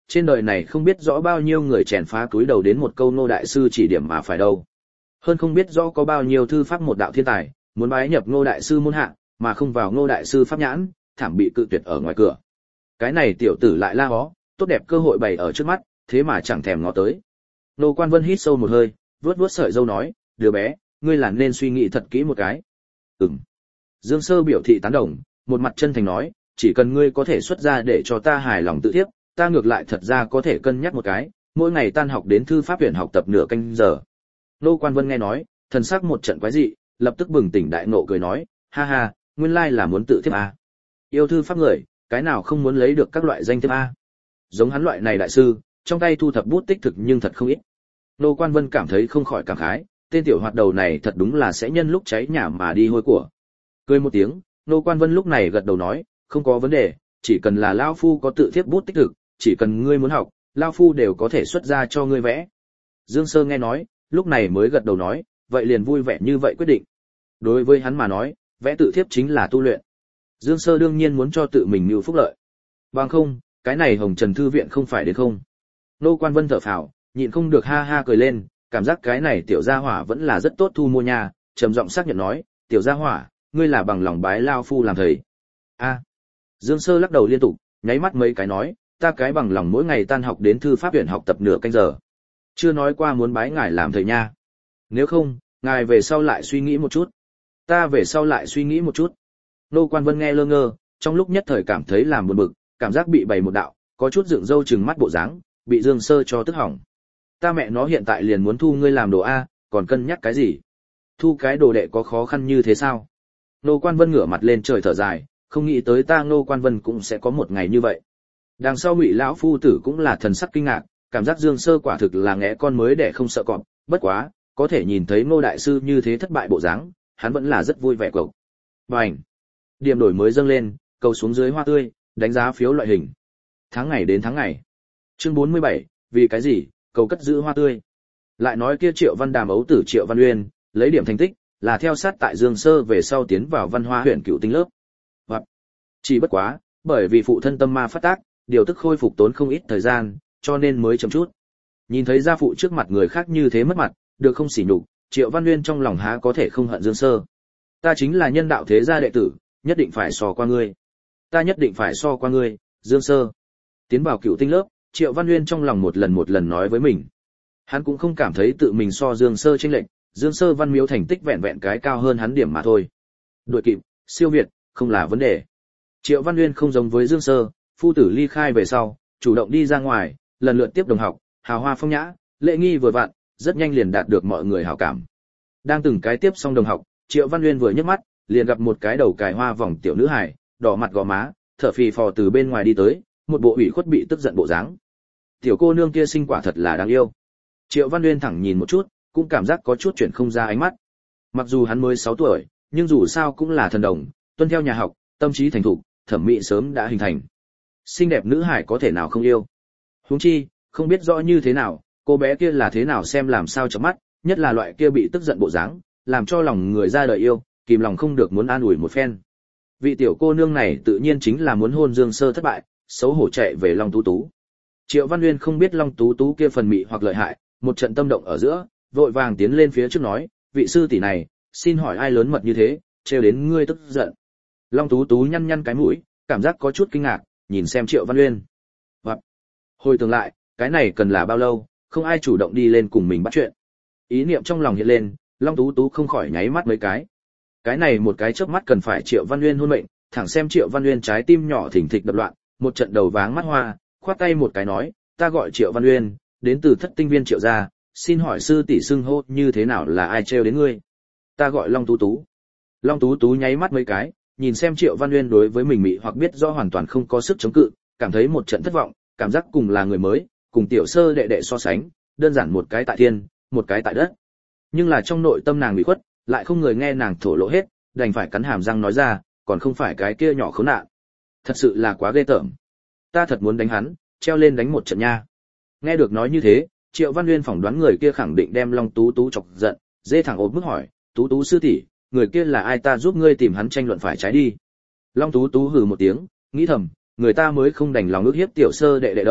trên đời này không biết rõ bao nhiêu người chèn phá túi đầu đến một câu Ngô đại sư chỉ điểm mà phải đâu. Hơn không biết rõ có bao nhiêu thư pháp một đạo thiên tài, muốn bái nhập Ngô đại sư môn hạ, mà không vào Ngô đại sư pháp nhãn, thảm bị cự tuyệt ở ngoài cửa. Cái này tiểu tử lại la hó, tốt đẹp cơ hội bày ở trước mắt, thế mà chẳng thèm ngó tới. Ngô Quan Vân hít sâu một hơi, vuốt vuốt sợi râu nói, đứa bé, ngươi là nên suy nghĩ thật kỹ một cái. Ừm. Dương Sơ biểu thị tán đồng, một mặt chân thành nói, chỉ cần ngươi có thể xuất ra để cho ta hài lòng tự tiếp, ta ngược lại thật ra có thể cân nhắc một cái, mỗi ngày tan học đến thư pháp viện học tập nửa canh giờ. Ngô Quan Vân nghe nói, thần sắc một trận quái dị, lập tức bừng tỉnh đại ngộ cười nói, ha ha, nguyên lai là muốn tự tiếp à. Yêu thư pháp người, cái nào không muốn lấy được các loại danh thiếp a? Giống hắn loại này đại sư, trong tay thu thập bút tích thực nhưng thật không ít. Ngô Quan Vân cảm thấy không khỏi cảm khái, tên tiểu hoạt đầu này thật đúng là sẽ nhân lúc cháy nhà mà đi hôi của. Cười một tiếng, Ngô Quan Vân lúc này gật đầu nói, không có vấn đề, chỉ cần là lão phu có tự thiếp bút tích thực, chỉ cần ngươi muốn học, lão phu đều có thể xuất ra cho ngươi vẽ. Dương Sơ nghe nói, lúc này mới gật đầu nói, vậy liền vui vẻ như vậy quyết định. Đối với hắn mà nói, vẽ tự thiếp chính là tu luyện. Dương Sơ đương nhiên muốn cho tự mình mưu phúc lợi. Bằng không, cái này Hồng Trần thư viện không phải đến không. Ngô Quan Vân thở phào, nhịn không được ha ha cười lên, cảm giác cái này tiểu gia hỏa vẫn là rất tốt thu mua nha, trầm giọng xác nhận nói, tiểu gia hỏa, ngươi là bằng lòng bái lao phu làm thầy. A. Dương Sơ lắc đầu liên tục, nháy mắt mấy cái nói, ta cái bằng lòng mỗi ngày tan học đến thư pháp viện học tập nửa canh giờ. Chưa nói qua muốn bái ngài làm thầy nha. Nếu không, ngài về sau lại suy nghĩ một chút. Ta về sau lại suy nghĩ một chút. Ngô Quan Vân nghe lơ ngơ, trong lúc nhất thời cảm thấy làm buồn bực, cảm giác bị bày một đạo, có chút dựng râu trừng mắt bộ dáng, bị Dương Sơ cho tức hỏng. Ta mẹ nó hiện tại liền muốn thu ngươi làm đồ a, còn cân nhắc cái gì? Thu cái đồ đệ có khó khăn như thế sao? Ngô Quan Vân ngửa mặt lên trời thở dài, không nghĩ tới ta Ngô Quan Vân cũng sẽ có một ngày như vậy. Đằng sau Ngụy lão phu tử cũng là thần sắc kinh ngạc, cảm giác Dương Sơ quả thực là ngẽ con mới để không sợ cọp, bất quá, có thể nhìn thấy Ngô đại sư như thế thất bại bộ dáng, hắn vẫn là rất vui vẻ cậu. Bành! Điểm đổi mới dâng lên, cầu xuống dưới hoa tươi, đánh giá phiếu loại hình. Tháng ngày đến tháng ngày. Chương bốn mươi bảy, vì cái gì, cầu cất giữ hoa tươi. Lại nói kia Triệu Văn Đàm ấu tử Triệu Văn Uyên, lấy điểm thành tích, là theo sát tại Dương Sơ về sau tiến vào Văn Hoa huyện cựu tinh lớp. Hoặc, chỉ bất quá, bởi vì phụ thân tâm ma phát tác, điều tức khôi phục tốn không ít thời gian, cho nên mới chậm chút. Nhìn thấy gia phụ trước mặt người khác như thế mất mặt, được không sỉ nhục, Triệu Văn Uyên trong lòng há có thể không hận Dương Sơ. Ta chính là nhân đạo thế gia đệ tử, nhất định phải so qua ngươi. Ta nhất định phải so qua ngươi, Dương Sơ. Tiến vào cựu tinh lớp, Triệu Văn Uyên trong lòng một lần một lần nói với mình. Hắn cũng không cảm thấy tự mình so Dương Sơ chênh lệch, Dương Sơ Văn Miếu thành tích vẹn vẹn cái cao hơn hắn điểm mà thôi. Đuổi kịp, siêu việt, không là vấn đề. Triệu Văn Uyên không giống với Dương Sơ, phu tử ly khai về sau, chủ động đi ra ngoài, lần lượt tiếp đồng học, hào hoa phong nhã, lễ nghi vừa vặn, rất nhanh liền đạt được mọi người hảo cảm. Đang từng cái tiếp xong đồng học, Triệu Văn Uyên vừa nhấc mắt, liền gặp một cái đầu cài hoa vòng tiểu nữ hài, đỏ mặt gò má, thở phì phò từ bên ngoài đi tới, một bộ ủy khuất bị tức giận bộ dáng. Tiểu cô nương kia xinh quả thật là đáng yêu. Triệu Văn Uyên thẳng nhìn một chút, cũng cảm giác có chút chuyển không ra ánh mắt. Mặc dù hắn mới sáu tuổi, nhưng dù sao cũng là thần đồng, tuân theo nhà học, tâm trí thành thục, thẩm mỹ sớm đã hình thành. Xinh đẹp nữ hải có thể nào không yêu? Huống chi, không biết rõ như thế nào, cô bé kia là thế nào xem làm sao chớp mắt, nhất là loại kia bị tức giận bộ dáng, làm cho lòng người ra đời yêu, kìm lòng không được muốn an ủi một phen. Vị tiểu cô nương này tự nhiên chính là muốn hôn Dương Sơ thất bại, xấu hổ chạy về Long Tú Tú. Triệu Văn Uyên không biết Long Tú Tú kia phần mị hoặc lợi hại, một trận tâm động ở giữa, vội vàng tiến lên phía trước nói, vị sư tỷ này, xin hỏi ai lớn mật như thế, trêu đến ngươi tức giận. Long Tú Tú nhăn nhăn cái mũi, cảm giác có chút kinh ngạc, nhìn xem Triệu Văn Uyên. Hoặc, hồi tưởng lại, cái này cần là bao lâu, không ai chủ động đi lên cùng mình bắt chuyện. Ý niệm trong lòng hiện lên, Long Tú Tú không khỏi nháy mắt mấy cái. Cái này một cái chớp mắt cần phải Triệu Văn Uyên hôn mệnh, thẳng xem Triệu Văn Uyên trái tim nhỏ thình thịch đập loạn, một trận đầu váng mắt hoa, khoát tay một cái nói, ta gọi Triệu Văn Uyên, đến từ Thất Tinh Viên Triệu gia, xin hỏi sư tỷ xưng hô như thế nào, là ai trêu đến ngươi? Ta gọi Long Tú Tú. Long Tú Tú nháy mắt mấy cái, nhìn xem Triệu Văn Uyên đối với mình mị hoặc biết rõ hoàn toàn không có sức chống cự, cảm thấy một trận thất vọng, cảm giác cùng là người mới, cùng tiểu sơ đệ đệ so sánh, đơn giản một cái tại thiên, một cái tại đất. Nhưng là trong nội tâm nàng bị khuất, lại không người nghe nàng thổ lộ hết, đành phải cắn hàm răng nói ra, còn không phải cái kia nhỏ khốn nạn. Thật sự là quá ghê tởm. Ta thật muốn đánh hắn, treo lên đánh một trận nha. Nghe được nói như thế, Triệu Văn Uyên phỏng đoán người kia khẳng định đem Long Tú Tú chọc giận, dê thẳng ốp mức hỏi, Tú Tú sư tỷ, người kia là ai, ta giúp ngươi tìm hắn tranh luận phải trái đi. Long Tú Tú hừ một tiếng, nghĩ thầm, người ta mới không đành lòng ước hiếp tiểu sơ đệ đệ đâu,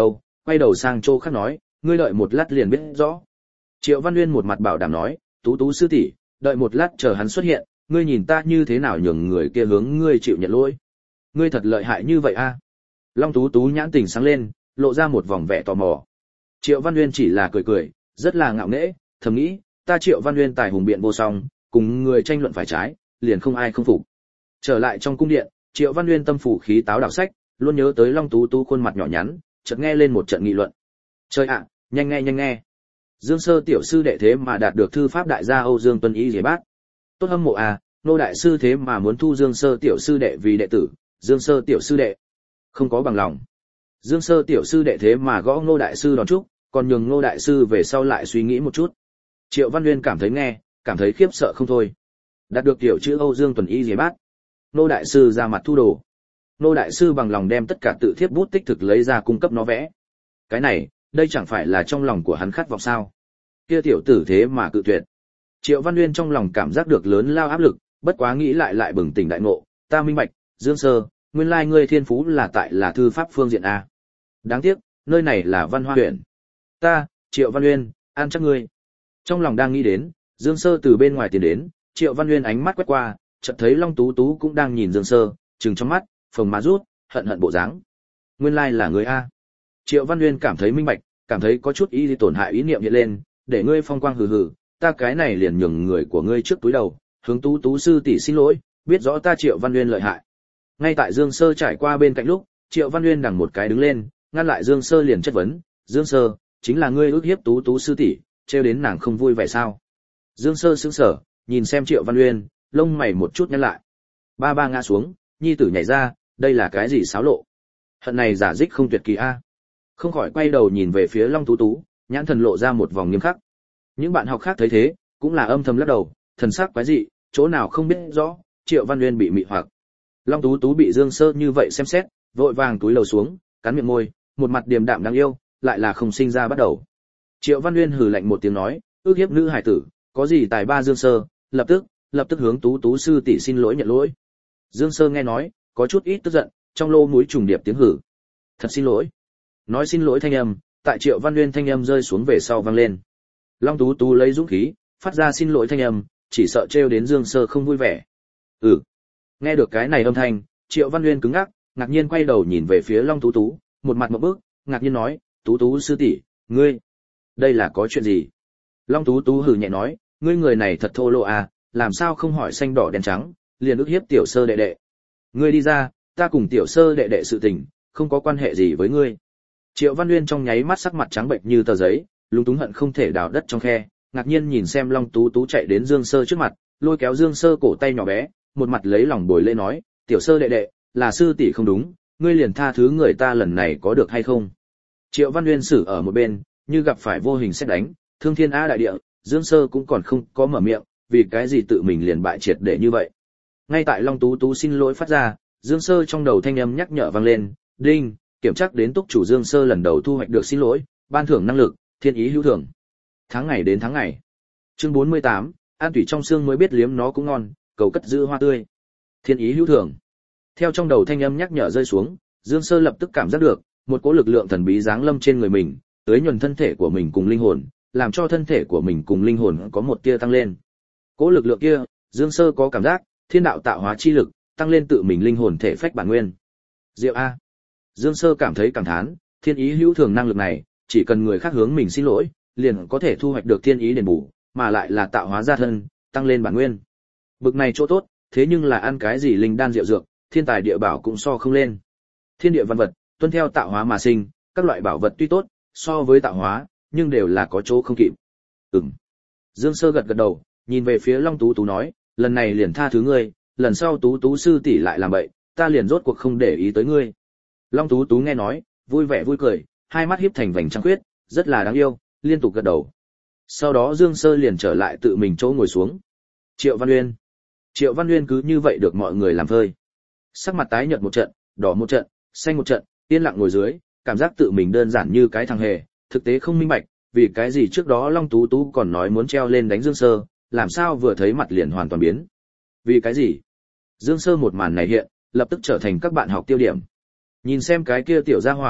quay đầu sang chỗ khác nói, ngươi đợi một lát liền biết rõ. Triệu Văn Nguyên một mặt bảo đảm nói, Tú Tú sư tỷ, đợi một lát chờ hắn xuất hiện, ngươi nhìn ta như thế nào nhường người kia hướng ngươi chịu nhận lỗi. Ngươi thật lợi hại như vậy a. Long Tú Tú nhãn tình sáng lên, lộ ra một vòng vẻ tò mò. Triệu Văn Nguyên chỉ là cười cười, rất là ngạo nghễ, thầm nghĩ, ta Triệu Văn Nguyên tài hùng biện vô song, cùng người tranh luận phải trái, liền không ai không phục. Trở lại trong cung điện, Triệu Văn Nguyên tâm phủ khí táo đọc sách, luôn nhớ tới Long Tú Tú khuôn mặt nhỏ nhắn, chợt nghe lên một trận nghị luận. Trời ạ, nhanh nghe nhanh nghe. Dương Sơ tiểu sư đệ thế mà đạt được thư pháp đại gia Âu Dương Tuân Ý Giế Bát. Tốt hâm mộ à, nô đại sư thế mà muốn thu Dương Sơ tiểu sư đệ vì đệ tử, Dương Sơ tiểu sư đệ không có bằng lòng. Dương Sơ tiểu sư đệ thế mà gõ Ngô đại sư đón chúc, còn nhường Ngô đại sư về sau lại suy nghĩ một chút. Triệu Văn Nguyên cảm thấy nghe, cảm thấy khiếp sợ không thôi. Đạt được tiểu chữ Âu Dương Tuần Y Giế Bát. Ngô đại sư ra mặt thu đồ. Ngô đại sư bằng lòng đem tất cả tự thiếp bút tích thực lấy ra cung cấp nó vẽ. Cái này, đây chẳng phải là trong lòng của hắn khát vọng sao? Kia tiểu tử thế mà cự tuyệt. Triệu Văn Nguyên trong lòng cảm giác được lớn lao áp lực, bất quá nghĩ lại lại bừng tỉnh đại ngộ, ta minh bạch, Dương Sơ, nguyên lai ngươi thiên phú là tại là thư pháp phương diện a. Đáng tiếc, nơi này là Văn Hoa huyện. Ta, Triệu Văn Nguyên, an chắc ngươi. Trong lòng đang nghĩ đến, Dương Sơ từ bên ngoài tiến đến, Triệu Văn Nguyên ánh mắt quét qua, chợt thấy Long Tú Tú cũng đang nhìn Dương Sơ, trừng trong mắt, phồng má rút, hận hận bộ dáng. Nguyên lai là ngươi a. Triệu Văn Nguyên cảm thấy minh bạch, cảm thấy có chút ý tổn hại ý niệm hiện lên, để ngươi phong quang hừ hừ, ta cái này liền nhường người của ngươi trước túi đầu, hướng Tú Tú sư tỷ xin lỗi, biết rõ ta Triệu Văn Nguyên lợi hại. Ngay tại Dương Sơ trải qua bên cạnh lúc, Triệu Văn Nguyên đằng một cái đứng lên, ngăn lại Dương Sơ liền chất vấn, Dương Sơ, chính là ngươi ức hiếp Tú Tú sư tỷ, trêu đến nàng không vui vẻ sao? Dương Sơ sững sờ, nhìn xem Triệu Văn Nguyên, lông mày một chút nhăn lại. Ba ba ngã xuống, nhi tử nhảy ra, đây là cái gì xáo lộ? Hận này giả dích không tuyệt kỳ a. Không khỏi quay đầu nhìn về phía Long Tú Tú, nhãn thần lộ ra một vòng nghiêm khắc. Những bạn học khác thấy thế, cũng là âm thầm lắc đầu, thần sắc quái dị, chỗ nào không biết rõ, Triệu Văn Nguyên bị mị hoặc. Long Tú Tú bị Dương Sơ như vậy xem xét, vội vàng túi lầu xuống, cắn miệng môi, một mặt điềm đạm đáng yêu, lại là không sinh ra bắt đầu. Triệu Văn Nguyên hừ lạnh một tiếng nói, ước hiếp nữ hải tử, có gì tài ba Dương Sơ, lập tức, lập tức hướng Tú Tú sư tỷ xin lỗi nhận lỗi. Dương Sơ nghe nói, có chút ít tức giận, trong lô mũi trùng điệp tiếng hử. Thật xin lỗi. Nói xin lỗi thanh âm, tại Triệu Văn Nguyên thanh âm rơi xuống về sau vang lên. Long Tú Tú lấy dũng khí, phát ra xin lỗi thanh âm, chỉ sợ trêu đến Dương Sơ không vui vẻ. Ừ. Nghe được cái này âm thanh, Triệu Văn Nguyên cứng ngắc, ngạc nhiên quay đầu nhìn về phía Long Tú Tú, một mặt ngộp bức, ngạc nhiên nói, Tú Tú sư tỷ, ngươi, đây là có chuyện gì? Long Tú Tú hừ nhẹ nói, ngươi người này thật thô lỗ à, làm sao không hỏi xanh đỏ đen trắng, liền ức hiếp tiểu sơ đệ đệ. Ngươi đi ra, ta cùng tiểu sơ đệ đệ sự tình, không có quan hệ gì với ngươi. Triệu Văn Nguyên trong nháy mắt sắc mặt trắng bệnh như tờ giấy, lúng túng hận không thể đào đất trong khe, ngạc nhiên nhìn xem Long Tú Tú chạy đến Dương Sơ trước mặt, lôi kéo Dương Sơ cổ tay nhỏ bé, một mặt lấy lòng bồi lễ nói, tiểu sơ đệ đệ, là sư tỷ không đúng, ngươi liền tha thứ người ta lần này có được hay không? Triệu Văn Nguyên xử ở một bên, như gặp phải vô hình xét đánh, thương thiên á đại địa, Dương Sơ cũng còn không có mở miệng, vì cái gì tự mình liền bại triệt để như vậy. Ngay tại Long Tú Tú xin lỗi phát ra, Dương Sơ trong đầu thanh âm nhắc nhở vang lên, đinh, kiểm tra đến túc chủ Dương Sơ lần đầu thu hoạch được xin lỗi, ban thưởng năng lực, thiên ý hữu thưởng. Tháng ngày đến tháng ngày. Chương bốn mươi tám, an tủy trong xương mới biết liếm nó cũng ngon, cầu cất giữ hoa tươi. Thiên ý hữu thưởng. Theo trong đầu thanh âm nhắc nhở rơi xuống, Dương Sơ lập tức cảm giác được một cỗ lực lượng thần bí giáng lâm trên người mình, tưới nhuần thân thể của mình cùng linh hồn, làm cho thân thể của mình cùng linh hồn có một tia tăng lên. Cỗ lực lượng kia, Dương Sơ có cảm giác, thiên đạo tạo hóa chi lực, tăng lên tự mình linh hồn thể phách bản nguyên. Diệu a. Dương Sơ cảm thấy cảm thán, thiên ý hữu thường năng lực này, chỉ cần người khác hướng mình xin lỗi, liền có thể thu hoạch được thiên ý đền bù, mà lại là tạo hóa gia thân, tăng lên bản nguyên. Bực này chỗ tốt, thế nhưng là ăn cái gì linh đan diệu dược, thiên tài địa bảo cũng so không lên. Thiên địa văn vật, tuân theo tạo hóa mà sinh, các loại bảo vật tuy tốt, so với tạo hóa, nhưng đều là có chỗ không kịp. Ừm. Dương Sơ gật gật đầu, nhìn về phía Long Tú Tú nói, lần này liền tha thứ ngươi, lần sau Tú Tú sư tỷ lại làm bậy, ta liền rốt cuộc không để ý tới ngươi. Long Tú Tú nghe nói, vui vẻ vui cười, hai mắt híp thành vành trăng khuyết, rất là đáng yêu, liên tục gật đầu. Sau đó Dương Sơ liền trở lại tự mình chỗ ngồi xuống. Triệu Văn Nguyên. Triệu Văn Nguyên cứ như vậy được mọi người làm phơi. Sắc mặt tái nhợt một trận, đỏ một trận, xanh một trận, yên lặng ngồi dưới, cảm giác tự mình đơn giản như cái thằng hề, thực tế không minh bạch, vì cái gì trước đó Long Tú Tú còn nói muốn treo lên đánh Dương Sơ, làm sao vừa thấy mặt liền hoàn toàn biến. Vì cái gì? Dương Sơ một màn này hiện, lập tức trở thành các bạn học tiêu điểm. Nhìn xem cái kia tiểu gia hỏa,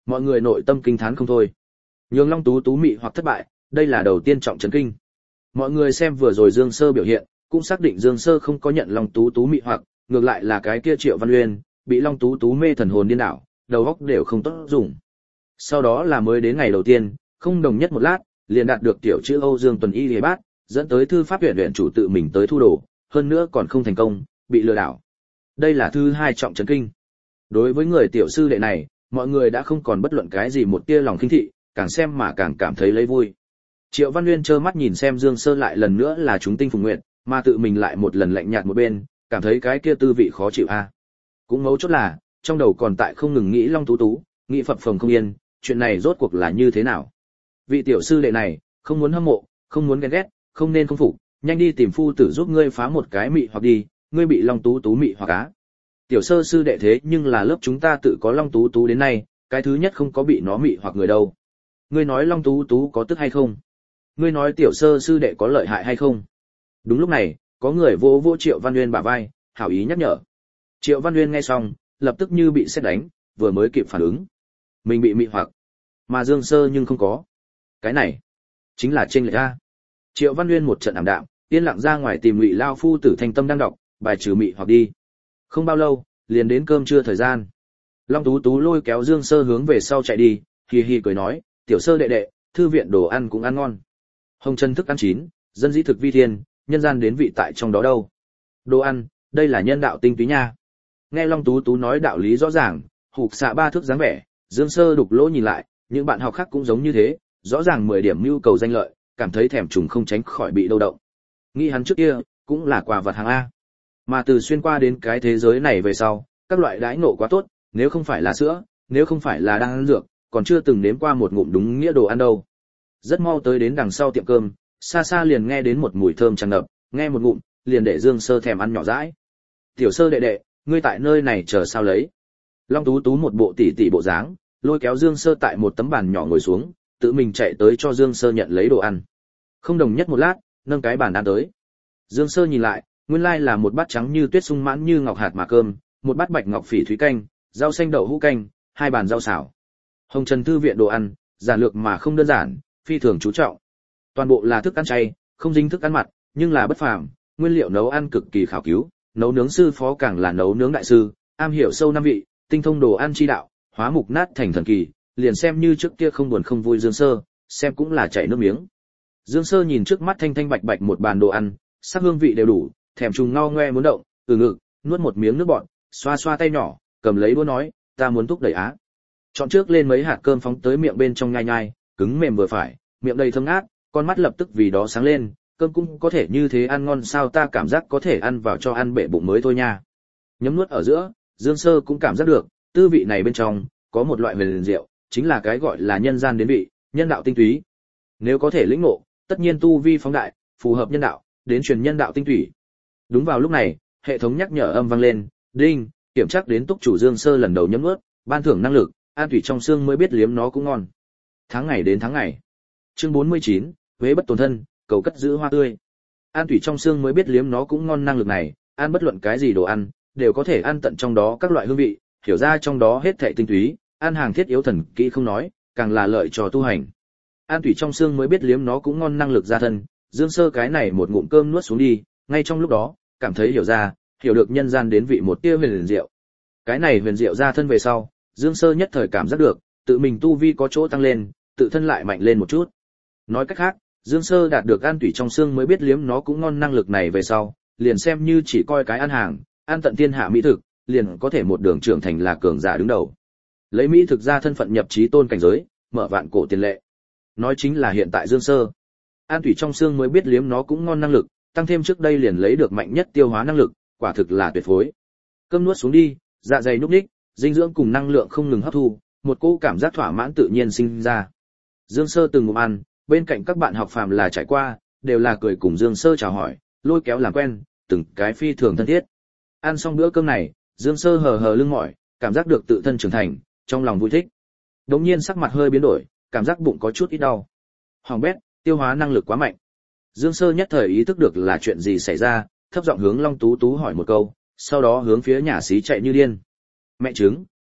Mọi người nội tâm kinh thán không thôi. Nhường Long Tú Tú mị hoặc thất bại, đây là đầu tiên trọng chấn kinh. Mọi người xem vừa rồi Dương Sơ biểu hiện, cũng xác định Dương Sơ không có nhận Long Tú Tú mị hoặc, ngược lại là cái kia Triệu Văn Uyên, bị Long Tú Tú mê thần hồn điên đảo, đầu óc đều không tốt dùng. Sau đó là mới đến ngày đầu tiên, không đồng nhất một lát, liền đạt được tiểu chữ Âu Dương Tuần Y Liề Bát, dẫn tới thư pháp viện viện chủ tự mình tới thu đồ, hơn nữa còn không thành công, bị lừa đảo. Đây là thứ hai trọng chấn kinh. Đối với người tiểu sư đệ này, mọi người đã không còn bất luận cái gì một tia lòng khinh thị, càng xem mà càng cảm thấy lấy vui. Triệu Văn Nguyên trơ mắt nhìn xem Dương Sơ lại lần nữa là chúng tinh phùng nguyện, mà tự mình lại một lần lạnh nhạt một bên, cảm thấy cái kia tư vị khó chịu a. À. Cũng mấu chốt là, trong đầu còn tại không ngừng nghĩ Long Tú Tú, nghĩ phập phồng không yên, chuyện này rốt cuộc là như thế nào? Vị tiểu sư đệ này, không muốn hâm mộ, không muốn ghen ghét, không nên không phục, nhanh đi tìm phu tử giúp ngươi phá một cái mị hoặc đi, ngươi bị Long Tú Tú mị hoặc á. Tiểu sơ sư đệ thế nhưng là lớp chúng ta tự có Long Tú Tú đến nay, cái thứ nhất không có bị nó mị hoặc người đâu. Ngươi nói Long Tú Tú có tức hay không? Ngươi nói tiểu sơ sư đệ có lợi hại hay không? Đúng lúc này, có người vỗ vỗ Triệu Văn Nguyên bả vai, hảo ý nhắc nhở. Triệu Văn Nguyên nghe xong, lập tức như bị sét đánh, vừa mới kịp phản ứng. Mình bị mị hoặc, mà Dương Sơ nhưng không có. Cái này, chính là chênh lệch a. Triệu Văn Nguyên một trận ảm đạm, yên lặng ra ngoài tìm Ngụy lão phu tử Thanh Tâm đang đọc, bài trừ mị hoặc đi. Không bao lâu, liền đến cơm trưa thời gian. Long Tú Tú lôi kéo Dương Sơ hướng về sau chạy đi, hì hì cười nói, tiểu sơ đệ đệ, thư viện đồ ăn cũng ăn ngon. Hồng chân thức ăn chín, dân dĩ thực vi thiên, nhân gian đến vị tại trong đó đâu. Đồ ăn, đây là nhân đạo tinh túy nha. Nghe Long Tú Tú nói đạo lý rõ ràng, hụt xạ ba thước dáng vẻ, Dương Sơ đục lỗ nhìn lại, những bạn học khác cũng giống như thế, rõ ràng mười điểm nhu cầu danh lợi, cảm thấy thèm trùng không tránh khỏi bị đâu động. Nghĩ hắn trước kia, cũng là quà vật hàng A. Mà từ xuyên qua đến cái thế giới này về sau, các loại đãi ngộ quá tốt, nếu không phải là sữa, nếu không phải là đang ăn dược, còn chưa từng nếm qua một ngụm đúng nghĩa đồ ăn đâu. Rất mau tới đến đằng sau tiệm cơm, xa xa liền nghe đến một mùi thơm tràn ngập, nghe một ngụm, liền để Dương Sơ thèm ăn nhỏ dãi. Tiểu Sơ đệ đệ, ngươi tại nơi này chờ sao lấy? Long Tú Tú một bộ tỉ tỉ bộ dáng, lôi kéo Dương Sơ tại một tấm bàn nhỏ ngồi xuống, tự mình chạy tới cho Dương Sơ nhận lấy đồ ăn. Không đồng nhất một lát, nâng cái bàn ăn tới. Dương Sơ nhìn lại, nguyên lai là một bát trắng như tuyết sung mãn như ngọc hạt mà cơm, một bát bạch ngọc phỉ thúy canh, rau xanh đậu hũ canh, hai bàn rau xào. Hồng Trần thư viện đồ ăn, giản lược mà không đơn giản, phi thường chú trọng. Toàn bộ là thức ăn chay, không dính thức ăn mặn, nhưng là bất phàm, nguyên liệu nấu ăn cực kỳ khảo cứu, nấu nướng sư phó càng là nấu nướng đại sư, am hiểu sâu năm vị, tinh thông đồ ăn chi đạo, hóa mục nát thành thần kỳ, liền xem như trước kia không buồn không vui Dương Sơ, xem cũng là chảy nước miếng. Dương Sơ nhìn trước mắt thanh thanh bạch bạch một bàn đồ ăn, sắc hương vị đều đủ, thèm trùng ngao ngoe muốn động, từ ngực, nuốt một miếng nước bọt, xoa xoa tay nhỏ, cầm lấy đũa nói, ta muốn thúc đẩy á. Chọn trước lên mấy hạt cơm phóng tới miệng bên trong nhai nhai, cứng mềm vừa phải, miệng đầy thơm ngát, con mắt lập tức vì đó sáng lên, cơm cũng có thể như thế ăn ngon sao, ta cảm giác có thể ăn vào cho ăn bể bụng mới thôi nha. Nhấm nuốt ở giữa, Dương Sơ cũng cảm giác được, tư vị này bên trong có một loại huyền diệu, chính là cái gọi là nhân gian đến vị, nhân đạo tinh túy. Nếu có thể lĩnh ngộ, tất nhiên tu vi phóng đại, phù hợp nhân đạo, đến truyền nhân đạo tinh túy. Đúng vào lúc này, hệ thống nhắc nhở âm vang lên, đinh, kiểm tra đến túc chủ Dương Sơ lần đầu nhấm nuốt, ban thưởng năng lực, an thủy trong xương mới biết liếm nó cũng ngon. Tháng ngày đến tháng ngày. Chương bốn mươi chín, Huế bất tổn thân, cầu cất giữ hoa tươi. An thủy trong xương mới biết liếm nó cũng ngon, năng lực này, ăn bất luận cái gì đồ ăn, đều có thể ăn tận trong đó các loại hương vị, hiểu ra trong đó hết thảy tinh túy, ăn hàng thiết yếu thần kỹ không nói, càng là lợi cho tu hành. An thủy trong xương mới biết liếm nó cũng ngon, năng lực gia thân, Dương Sơ cái này một ngụm cơm nuốt xuống đi, ngay trong lúc đó, cảm thấy hiểu ra, hiểu được nhân gian đến vị một tia huyền diệu. Cái này huyền diệu gia thân về sau, Dương Sơ nhất thời cảm giác được, tự mình tu vi có chỗ tăng lên, tự thân lại mạnh lên một chút. Nói cách khác, Dương Sơ đạt được an thủy trong xương mới biết liếm nó cũng ngon năng lực này về sau, liền xem như chỉ coi cái ăn hàng, ăn tận thiên hạ mỹ thực, liền có thể một đường trưởng thành là cường giả đứng đầu. Lấy mỹ thực ra thân phận nhập chí tôn cảnh giới, mở vạn cổ tiền lệ. Nói chính là hiện tại Dương Sơ, an thủy trong xương mới biết liếm nó cũng ngon năng lực, tăng thêm trước đây liền lấy được mạnh nhất tiêu hóa năng lực, quả thực là tuyệt phối. Cơm nuốt xuống đi, dạ dày nhúc nhích, dinh dưỡng cùng năng lượng không ngừng hấp thu, một cỗ cảm giác thỏa mãn tự nhiên sinh ra. Dương Sơ từng ngụm ăn, bên cạnh các bạn học phàm là trải qua, đều là cười cùng Dương Sơ chào hỏi, lôi kéo làm quen, từng cái phi thường thân thiết. Ăn xong bữa cơm này, Dương Sơ hờ hờ lưng mỏi, cảm giác được tự thân trưởng thành, trong lòng vui thích. Đột nhiên sắc mặt hơi biến đổi, cảm giác bụng có chút ít đau. Hoàng bét, tiêu hóa năng lực quá mạnh. Dương Sơ nhất thời ý thức được là chuyện gì xảy ra, thấp giọng hướng Long Tú Tú hỏi một câu, sau đó hướng phía nhà xí chạy như điên. Mẹ trứng,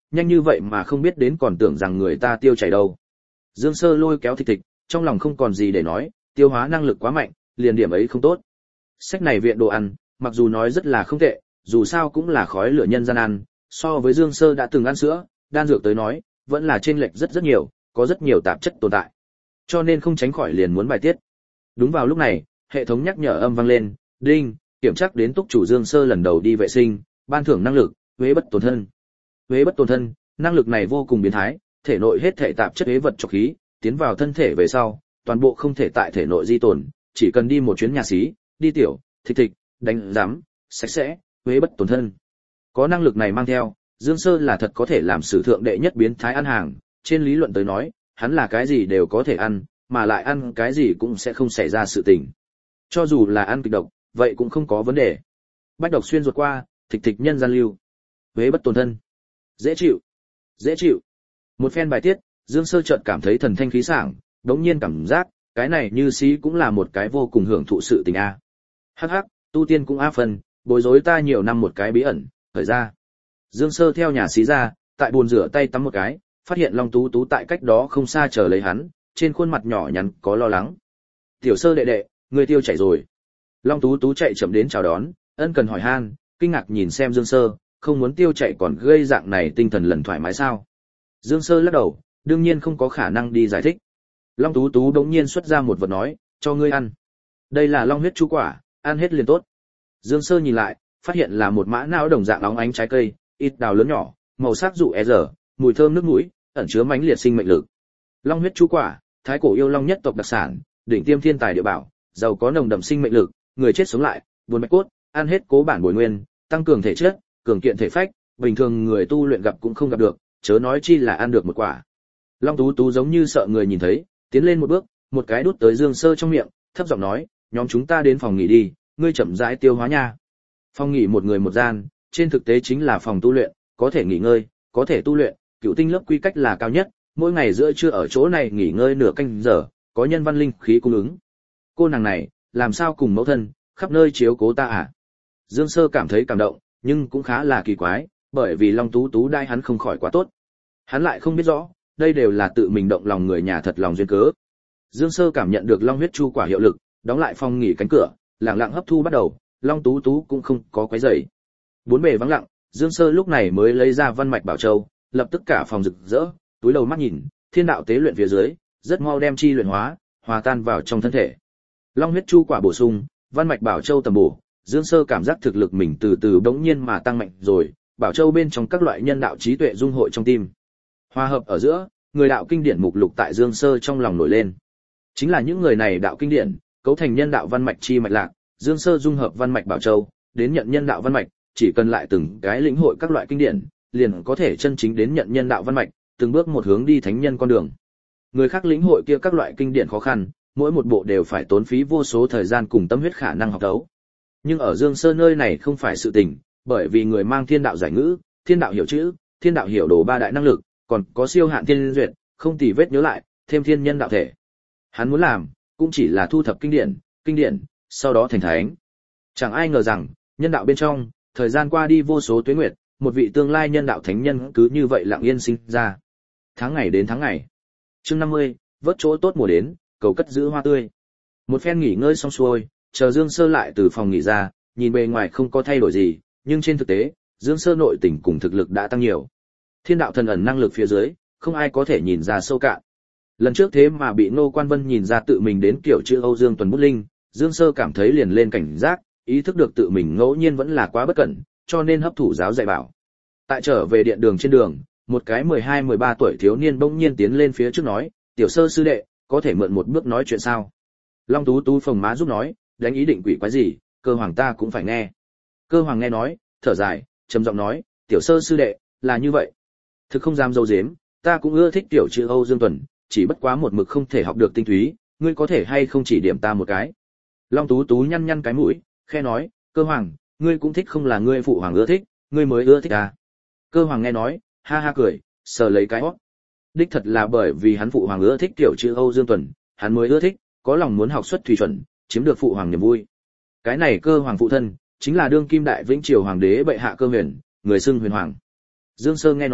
nhanh như vậy mà không biết đến còn tưởng rằng người ta tiêu chảy đâu. Dương Sơ lôi kéo Thịch Thịch, trong lòng không còn gì để nói, tiêu hóa năng lực quá mạnh, liền điểm ấy không tốt. Sách này viện đồ ăn, mặc dù nói rất là không tệ, dù sao cũng là khói lửa nhân gian ăn, so với Dương Sơ đã từng ăn sữa, đan dược tới nói, vẫn là chênh lệch rất rất nhiều, có rất nhiều tạp chất tồn tại. Cho nên không tránh khỏi liền muốn bài tiết. Đúng vào lúc này, hệ thống nhắc nhở âm vang lên, đinh, kiểm tra đến túc chủ Dương Sơ lần đầu đi vệ sinh, ban thưởng năng lực, huế bất tổn thân. Huế bất tổn thân, năng lực này vô cùng biến thái, thể nội hết thể tạp chất huế vật trọc khí, tiến vào thân thể về sau, toàn bộ không thể tại thể nội di tồn, chỉ cần đi một chuyến nhà xí, đi tiểu, thịch thịch, đánh giám, sạch sẽ, huế bất tổn thân. Có năng lực này mang theo, Dương Sơ là thật có thể làm sử thượng đệ nhất biến thái ăn hàng, trên lý luận tới nói, hắn là cái gì đều có thể ăn, mà lại ăn cái gì cũng sẽ không xảy ra sự tình. Cho dù là ăn kịch độc, vậy cũng không có vấn đề. Bách độc xuyên ruột qua, thịch thịch nhân gian lưu. Huế bất tổn thân. Dễ chịu, dễ chịu. Một phen bài tiết, Dương Sơ chợt cảm thấy thần thanh khí sảng, đống nhiên cảm giác, cái này như xí cũng là một cái vô cùng hưởng thụ sự tình a. Hắc hắc, tu tiên cũng a phần, bối rối ta nhiều năm một cái bí ẩn, thời ra. Dương Sơ theo nhà xí ra, tại bồn rửa tay tắm một cái, phát hiện Long Tú Tú tại cách đó không xa chờ lấy hắn, trên khuôn mặt nhỏ nhắn có lo lắng. Tiểu Sơ đệ đệ, người tiêu chảy rồi. Long Tú Tú chạy chậm đến chào đón, ân cần hỏi han, kinh ngạc nhìn xem Dương Sơ, không muốn tiêu chảy còn gây dạng này tinh thần lần thoải mái sao? Dương Sơ lắc đầu, đương nhiên không có khả năng đi giải thích. Long Tú Tú đống nhiên xuất ra một vật nói, cho ngươi ăn. Đây là long huyết chu quả, ăn hết liền tốt. Dương Sơ nhìn lại, phát hiện là một mã não đồng dạng óng ánh trái cây, ít đào lớn nhỏ, màu sắc dụ e dở, mùi thơm nước mũi, ẩn chứa mãnh liệt sinh mệnh lực. Long huyết chu quả, thái cổ yêu long nhất tộc đặc sản, đỉnh tiêm thiên tài địa bảo, giàu có nồng đậm sinh mệnh lực, người chết sống lại, buồn mạch cốt, ăn hết cố bản bồi nguyên, tăng cường thể chất, cường kiện thể phách, bình thường người tu luyện gặp cũng không gặp được, chớ nói chi là ăn được một quả. Long Tú Tú giống như sợ người nhìn thấy, tiến lên một bước, một cái đút tới Dương Sơ trong miệng, thấp giọng nói, nhóm chúng ta đến phòng nghỉ đi, ngươi chậm rãi tiêu hóa nha. Phòng nghỉ một người một gian, trên thực tế chính là phòng tu luyện, có thể nghỉ ngơi, có thể tu luyện, cựu tinh lớp quy cách là cao nhất, mỗi ngày giữa trưa ở chỗ này nghỉ ngơi nửa canh giờ, có nhân văn linh khí cung ứng. Cô nàng này, làm sao cùng mẫu thân, khắp nơi chiếu cố ta à? Dương Sơ cảm thấy cảm động, nhưng cũng khá là kỳ quái, bởi vì Long Tú Tú đai hắn không khỏi quá tốt. Hắn lại không biết rõ, đây đều là tự mình động lòng người nhà thật lòng duyên cớ. Dương Sơ cảm nhận được long huyết chu quả hiệu lực, đóng lại phòng nghỉ cánh cửa, lặng lặng hấp thu bắt đầu, Long Tú Tú cũng không có quấy rầy. Bốn bề vắng lặng, Dương Sơ lúc này mới lấy ra văn mạch bảo châu, lập tức cả phòng rực rỡ, túi đầu mắt nhìn, thiên đạo tế luyện phía dưới, rất mau đem chi luyện hóa, hòa tan vào trong thân thể. Long huyết chu quả bổ sung, văn mạch bảo châu tầm bổ, Dương Sơ cảm giác thực lực mình từ từ bỗng nhiên mà tăng mạnh rồi, bảo châu bên trong các loại nhân đạo trí tuệ dung hội trong tim. Hòa hợp ở giữa, người đạo kinh điển mục lục tại Dương Sơ trong lòng nổi lên. Chính là những người này đạo kinh điển, cấu thành nhân đạo văn mạch chi mạch lạc, Dương Sơ dung hợp văn mạch bảo châu, đến nhận nhân đạo văn mạch, chỉ cần lại từng cái lĩnh hội các loại kinh điển, liền có thể chân chính đến nhận nhân đạo văn mạch, từng bước một hướng đi thánh nhân con đường. Người khác lĩnh hội kia các loại kinh điển khó khăn, mỗi một bộ đều phải tốn phí vô số thời gian cùng tâm huyết khả năng học đấu. Nhưng ở Dương Sơ nơi này không phải sự tình, bởi vì người mang thiên đạo giải ngữ, thiên đạo hiểu chữ, thiên đạo hiểu đồ ba đại năng lực, còn có siêu hạn thiên duyệt, không tì vết nhớ lại, thêm thiên nhân đạo thể. Hắn muốn làm, cũng chỉ là thu thập kinh điển, kinh điển, sau đó thành thánh. Chẳng ai ngờ rằng, nhân đạo bên trong, thời gian qua đi vô số tuế nguyệt, một vị tương lai nhân đạo thánh nhân cứ như vậy lặng yên sinh ra. Tháng ngày đến tháng ngày. Chương năm mươi, vớt chỗ tốt mùa đến, cầu cất giữ hoa tươi. Một phen nghỉ ngơi xong xuôi, chờ Dương Sơ lại từ phòng nghỉ ra, nhìn bề ngoài không có thay đổi gì, nhưng trên thực tế, Dương Sơ nội tình cùng thực lực đã tăng nhiều. Thiên đạo thần ẩn năng lực phía dưới, không ai có thể nhìn ra sâu cạn. Lần trước thế mà bị Ngô Quan Vân nhìn ra tự mình đến kiểu chữ Âu Dương Tuần Bút Linh, Dương Sơ cảm thấy liền lên cảnh giác, ý thức được tự mình ngẫu nhiên vẫn là quá bất cẩn, cho nên hấp thụ giáo dạy bảo. Tại trở về điện đường trên đường, một cái mười hai mười ba tuổi thiếu niên bỗng nhiên tiến lên phía trước nói, "Tiểu Sơ sư đệ, có thể mượn một bước nói chuyện sao?" Long Tú Tú phồng má giúp nói, "Đánh ý định quỷ quái gì, Cơ Hoàng ta cũng phải nghe." Cơ Hoàng nghe nói, thở dài, trầm giọng nói, "Tiểu Sơ sư đệ, là như vậy. Thực không dám dâu dếm, ta cũng ưa thích tiểu chữ Âu Dương Tuần, chỉ bất quá một mực không thể học được tinh túy, ngươi có thể hay không chỉ điểm ta một cái?" Long Tú Tú nhăn nhăn cái mũi, khe nói, "Cơ Hoàng, ngươi cũng thích không là ngươi phụ hoàng ưa thích, ngươi mới ưa thích à?" Cơ Hoàng nghe nói, ha ha cười, sờ lấy cái hót. Đích thật là bởi vì hắn phụ hoàng ưa thích tiểu chữ Âu Dương Tuần, hắn mới ưa thích, có lòng muốn học xuất thủy chuẩn, chiếm được phụ hoàng niềm vui. Cái này Cơ Hoàng phụ thân, chính là đương kim đại vĩnh triều hoàng đế bệ hạ Cơ Huyền, người xưng Huyền Hoàng. Dương Sơ nghe nói,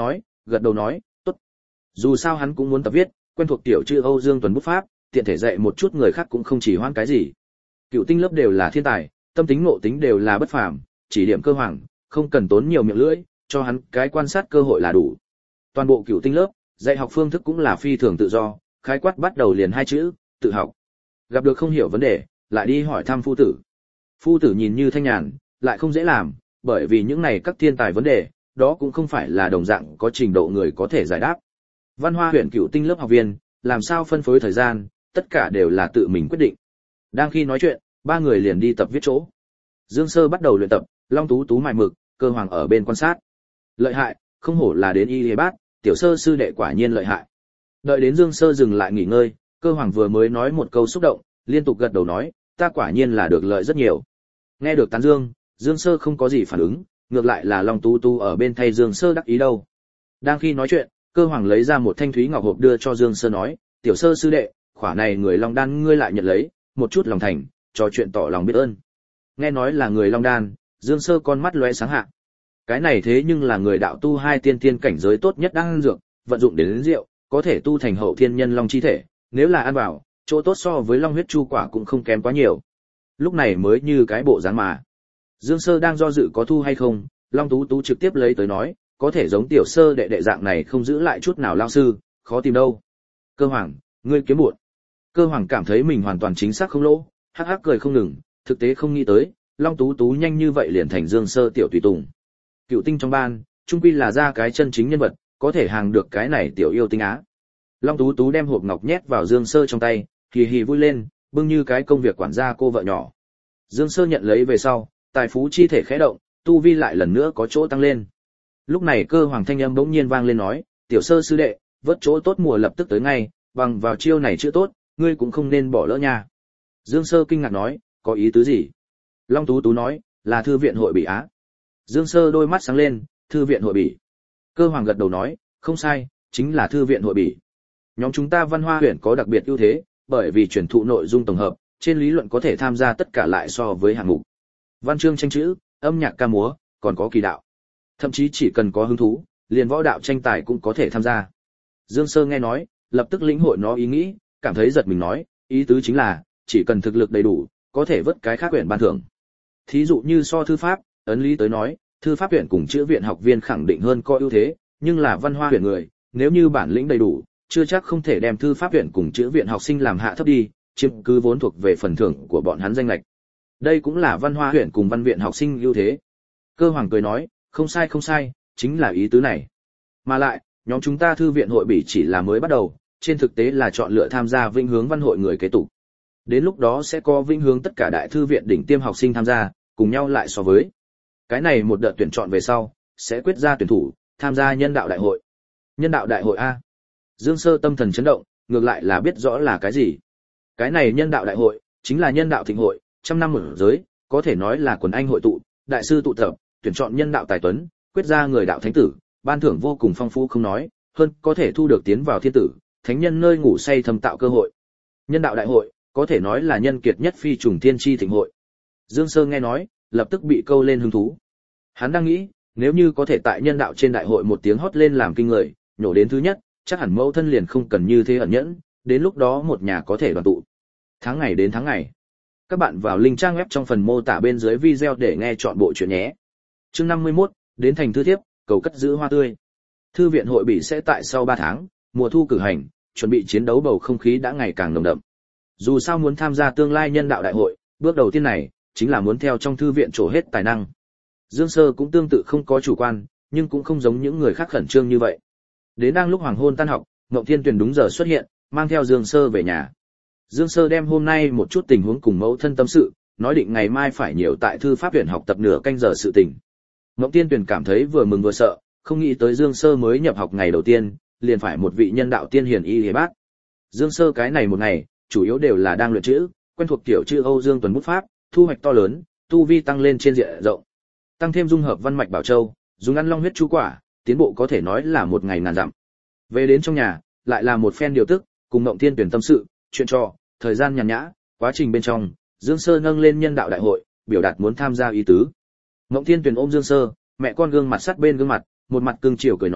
gật đầu nói, tốt. Dù sao hắn cũng muốn tập viết, quen thuộc tiểu chữ Âu Dương Tuấn bút pháp, tiện thể dạy một chút người khác cũng không chỉ hoãn cái gì. Cựu tinh lớp đều là thiên tài, tâm tính ngộ tính đều là bất phàm, chỉ điểm Cơ Hoàng, không cần tốn nhiều miệng lưỡi, cho hắn cái quan sát cơ hội là đủ. Toàn bộ cựu tinh lớp, dạy học phương thức cũng là phi thường tự do, khái quát bắt đầu liền hai chữ, tự học. Gặp được không hiểu vấn đề, lại đi hỏi thăm phu tử. Phu tử nhìn như thanh nhàn, lại không dễ làm, bởi vì những này các thiên tài vấn đề, đó cũng không phải là đồng dạng có trình độ người có thể giải đáp. Văn Hoa huyện cựu tinh lớp học viên, làm sao phân phối thời gian, tất cả đều là tự mình quyết định. Đang khi nói chuyện, ba người liền đi tập viết chỗ. Dương Sơ bắt đầu luyện tập, Long Tú Tú mài mực, Cơ Hoàng ở bên quan sát. Lợi hại, không hổ là đến y hề bát, tiểu sơ sư đệ quả nhiên lợi hại. Đợi đến Dương Sơ dừng lại nghỉ ngơi, Cơ Hoàng vừa mới nói một câu xúc động, liên tục gật đầu nói, ta quả nhiên là được lợi rất nhiều. Nghe được tán dương, Dương Sơ không có gì phản ứng, ngược lại là Long Tú Tú ở bên thay Dương Sơ đắc ý đâu. Đang khi nói chuyện, Cơ Hoàng lấy ra một thanh thúy ngọc hộp đưa cho Dương Sơ nói, tiểu sơ sư đệ, khỏa này người Long Đan ngươi lại nhận lấy, một chút lòng thành, trò chuyện tỏ lòng biết ơn. Nghe nói là người Long Đan, Dương Sơ con mắt lóe sáng hạ. Cái này thế nhưng là người đạo tu hai tiên tiên cảnh giới tốt nhất đang ăn dược, vận dụng đến, đến rượu, có thể tu thành hậu thiên nhân long chi thể, nếu là ăn vào, chỗ tốt so với long huyết chu quả cũng không kém quá nhiều. Lúc này mới như cái bộ dáng mà. Dương Sơ đang do dự có thu hay không, Long Tú Tú trực tiếp lấy tới nói, có thể giống tiểu sơ đệ đệ dạng này không giữ lại chút nào lao sư, khó tìm đâu. Cơ Hoàng, ngươi kiếm buồn. Cơ Hoàng cảm thấy mình hoàn toàn chính xác không lỗ, hắc hắc cười không ngừng, thực tế không nghĩ tới, Long Tú Tú nhanh như vậy liền thành Dương Sơ tiểu tùy tùng. Cựu tinh trong ban, trung quy là ra cái chân chính nhân vật, có thể hàng được cái này tiểu yêu tinh á. Long Tú Tú đem hộp ngọc nhét vào Dương Sơ trong tay, hì hì vui lên, bưng như cái công việc quản gia cô vợ nhỏ. Dương Sơ nhận lấy về sau, tài phú chi thể khẽ động, tu vi lại lần nữa có chỗ tăng lên. Lúc này Cơ Hoàng thanh âm bỗng nhiên vang lên nói, tiểu Sơ sư đệ, vớt chỗ tốt mùa lập tức tới ngay, bằng vào chiêu này chữa tốt, ngươi cũng không nên bỏ lỡ nha. Dương Sơ kinh ngạc nói, có ý tứ gì? Long Tú Tú nói, là thư viện hội bỉ á. Dương Sơ đôi mắt sáng lên, thư viện hội bỉ. Cơ Hoàng gật đầu nói, không sai, chính là thư viện hội bỉ. Nhóm chúng ta Văn Hoa huyện có đặc biệt ưu thế, bởi vì truyền thụ nội dung tổng hợp, trên lý luận có thể tham gia tất cả lại so với hạng mục. Văn chương tranh chữ, âm nhạc ca múa, còn có kỳ đạo. Thậm chí chỉ cần có hứng thú, liền võ đạo tranh tài cũng có thể tham gia. Dương Sơ nghe nói, lập tức lĩnh hội nó ý nghĩ, cảm thấy giật mình nói, ý tứ chính là, chỉ cần thực lực đầy đủ, có thể vớt cái khác huyện ban thưởng. Thí dụ như so thư pháp, ấn lý tới nói, thư pháp huyện cùng chữ viện học viên khẳng định hơn có ưu thế, nhưng là Văn Hoa huyện người, nếu như bản lĩnh đầy đủ, chưa chắc không thể đem thư pháp viện cùng chữ viện học sinh làm hạ thấp đi, chiếm cứ vốn thuộc về phần thưởng của bọn hắn danh lệch. Đây cũng là Văn Hoa huyện cùng văn viện học sinh ưu thế. Cơ Hoàng cười nói, không sai không sai, chính là ý tứ này. Mà lại, nhóm chúng ta thư viện hội bỉ chỉ là mới bắt đầu, trên thực tế là chọn lựa tham gia vinh hướng văn hội người kế tục. Đến lúc đó sẽ có vinh hướng tất cả đại thư viện đỉnh tiêm học sinh tham gia, cùng nhau lại so với. Cái này một đợt tuyển chọn về sau, sẽ quyết ra tuyển thủ, tham gia nhân đạo đại hội. Nhân đạo đại hội A. Dương Sơ tâm thần chấn động, ngược lại là biết rõ là cái gì. Cái này nhân đạo đại hội, chính là nhân đạo thịnh hội, trăm năm mở giới, có thể nói là quần anh hội tụ, đại sư tụ tập, tuyển chọn nhân đạo tài tuấn, quyết ra người đạo thánh tử, ban thưởng vô cùng phong phú không nói, hơn có thể thu được tiến vào thiên tử, thánh nhân nơi ngủ say thâm tạo cơ hội. Nhân đạo đại hội, có thể nói là nhân kiệt nhất phi trùng thiên chi thịnh hội. Dương Sơ nghe nói, lập tức bị câu lên hứng thú. Hắn đang nghĩ, nếu như có thể tại nhân đạo trên đại hội một tiếng hót lên làm kinh người, nhổ đến thứ nhất, chắc hẳn mẫu thân liền không cần như thế ẩn nhẫn, đến lúc đó một nhà có thể đoàn tụ. Tháng ngày đến tháng ngày. Các bạn vào link trang web trong phần mô tả bên dưới video để nghe chọn bộ truyện nhé. Chương năm mươi mốt, đến thành thư thiếp, cầu cất giữ hoa tươi. Thư viện hội bỉ sẽ tại sau ba tháng, mùa thu cử hành, chuẩn bị chiến đấu bầu không khí đã ngày càng nồng đậm. Dù sao muốn tham gia tương lai nhân đạo đại hội, bước đầu tiên này chính là muốn theo trong thư viện trổ hết tài năng. Dương Sơ cũng tương tự không có chủ quan, nhưng cũng không giống những người khác khẩn trương như vậy. Đến đang lúc hoàng hôn tan học, Ngộng Thiên Tuyền đúng giờ xuất hiện, mang theo Dương Sơ về nhà. Dương Sơ đem hôm nay một chút tình huống cùng mẫu thân tâm sự, nói định ngày mai phải nhiều tại thư pháp viện học tập nửa canh giờ sự tình. Ngộng Thiên Tuyền cảm thấy vừa mừng vừa sợ, không nghĩ tới Dương Sơ mới nhập học ngày đầu tiên, liền phải một vị nhân đạo tiên hiền y hề bác. Dương Sơ cái này một ngày, chủ yếu đều là đang luyện chữ, quen thuộc tiểu chữ Âu Dương Tuấn bút pháp, thu hoạch to lớn, tu vi tăng lên trên diện rộng. Tăng thêm dung hợp văn mạch bảo châu, dùng ăn long huyết chu quả, tiến bộ có thể nói là một ngày ngàn dặm. Về đến trong nhà, lại là một phen điều tức, cùng Ngộng Thiên Tuyển tâm sự, chuyện trò, thời gian nhàn nhã, quá trình bên trong, Dương Sơ nâng lên nhân đạo đại hội, biểu đạt muốn tham gia ý tứ. Ngộng Thiên Tuyển ôm Dương Sơ, mẹ con gương mặt sát bên gương mặt, một mặt cương chiều cười nói,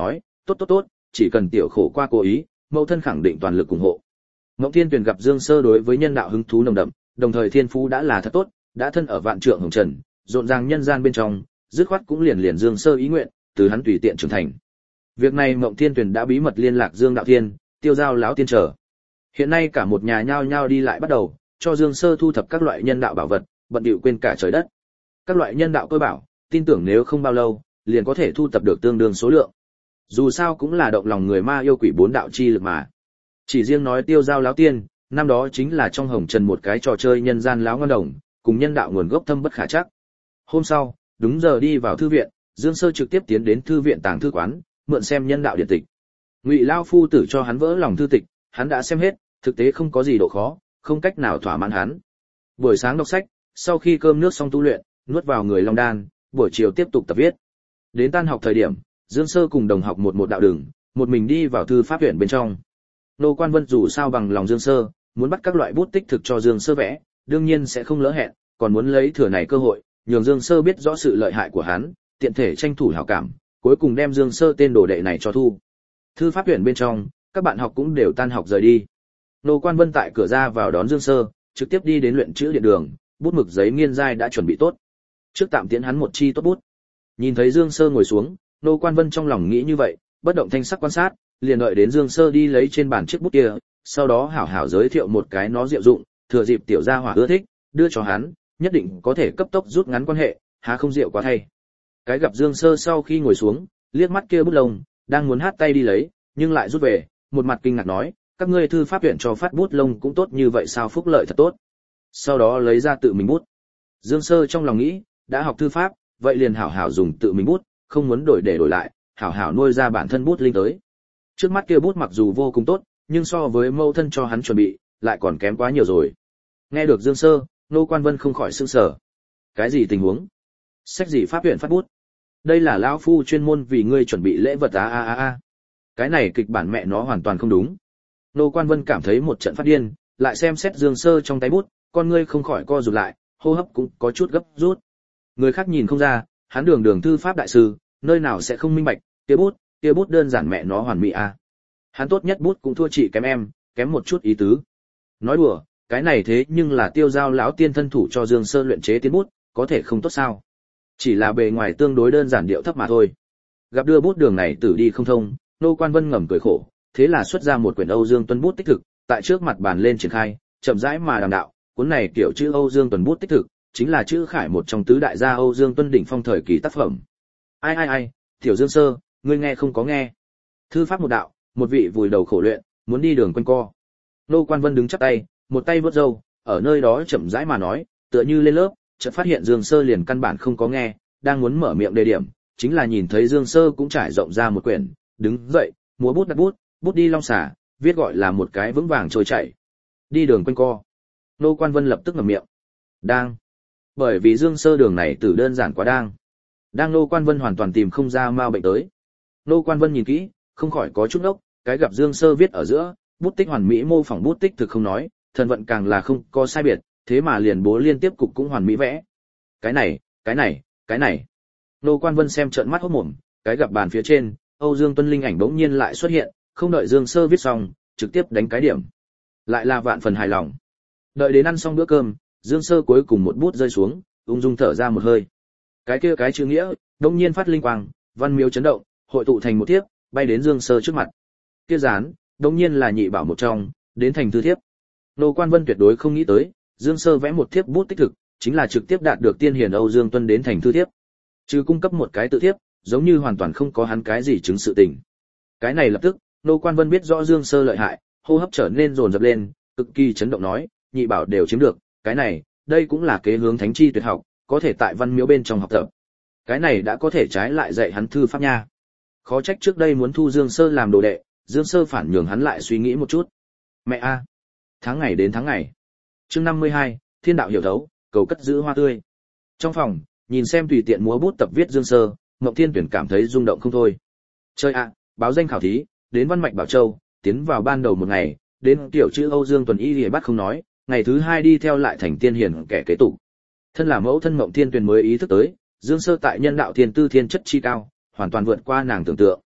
tốt tốt tốt, chỉ cần tiểu khổ qua cố ý, mẫu thân khẳng định toàn lực ủng hộ. Ngộng Thiên Tuyền gặp Dương Sơ đối với nhân đạo hứng thú nồng đậm, đồng thời thiên phú đã là thật tốt, đã thân ở vạn trượng hồng trần, rộn ràng nhân gian bên trong, dứt khoát cũng liền liền Dương Sơ ý nguyện, từ hắn tùy tiện trưởng thành. Việc này Ngộng Thiên Tuyền đã bí mật liên lạc Dương Đạo Thiên, Tiêu Giao lão tiên trở. Hiện nay cả một nhà nhao nhao đi lại bắt đầu, cho Dương Sơ thu thập các loại nhân đạo bảo vật, bận bịu quên cả trời đất. Các loại nhân đạo cơ bảo, tin tưởng nếu không bao lâu, liền có thể thu thập được tương đương số lượng. Dù sao cũng là động lòng người ma yêu quỷ bốn đạo chi lực mà. Chỉ riêng nói Tiêu Giao lão tiên, năm đó chính là trong hồng trần một cái trò chơi nhân gian láo ngon đồng, cùng nhân đạo nguồn gốc thâm bất khả chắc. Hôm sau, đúng giờ đi vào thư viện, Dương Sơ trực tiếp tiến đến thư viện tàng thư quán, mượn xem nhân đạo điện tịch. Ngụy lão phu tử cho hắn vỡ lòng thư tịch, hắn đã xem hết, thực tế không có gì độ khó, không cách nào thỏa mãn hắn. Buổi sáng đọc sách, sau khi cơm nước xong tu luyện, nuốt vào người long đan, buổi chiều tiếp tục tập viết. Đến tan học thời điểm, Dương Sơ cùng đồng học một một đạo đường, một mình đi vào thư pháp viện bên trong. Nô Quan Vân dù sao bằng lòng Dương Sơ, muốn bắt các loại bút tích thực cho Dương Sơ vẽ, đương nhiên sẽ không lỡ hẹn, còn muốn lấy thừa này cơ hội, nhường Dương Sơ biết rõ sự lợi hại của hắn, tiện thể tranh thủ hảo cảm, cuối cùng đem Dương Sơ tên đồ đệ này cho thu. Thư pháp viện bên trong, các bạn học cũng đều tan học rời đi. Nô Quan Vân tại cửa ra vào đón Dương Sơ, trực tiếp đi đến luyện chữ điện đường, bút mực giấy nghiên giai đã chuẩn bị tốt. Trước tạm tiễn hắn một chi tốt bút. Nhìn thấy Dương Sơ ngồi xuống, Nô Quan Vân trong lòng nghĩ như vậy, bất động thanh sắc quan sát, liền đợi đến Dương Sơ đi lấy trên bàn chiếc bút kia, sau đó hảo hảo giới thiệu một cái nó diệu dụng, thừa dịp tiểu gia hỏa ưa thích, đưa cho hắn, nhất định có thể cấp tốc rút ngắn quan hệ, há không diệu quá thay. Cái gặp Dương Sơ sau khi ngồi xuống, liếc mắt kia bút lông, đang muốn hát tay đi lấy, nhưng lại rút về, một mặt kinh ngạc nói, các ngươi thư pháp viện cho phát bút lông cũng tốt như vậy sao, phúc lợi thật tốt. Sau đó lấy ra tự mình bút. Dương Sơ trong lòng nghĩ, đã học thư pháp, vậy liền hảo hảo dùng tự mình bút, không muốn đổi để đổi lại, hảo hảo nuôi ra bản thân bút linh tới. Trước mắt kia bút mặc dù vô cùng tốt, nhưng so với mẫu thân cho hắn chuẩn bị, lại còn kém quá nhiều rồi. Nghe được Dương Sơ, Nô Quan Vân không khỏi sửng sở. Cái gì tình huống? Sách gì pháp viện phát bút? Đây là lão phu chuyên môn vì ngươi chuẩn bị lễ vật a a a a. Cái này kịch bản mẹ nó hoàn toàn không đúng. Nô Quan Vân cảm thấy một trận phát điên, lại xem xét Dương Sơ trong tay bút, con ngươi không khỏi co rụt lại, hô hấp cũng có chút gấp rút. Người khác nhìn không ra, hắn đường đường thư pháp đại sư, nơi nào sẽ không minh bạch, kia bút, kia bút đơn giản mẹ nó hoàn mỹ a. Hắn tốt nhất bút cũng thua chị kém em, kém một chút ý tứ. Nói đùa, cái này thế nhưng là Tiêu Giao lão tiên thân thủ cho Dương Sơ luyện chế tiến bút, có thể không tốt sao? Chỉ là bề ngoài tương đối đơn giản điệu thấp mà thôi. Gặp đưa bút đường này tử đi không thông, Nô Quan Vân ngầm cười khổ, thế là xuất ra một quyển Âu Dương Tuấn bút tích thực, tại trước mặt bàn lên triển khai, chậm rãi mà đàm đạo, cuốn này kiểu chữ Âu Dương Tuấn bút tích thực, chính là chữ khải một trong tứ đại gia Âu Dương Tuấn đỉnh phong thời kỳ tác phẩm. Ai ai ai, tiểu Dương Sơ, ngươi nghe không có nghe? Thư pháp một đạo, một vị vùi đầu khổ luyện, muốn đi đường quanh co. Nô Quan Vân đứng chắp tay, một tay vuốt râu, ở nơi đó chậm rãi mà nói, tựa như lên lớp, chợt phát hiện Dương Sơ liền căn bản không có nghe, đang muốn mở miệng đề điểm, chính là nhìn thấy Dương Sơ cũng trải rộng ra một quyển, đứng dậy, múa bút đặt bút, bút đi long xả, viết gọi là một cái vững vàng trôi chảy. Đi đường quanh co. Nô Quan Vân lập tức ngậm miệng. Đang. Bởi vì Dương Sơ đường này từ đơn giản quá đang. Đang Nô Quan Vân hoàn toàn tìm không ra ma bệnh tới. Nô Quan Vân nhìn kỹ, không khỏi có chút ốc, cái gặp Dương Sơ viết ở giữa, bút tích hoàn mỹ mô phỏng bút tích thực không nói, thần vận càng là không có sai biệt, thế mà liền bố liên tiếp cục cũng hoàn mỹ vẽ. Cái này, cái này, cái này. Nô Quan Vân xem trợn mắt hốt mồm, cái gặp bàn phía trên, Âu Dương Tuân linh ảnh bỗng nhiên lại xuất hiện, không đợi Dương Sơ viết xong, trực tiếp đánh cái điểm. Lại là vạn phần hài lòng. Đợi đến ăn xong bữa cơm, Dương Sơ cuối cùng một bút rơi xuống, ung dung thở ra một hơi. Cái kia cái chữ nghĩa, bỗng nhiên phát linh quang, văn miếu chấn động, hội tụ thành một thiếp, bay đến Dương Sơ trước mặt. Kia dán, bỗng nhiên là nhị bảo một trong, đến thành thư thiếp. Nô Quan Vân tuyệt đối không nghĩ tới, Dương Sơ vẽ một thiếp bút tích thực, chính là trực tiếp đạt được tiên hiền Âu Dương Tuân đến thành thư thiếp. Chứ cung cấp một cái tự thiếp, giống như hoàn toàn không có hắn cái gì chứng sự tình. Cái này lập tức, Nô Quan Vân biết rõ Dương Sơ lợi hại, hô hấp trở nên dồn dập lên, cực kỳ chấn động nói, nhị bảo đều chiếm được, cái này, đây cũng là kế hướng thánh chi tuyệt học, có thể tại văn miếu bên trong học tập. Cái này đã có thể trái lại dạy hắn thư pháp nha. Khó trách trước đây muốn thu Dương Sơ làm đồ đệ, Dương Sơ phản nhường hắn lại suy nghĩ một chút. Mẹ a, tháng ngày đến tháng ngày. Chương năm mươi hai, Thiên đạo hiểu thấu, cầu cất giữ hoa tươi. Trong phòng, nhìn xem tùy tiện múa bút tập viết Dương Sơ, Ngọc Thiên Tuyển cảm thấy rung động không thôi. Chơi ạ, báo danh khảo thí, đến Văn Mạch Bảo Châu, tiến vào ban đầu một ngày, đến tiểu chữ Âu Dương Tuần Y Lìa bắt không nói, ngày thứ hai đi theo lại thành tiên hiền kẻ kế tục. Thân là mẫu thân Ngọc Thiên Tuyển mới ý thức tới, Dương Sơ tại nhân đạo thiên tư thiên chất chi cao, hoàn toàn vượt qua nàng tưởng tượng.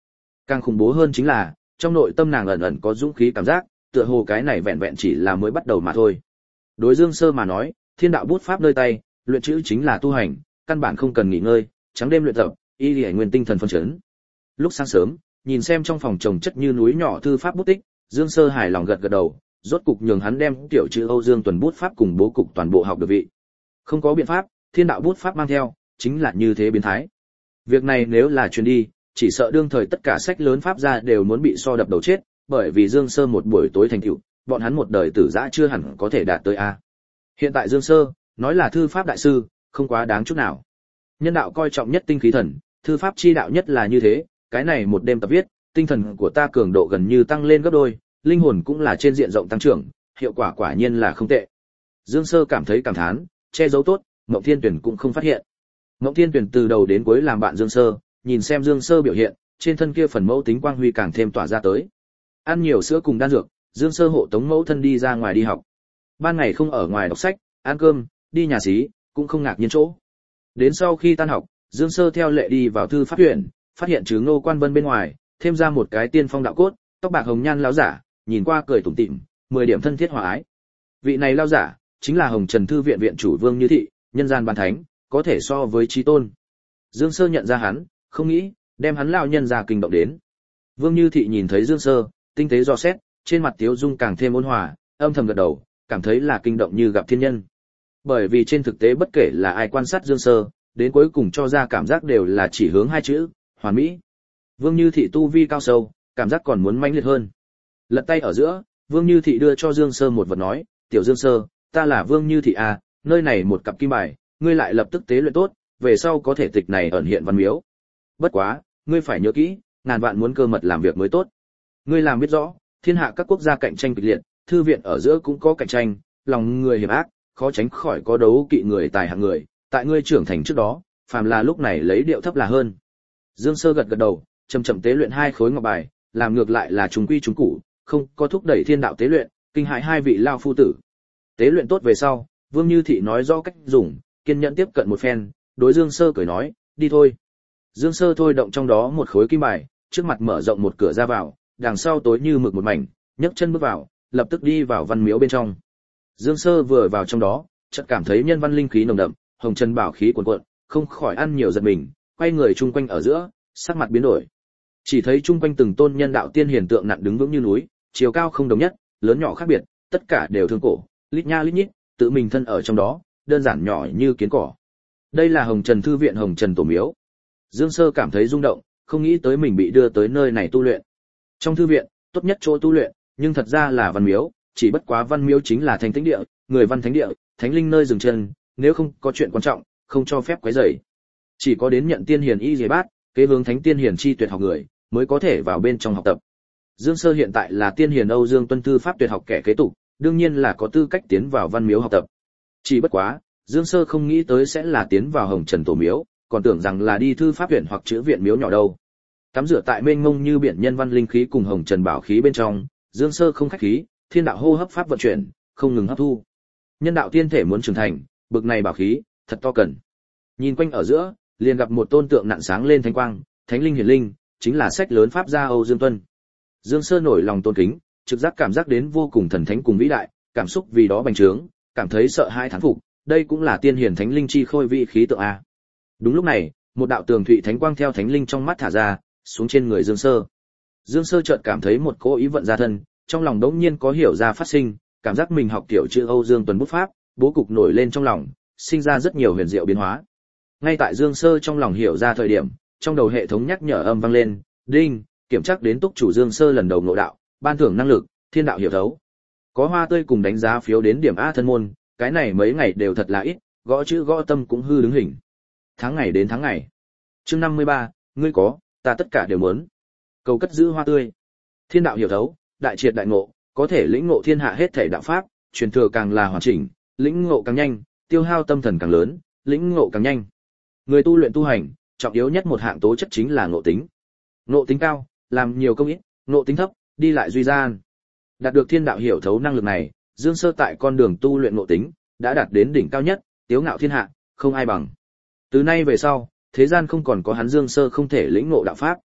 Càng khủng bố hơn chính là, trong nội tâm nàng ẩn ẩn có dũng khí cảm giác, tựa hồ cái này vẹn vẹn chỉ là mới bắt đầu mà thôi. Đối Dương Sơ mà nói, thiên đạo bút pháp nơi tay, luyện chữ chính là tu hành, căn bản không cần nghỉ ngơi, trắng đêm luyện tập, y lìa nguyên tinh thần phân chấn. Lúc sáng sớm, nhìn xem trong phòng trồng chất như núi nhỏ thư pháp bút tích, Dương Sơ hài lòng gật gật đầu, rốt cục nhường hắn đem tiểu chữ Âu Dương Tuần bút pháp cùng bố cục toàn bộ học được vị. Không có biện pháp, thiên đạo bút pháp mang theo, chính là như thế biến thái. Việc này nếu là truyền đi, chỉ sợ đương thời tất cả sách lớn pháp gia đều muốn bị so đập đầu chết, bởi vì Dương Sơ một buổi tối thành tựu, bọn hắn một đời tử dã chưa hẳn có thể đạt tới a. Hiện tại Dương Sơ, nói là thư pháp đại sư, không quá đáng chút nào. Nhân đạo coi trọng nhất tinh khí thần, thư pháp chi đạo nhất là như thế, cái này một đêm tập viết, tinh thần của ta cường độ gần như tăng lên gấp đôi, linh hồn cũng là trên diện rộng tăng trưởng, hiệu quả quả nhiên là không tệ. Dương Sơ cảm thấy cảm thán, che giấu tốt, Mộng Thiên Tuyển cũng không phát hiện. Mộng Thiên Tuyển từ đầu đến cuối làm bạn Dương Sơ, nhìn xem Dương Sơ biểu hiện, trên thân kia phần mẫu tính quang huy càng thêm tỏa ra tới. Ăn nhiều sữa cùng đan dược, Dương Sơ hộ tống mẫu thân đi ra ngoài đi học. Ban ngày không ở ngoài đọc sách, ăn cơm, đi nhà xí, cũng không ngạc nhiên chỗ. Đến sau khi tan học, Dương Sơ theo lệ đi vào thư pháp viện, phát hiện trừ Ngô Quan Vân bên ngoài, thêm ra một cái tiên phong đạo cốt, tóc bạc hồng nhan lão giả, nhìn qua cười tủm tỉm, mười điểm thân thiết hòa ái. Vị này lão giả chính là Hồng Trần thư viện viện chủ Vương Như Thị, nhân gian ban thánh, có thể so với chí tôn. Dương Sơ nhận ra hắn, không nghĩ đem hắn lão nhân ra kinh động đến. Vương Như Thị nhìn thấy Dương Sơ, tinh tế dò xét, trên mặt tiếu dung càng thêm ôn hòa, âm thầm gật đầu, cảm thấy là kinh động như gặp thiên nhân. Bởi vì trên thực tế bất kể là ai quan sát Dương Sơ, đến cuối cùng cho ra cảm giác đều là chỉ hướng hai chữ, hoàn mỹ. Vương Như Thị tu vi cao sâu, cảm giác còn muốn mãnh liệt hơn. Lật tay ở giữa, Vương Như Thị đưa cho Dương Sơ một vật nói, "Tiểu Dương Sơ, ta là Vương Như Thị à, nơi này một cặp kim bài, ngươi lại lập tức tế luyện tốt, về sau có thể tịch này ẩn hiện văn miếu. Bất quá, ngươi phải nhớ kỹ, ngàn vạn muốn cơ mật làm việc mới tốt. Ngươi làm biết rõ, thiên hạ các quốc gia cạnh tranh kịch liệt, thư viện ở giữa cũng có cạnh tranh, lòng người hiểm ác, khó tránh khỏi có đấu kỵ người tài hạng người, tại ngươi trưởng thành trước đó, phàm là lúc này lấy điệu thấp là hơn." Dương Sơ gật gật đầu, chậm chậm tế luyện hai khối ngọc bài, làm ngược lại là chúng quy chúng cũ, không có thúc đẩy thiên đạo tế luyện, kinh hại hai vị lao phu tử. Tế luyện tốt về sau, Vương Như Thị nói rõ cách dùng, kiên nhẫn tiếp cận một phen, đối Dương Sơ cười nói, "Đi thôi." Dương Sơ thôi động trong đó một khối kim bài, trước mặt mở rộng một cửa ra vào, đằng sau tối như mực một mảnh, nhấc chân bước vào, lập tức đi vào văn miếu bên trong. Dương Sơ vừa vào trong đó, chợt cảm thấy nhân văn linh khí nồng đậm, hồng chân bảo khí cuồn cuộn, không khỏi ăn nhiều giật mình, quay người chung quanh ở giữa, sắc mặt biến đổi. Chỉ thấy chung quanh từng tôn nhân đạo tiên hiển tượng nặng đứng vững như núi, chiều cao không đồng nhất, lớn nhỏ khác biệt, tất cả đều thương cổ, lít nha lít nhít, tự mình thân ở trong đó, đơn giản nhỏ như kiến cỏ. Đây là Hồng Trần thư viện Hồng Trần tổ miếu. Dương Sơ cảm thấy rung động, không nghĩ tới mình bị đưa tới nơi này tu luyện. Trong thư viện, tốt nhất chỗ tu luyện, nhưng thật ra là văn miếu, chỉ bất quá văn miếu chính là thánh tĩnh địa, người văn thánh địa, thánh linh nơi dừng chân, nếu không có chuyện quan trọng, không cho phép quấy rầy. Chỉ có đến nhận tiên hiền y dề bát, kế hướng thánh tiên hiền chi tuyệt học người, mới có thể vào bên trong học tập. Dương Sơ hiện tại là tiên hiền Âu Dương Tuân thư pháp tuyệt học kẻ kế tục, đương nhiên là có tư cách tiến vào văn miếu học tập. Chỉ bất quá, Dương Sơ không nghĩ tới sẽ là tiến vào Hồng Trần tổ miếu, còn tưởng rằng là đi thư pháp viện hoặc chữ viện miếu nhỏ đâu. Tắm rửa tại mênh mông như biển nhân văn linh khí cùng Hồng Trần bảo khí bên trong, Dương Sơ không khách khí, thiên đạo hô hấp pháp vận chuyển, không ngừng hấp thu. Nhân đạo tiên thể muốn trưởng thành, bực này bảo khí, thật to cần. Nhìn quanh ở giữa, liền gặp một tôn tượng nặng sáng lên thánh quang, thánh linh hiển linh, chính là sách lớn pháp gia Âu Dương Tuân. Dương Sơ nổi lòng tôn kính, trực giác cảm giác đến vô cùng thần thánh cùng vĩ đại, cảm xúc vì đó bành trướng, cảm thấy sợ hãi thán phục, đây cũng là tiên hiển thánh linh chi khôi vị khí tượng a. Đúng lúc này, một đạo tường thụy thánh quang theo thánh linh trong mắt thả ra, xuống trên người Dương Sơ. Dương Sơ chợt cảm thấy một cỗ ý vận ra thân, trong lòng đống nhiên có hiểu ra phát sinh, cảm giác mình học tiểu chữ Âu Dương Tuần bút pháp, bố cục nổi lên trong lòng, sinh ra rất nhiều huyền diệu biến hóa. Ngay tại Dương Sơ trong lòng hiểu ra thời điểm, trong đầu hệ thống nhắc nhở âm vang lên, đinh, kiểm tra đến túc chủ Dương Sơ lần đầu ngộ đạo, ban thưởng năng lực, thiên đạo hiểu thấu. Có hoa tươi cùng đánh giá phiếu đến điểm A thân môn, cái này mấy ngày đều thật là ít, gõ chữ gõ tâm cũng hư đứng hình. Tháng ngày đến tháng ngày. Chương năm mươi ba, ngươi có, ta tất cả đều muốn. Cầu cất giữ hoa tươi. Thiên đạo hiểu thấu, đại triệt đại ngộ, có thể lĩnh ngộ thiên hạ hết thể đạo pháp, truyền thừa càng là hoàn chỉnh, lĩnh ngộ càng nhanh, tiêu hao tâm thần càng lớn, lĩnh ngộ càng nhanh. Người tu luyện tu hành, trọng yếu nhất một hạng tố chất chính là ngộ tính. Ngộ tính cao, làm nhiều công ít, ngộ tính thấp, đi lại duy gian. Đạt được thiên đạo hiểu thấu năng lực này, Dương Sơ tại con đường tu luyện ngộ tính đã đạt đến đỉnh cao nhất, tiếu ngạo thiên hạ, không ai bằng. Từ nay về sau, thế gian không còn có hắn Dương Sơ không thể lĩnh ngộ đạo pháp.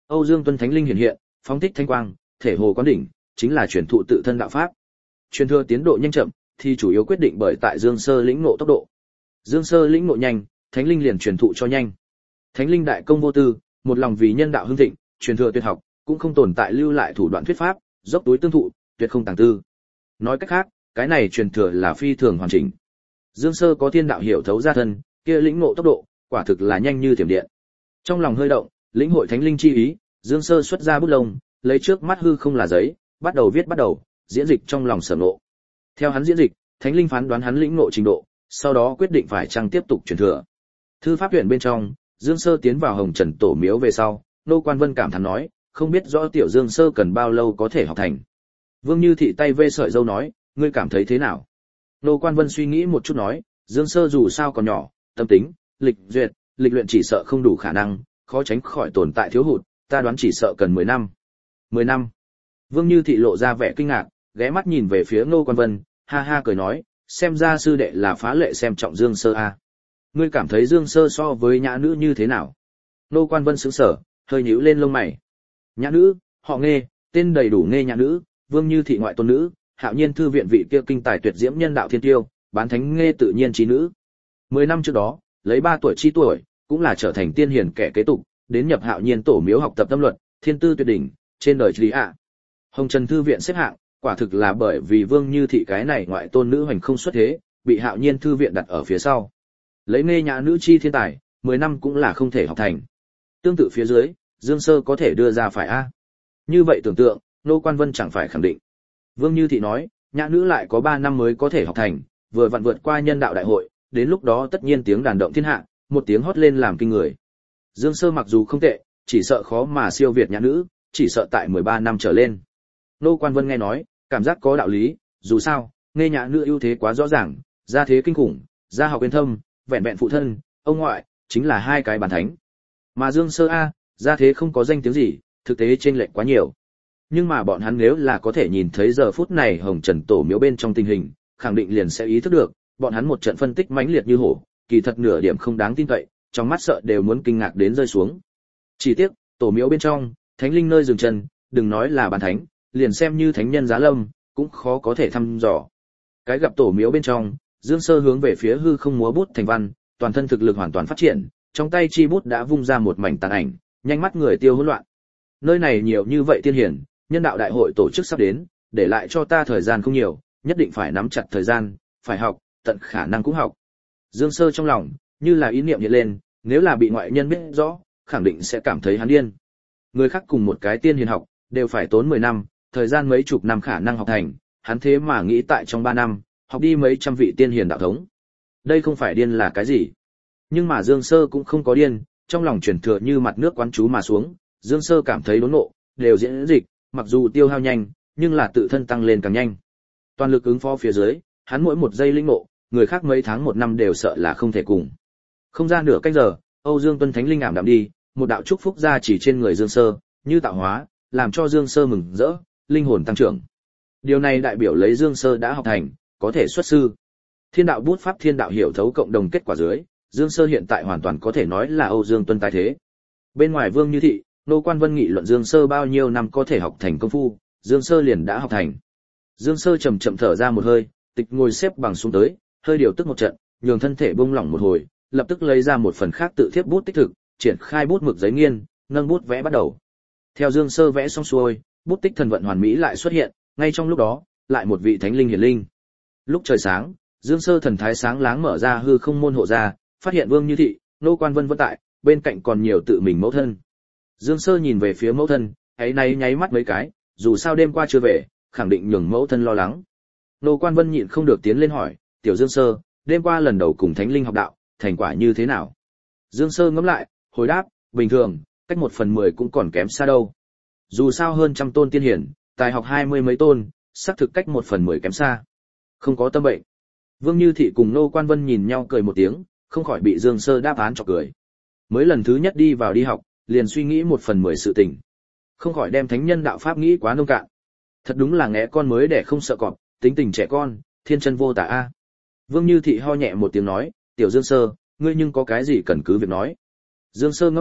Âu Dương Tuân thánh linh hiện hiện, phóng thích thanh quang, thể hồ quán đỉnh, chính là truyền thụ tự thân đạo pháp. Truyền thừa tiến độ nhanh chậm, thì chủ yếu quyết định bởi tại Dương Sơ lĩnh ngộ tốc độ. Dương Sơ lĩnh ngộ nhanh, thánh linh liền truyền thụ cho nhanh. Thánh linh đại công vô tư, một lòng vì nhân đạo hưng thịnh, truyền thừa tuyệt học, cũng không tồn tại lưu lại thủ đoạn thuyết pháp, dốc túi tương thụ, tuyệt không tàng tư. Nói cách khác, cái này truyền thừa là phi thường hoàn chỉnh. Dương Sơ có thiên đạo hiểu thấu ra thân, kia lĩnh ngộ tốc độ, quả thực là nhanh như thiểm điện. Trong lòng hơi động, lĩnh hội thánh linh chi ý, Dương Sơ xuất ra bút lông, lấy trước mắt hư không là giấy, bắt đầu viết bắt đầu, diễn dịch trong lòng sở ngộ. Theo hắn diễn dịch, thánh linh phán đoán hắn lĩnh ngộ trình độ, sau đó quyết định phải chăng tiếp tục truyền thừa. Thư pháp viện bên trong, Dương Sơ tiến vào Hồng Trần Tổ miếu về sau, Nô Quan Vân cảm thán nói, không biết rõ tiểu Dương Sơ cần bao lâu có thể học thành. Vương Như Thị tay vê sợi dâu nói, ngươi cảm thấy thế nào? Nô Quan Vân suy nghĩ một chút nói, Dương Sơ dù sao còn nhỏ, tâm tính, lịch duyệt, lịch luyện chỉ sợ không đủ khả năng, khó tránh khỏi tồn tại thiếu hụt, ta đoán chỉ sợ cần mười năm. mười năm. Vương Như Thị lộ ra vẻ kinh ngạc, ghé mắt nhìn về phía Nô Quan Vân, ha ha cười nói, xem ra sư đệ là phá lệ xem trọng Dương Sơ a. Ngươi cảm thấy Dương Sơ so với nhã nữ như thế nào? Nô Quan Vân sững sờ, hơi nhíu lên lông mày. Nhã nữ, họ Nghê, tên đầy đủ Nghê nhã nữ, Vương Như Thị ngoại tôn nữ, Hạo Nhiên thư viện vị kia kinh tài tuyệt diễm nhân đạo thiên tiêu, bán thánh Nghê tự nhiên trí nữ. Mười năm trước đó, lấy ba tuổi chi tuổi, cũng là trở thành tiên hiền kẻ kế tục, đến nhập Hạo Nhiên tổ miếu học tập tâm luật, thiên tư tuyệt đỉnh, trên đời lý ạ. Hồng Trần thư viện xếp hạng, quả thực là bởi vì Vương Như Thị cái này ngoại tôn nữ hoành không xuất thế, bị Hạo Nhiên thư viện đặt ở phía sau. Lấy Nghê nhã nữ chi thiên tài, mười năm cũng là không thể học thành. Tương tự phía dưới, Dương Sơ có thể đưa ra phải a. Như vậy tưởng tượng, Nô Quan Vân chẳng phải khẳng định. Vương Như Thị nói, nhã nữ lại có ba năm mới có thể học thành, vừa vặn vượt qua nhân đạo đại hội, đến lúc đó tất nhiên tiếng đàn động thiên hạ, một tiếng hót lên làm kinh người. Dương Sơ mặc dù không tệ, chỉ sợ khó mà siêu việt nhã nữ, chỉ sợ tại mười ba năm trở lên. Nô Quan Vân nghe nói, cảm giác có đạo lý, dù sao, Nghê nhã nữ ưu thế quá rõ ràng, gia thế kinh khủng, gia học uyên thâm, vẹn vẹn phụ thân, ông ngoại, chính là hai cái bản thánh. Mà Dương Sơ a, gia thế không có danh tiếng gì, thực tế chênh lệch quá nhiều. Nhưng mà bọn hắn nếu là có thể nhìn thấy giờ phút này Hồng Trần tổ miếu bên trong tình hình, khẳng định liền sẽ ý thức được, bọn hắn một trận phân tích mãnh liệt như hổ, kỳ thật nửa điểm không đáng tin cậy, trong mắt sợ đều muốn kinh ngạc đến rơi xuống. Chỉ tiếc, tổ miếu bên trong, thánh linh nơi dừng chân, đừng nói là bản thánh, liền xem như thánh nhân giá lâm, cũng khó có thể thăm dò. Cái gặp tổ miếu bên trong, Dương Sơ hướng về phía hư không múa bút thành văn, toàn thân thực lực hoàn toàn phát triển, trong tay chi bút đã vung ra một mảnh tàn ảnh, nhanh mắt người tiêu hỗn loạn. Nơi này nhiều như vậy tiên hiển, nhân đạo đại hội tổ chức sắp đến, để lại cho ta thời gian không nhiều, nhất định phải nắm chặt thời gian, phải học, tận khả năng cũng học. Dương Sơ trong lòng, như là ý niệm hiện lên, nếu là bị ngoại nhân biết rõ, khẳng định sẽ cảm thấy hắn điên. Người khác cùng một cái tiên hiền học, đều phải tốn mười năm, thời gian mấy chục năm khả năng học thành, hắn thế mà nghĩ tại trong ba năm, học đi mấy trăm vị tiên hiền đạo thống. Đây không phải điên là cái gì? Nhưng mà Dương Sơ cũng không có điên, trong lòng chuyển thừa như mặt nước quán chú mà xuống, Dương Sơ cảm thấy đốn nộ, đều diễn dịch, mặc dù tiêu hao nhanh, nhưng là tự thân tăng lên càng nhanh. Toàn lực ứng phó phía dưới, hắn mỗi một giây linh ngộ, người khác mấy tháng một năm đều sợ là không thể cùng. Không ra nửa canh giờ, Âu Dương Tuân thánh linh ảm đạm đi, một đạo chúc phúc ra chỉ trên người Dương Sơ, như tạo hóa, làm cho Dương Sơ mừng rỡ, linh hồn tăng trưởng. Điều này đại biểu lấy Dương Sơ đã học thành, có thể xuất sư. Thiên đạo bút pháp thiên đạo hiểu thấu cộng đồng kết quả dưới, Dương Sơ hiện tại hoàn toàn có thể nói là Âu Dương Tuân tái thế. Bên ngoài Vương Như Thị, Nô Quan Vân nghị luận Dương Sơ bao nhiêu năm có thể học thành công phu, Dương Sơ liền đã học thành. Dương Sơ chậm chậm thở ra một hơi, tịch ngồi xếp bằng xuống tới, hơi điều tức một trận, nhường thân thể buông lỏng một hồi, lập tức lấy ra một phần khác tự thiếp bút tích thực, triển khai bút mực giấy nghiên, nâng bút vẽ bắt đầu. Theo Dương Sơ vẽ xong xuôi, bút tích thần vận hoàn mỹ lại xuất hiện, ngay trong lúc đó, lại một vị thánh linh hiển linh. Lúc trời sáng, Dương Sơ thần thái sáng láng mở ra hư không môn hộ ra, phát hiện Vương Như Thị, Nô Quan Vân vẫn tại, bên cạnh còn nhiều tự mình mẫu thân. Dương Sơ nhìn về phía mẫu thân, ấy nay nháy mắt mấy cái, dù sao đêm qua chưa về, khẳng định nhường mẫu thân lo lắng. Nô Quan Vân nhịn không được tiến lên hỏi, "Tiểu Dương Sơ, đêm qua lần đầu cùng thánh linh học đạo, thành quả như thế nào?" Dương Sơ ngẫm lại, hồi đáp, "Bình thường, cách một phần mười cũng còn kém xa đâu. Dù sao hơn trăm tôn tiên hiển, tài học hai mươi mấy tôn, xác thực cách một phần mười kém xa. Không có tâm bệnh." Vương Như Thị cùng Nô Quan Vân nhìn nhau cười một tiếng, không khỏi bị Dương Sơ đáp án chọc cười. Mới lần thứ nhất đi vào đi học, liền suy nghĩ một phần mười sự tình, không khỏi đem thánh nhân đạo pháp nghĩ quá nông cạn. Thật đúng là ngẽ con mới để không sợ cọp, tính tình trẻ con, thiên chân vô tả a. Vương Như Thị ho nhẹ một tiếng nói, "Tiểu Dương Sơ, ngươi nhưng có cái gì cần cứ việc nói." Dương Sơ ngẫm lại,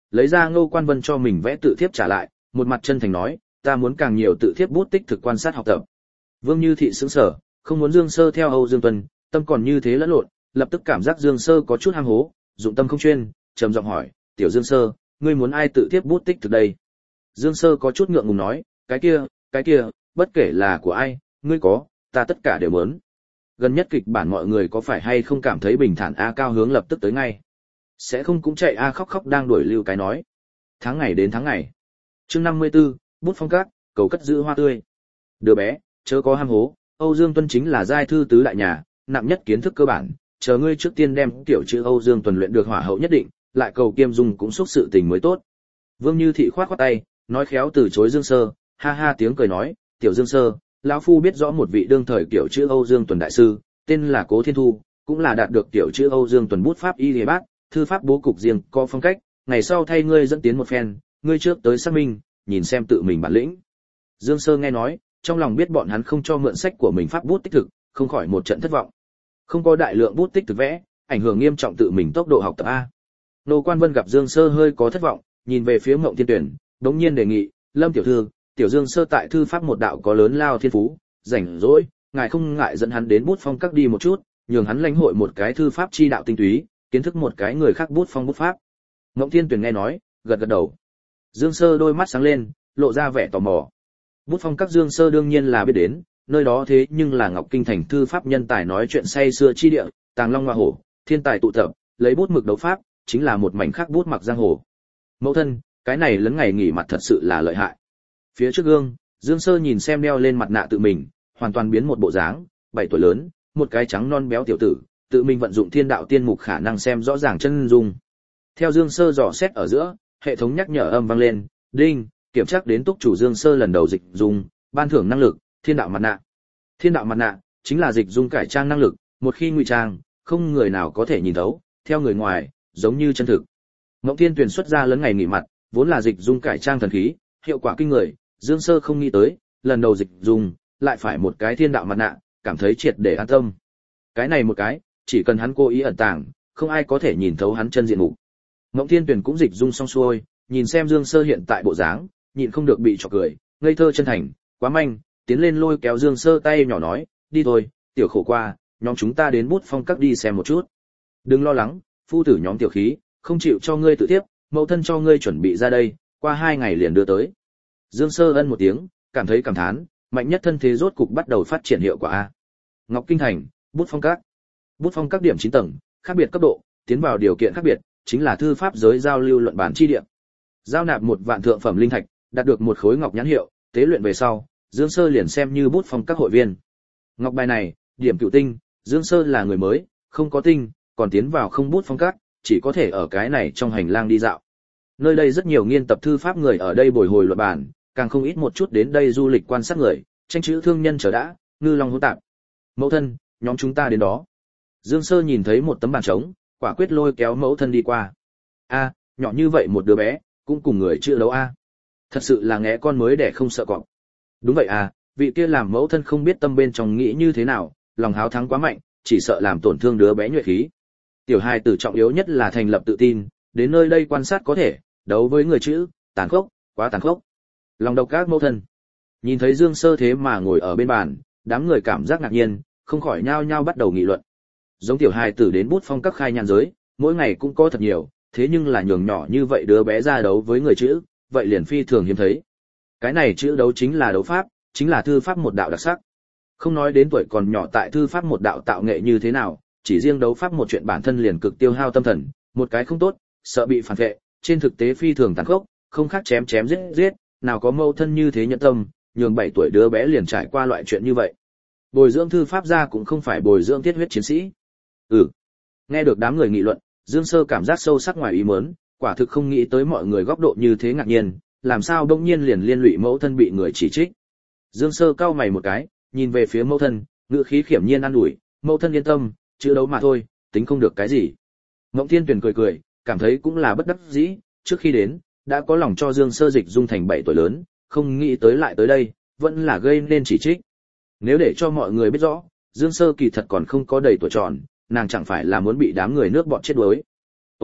lấy ra Ngô Quan Vân cho mình vẽ tự thiếp trả lại, một mặt chân thành nói, ta muốn càng nhiều tự thiếp bút tích thực quan sát học tập. Vương Như Thị sững sờ, không muốn Dương Sơ theo Âu Dương Tuần, tâm còn như thế lẫn lộn, lập tức cảm giác Dương Sơ có chút ham hố, dụng tâm không chuyên, trầm giọng hỏi, "Tiểu Dương Sơ, ngươi muốn ai tự thiếp bút tích thực đây?" Dương Sơ có chút ngượng ngùng nói, "Cái kia, cái kia, bất kể là của ai, ngươi có, ta tất cả đều muốn." Gần nhất kịch bản mọi người có phải hay không cảm thấy bình thản a Cao Hướng lập tức tới ngay. Sẽ không cũng chạy a khóc khóc đang đuổi lưu cái nói. Tháng ngày đến tháng ngày. Chương năm mươi tư, bút phong cát, cầu cất giữ hoa tươi. Đứa bé, chớ có ham hố, Âu Dương Tuân chính là giai thư tứ đại nhà, nặng nhất kiến thức cơ bản, chờ ngươi trước tiên đem tiểu chữ Âu Dương Tuần luyện được hỏa hậu nhất định, lại cầu kiêm dung cũng xúc sự tình mới tốt. Vương Như Thị khoát khoát tay, nói khéo từ chối Dương Sơ, ha ha tiếng cười nói, "Tiểu Dương Sơ, lão phu biết rõ một vị đương thời tiểu chữ Âu Dương Tuần đại sư, tên là Cố Thiên Thu, cũng là đạt được tiểu chữ Âu Dương Tuần bút pháp y liề bác, thư pháp bố cục riêng, có phong cách, ngày sau thay ngươi dẫn tiến một phen, ngươi trước tới xác minh, nhìn xem tự mình bản lĩnh." Dương Sơ nghe nói, trong lòng biết bọn hắn không cho mượn sách của mình pháp bút tích thực, không khỏi một trận thất vọng. Không có đại lượng bút tích thực vẽ, ảnh hưởng nghiêm trọng tự mình tốc độ học tập a. Ngô Quan Vân gặp Dương Sơ hơi có thất vọng, nhìn về phía Mộng Thiên Tuyển, đống nhiên đề nghị, "Lâm tiểu thư, tiểu Dương Sơ tại thư pháp một đạo có lớn lao thiên phú, rảnh rỗi, ngài không ngại dẫn hắn đến bút phong các đi một chút, nhường hắn lãnh hội một cái thư pháp chi đạo tinh túy, kiến thức một cái người khác bút phong bút pháp." Mộng Thiên Tuyển nghe nói, gật gật đầu. Dương Sơ đôi mắt sáng lên, lộ ra vẻ tò mò. Bút phong các Dương Sơ đương nhiên là biết đến, nơi đó thế nhưng là Ngọc Kinh thành thư pháp nhân tài nói chuyện say xưa chi địa, tàng long hoa hổ, thiên tài tụ tập, lấy bút mực đấu pháp, chính là một mảnh khắc bút mặc giang hồ. Mẫu thân, cái này lấn ngày nghỉ mặt thật sự là lợi hại. Phía trước gương, Dương Sơ nhìn xem đeo lên mặt nạ tự mình, hoàn toàn biến một bộ dáng, bảy tuổi lớn, một cái trắng non béo tiểu tử, tự mình vận dụng thiên đạo tiên mục khả năng xem rõ ràng chân dung. Theo Dương Sơ dò xét ở giữa, hệ thống nhắc nhở âm vang lên, đinh, kiểm tra đến túc chủ Dương Sơ lần đầu dịch dung, ban thưởng năng lực, thiên đạo mặt nạ. Thiên đạo mặt nạ chính là dịch dung cải trang năng lực, một khi ngụy trang, không người nào có thể nhìn thấu, theo người ngoài, giống như chân thực. Ngộng Thiên Tuyền xuất ra lấn ngày nghỉ mặt, vốn là dịch dung cải trang thần khí, hiệu quả kinh người, Dương Sơ không nghĩ tới, lần đầu dịch dung, lại phải một cái thiên đạo mặt nạ, cảm thấy triệt để an tâm. Cái này một cái, chỉ cần hắn cố ý ẩn tàng, không ai có thể nhìn thấu hắn chân diện mục. Ngộng Thiên Tuyền cũng dịch dung xong xuôi, nhìn xem Dương Sơ hiện tại bộ dáng, nhịn không được bị chọc cười, ngây thơ chân thành, quá manh, tiến lên lôi kéo Dương Sơ tay nhỏ nói, "Đi thôi, tiểu khổ qua, nhóm chúng ta đến bút phong các đi xem một chút. Đừng lo lắng, phu tử nhóm tiểu khí, không chịu cho ngươi tự tiếp, mẫu thân cho ngươi chuẩn bị ra đây, qua hai ngày liền đưa tới." Dương Sơ ân một tiếng, cảm thấy cảm thán, mạnh nhất thân thế rốt cục bắt đầu phát triển hiệu quả a. Ngọc Kinh thành, bút phong các. Bút phong các điểm chín tầng, khác biệt cấp độ, tiến vào điều kiện khác biệt, chính là thư pháp giới giao lưu luận bản chi địa. Giao nạp một vạn thượng phẩm linh thạch, đạt được một khối ngọc nhãn hiệu, tế luyện về sau, Dương Sơ liền xem như bút phong các hội viên. Ngọc bài này, điểm cửu tinh, Dương Sơ là người mới, không có tinh, còn tiến vào không bút phong các, chỉ có thể ở cái này trong hành lang đi dạo. Nơi đây rất nhiều nghiên tập thư pháp người ở đây bồi hồi luận bàn, càng không ít một chút đến đây du lịch quan sát người, tranh chữ thương nhân chờ đã, ngư long hỗn tạp. Mẫu thân, nhóm chúng ta đến đó. Dương Sơ nhìn thấy một tấm bàn trống, quả quyết lôi kéo mẫu thân đi qua. A, nhỏ như vậy một đứa bé, cũng cùng người chữ đấu a. Thật sự là ngẽ con mới để không sợ cọp. Đúng vậy à, vị kia làm mẫu thân không biết tâm bên trong nghĩ như thế nào, lòng háo thắng quá mạnh, chỉ sợ làm tổn thương đứa bé nhuệ khí. Tiểu hài tử trọng yếu nhất là thành lập tự tin, đến nơi đây quan sát có thể, đấu với người chữ, tàn khốc, quá tàn khốc. Lòng độc các mẫu thân. Nhìn thấy Dương Sơ thế mà ngồi ở bên bàn, đám người cảm giác ngạc nhiên, không khỏi nhao nhao bắt đầu nghị luận. Giống tiểu hài tử đến bút phong các khai nhàn giới, mỗi ngày cũng có thật nhiều, thế nhưng là nhường nhỏ như vậy đứa bé ra đấu với người chữ, vậy liền phi thường hiếm thấy. Cái này chữ đấu chính là đấu pháp, chính là thư pháp một đạo đặc sắc. Không nói đến tuổi còn nhỏ tại thư pháp một đạo tạo nghệ như thế nào, chỉ riêng đấu pháp một chuyện bản thân liền cực tiêu hao tâm thần, một cái không tốt, sợ bị phản vệ, trên thực tế phi thường tàn khốc, không khác chém chém giết giết, nào có mâu thân như thế nhẫn tâm, nhường bảy tuổi đứa bé liền trải qua loại chuyện như vậy. Bồi dưỡng thư pháp ra cũng không phải bồi dưỡng thiết huyết chiến sĩ. Ừ. Nghe được đám người nghị luận, Dương Sơ cảm giác sâu sắc ngoài ý muốn, quả thực không nghĩ tới mọi người góc độ như thế ngạc nhiên, làm sao đông nhiên liền liên lụy mẫu thân bị người chỉ trích. Dương Sơ cau mày một cái, nhìn về phía mẫu thân, ngữ khí khiểm nhiên an ủi, mẫu thân yên tâm, chữ đấu mà thôi, tính không được cái gì. Ngộng Thiên Tuyền cười cười, cảm thấy cũng là bất đắc dĩ, trước khi đến, đã có lòng cho Dương Sơ dịch dung thành bảy tuổi lớn, không nghĩ tới lại tới đây, vẫn là gây nên chỉ trích. Nếu để cho mọi người biết rõ, Dương Sơ kỳ thật còn không có đầy tuổi tròn, nàng chẳng phải là muốn bị đám người nước bọn chết đuối. Ôi,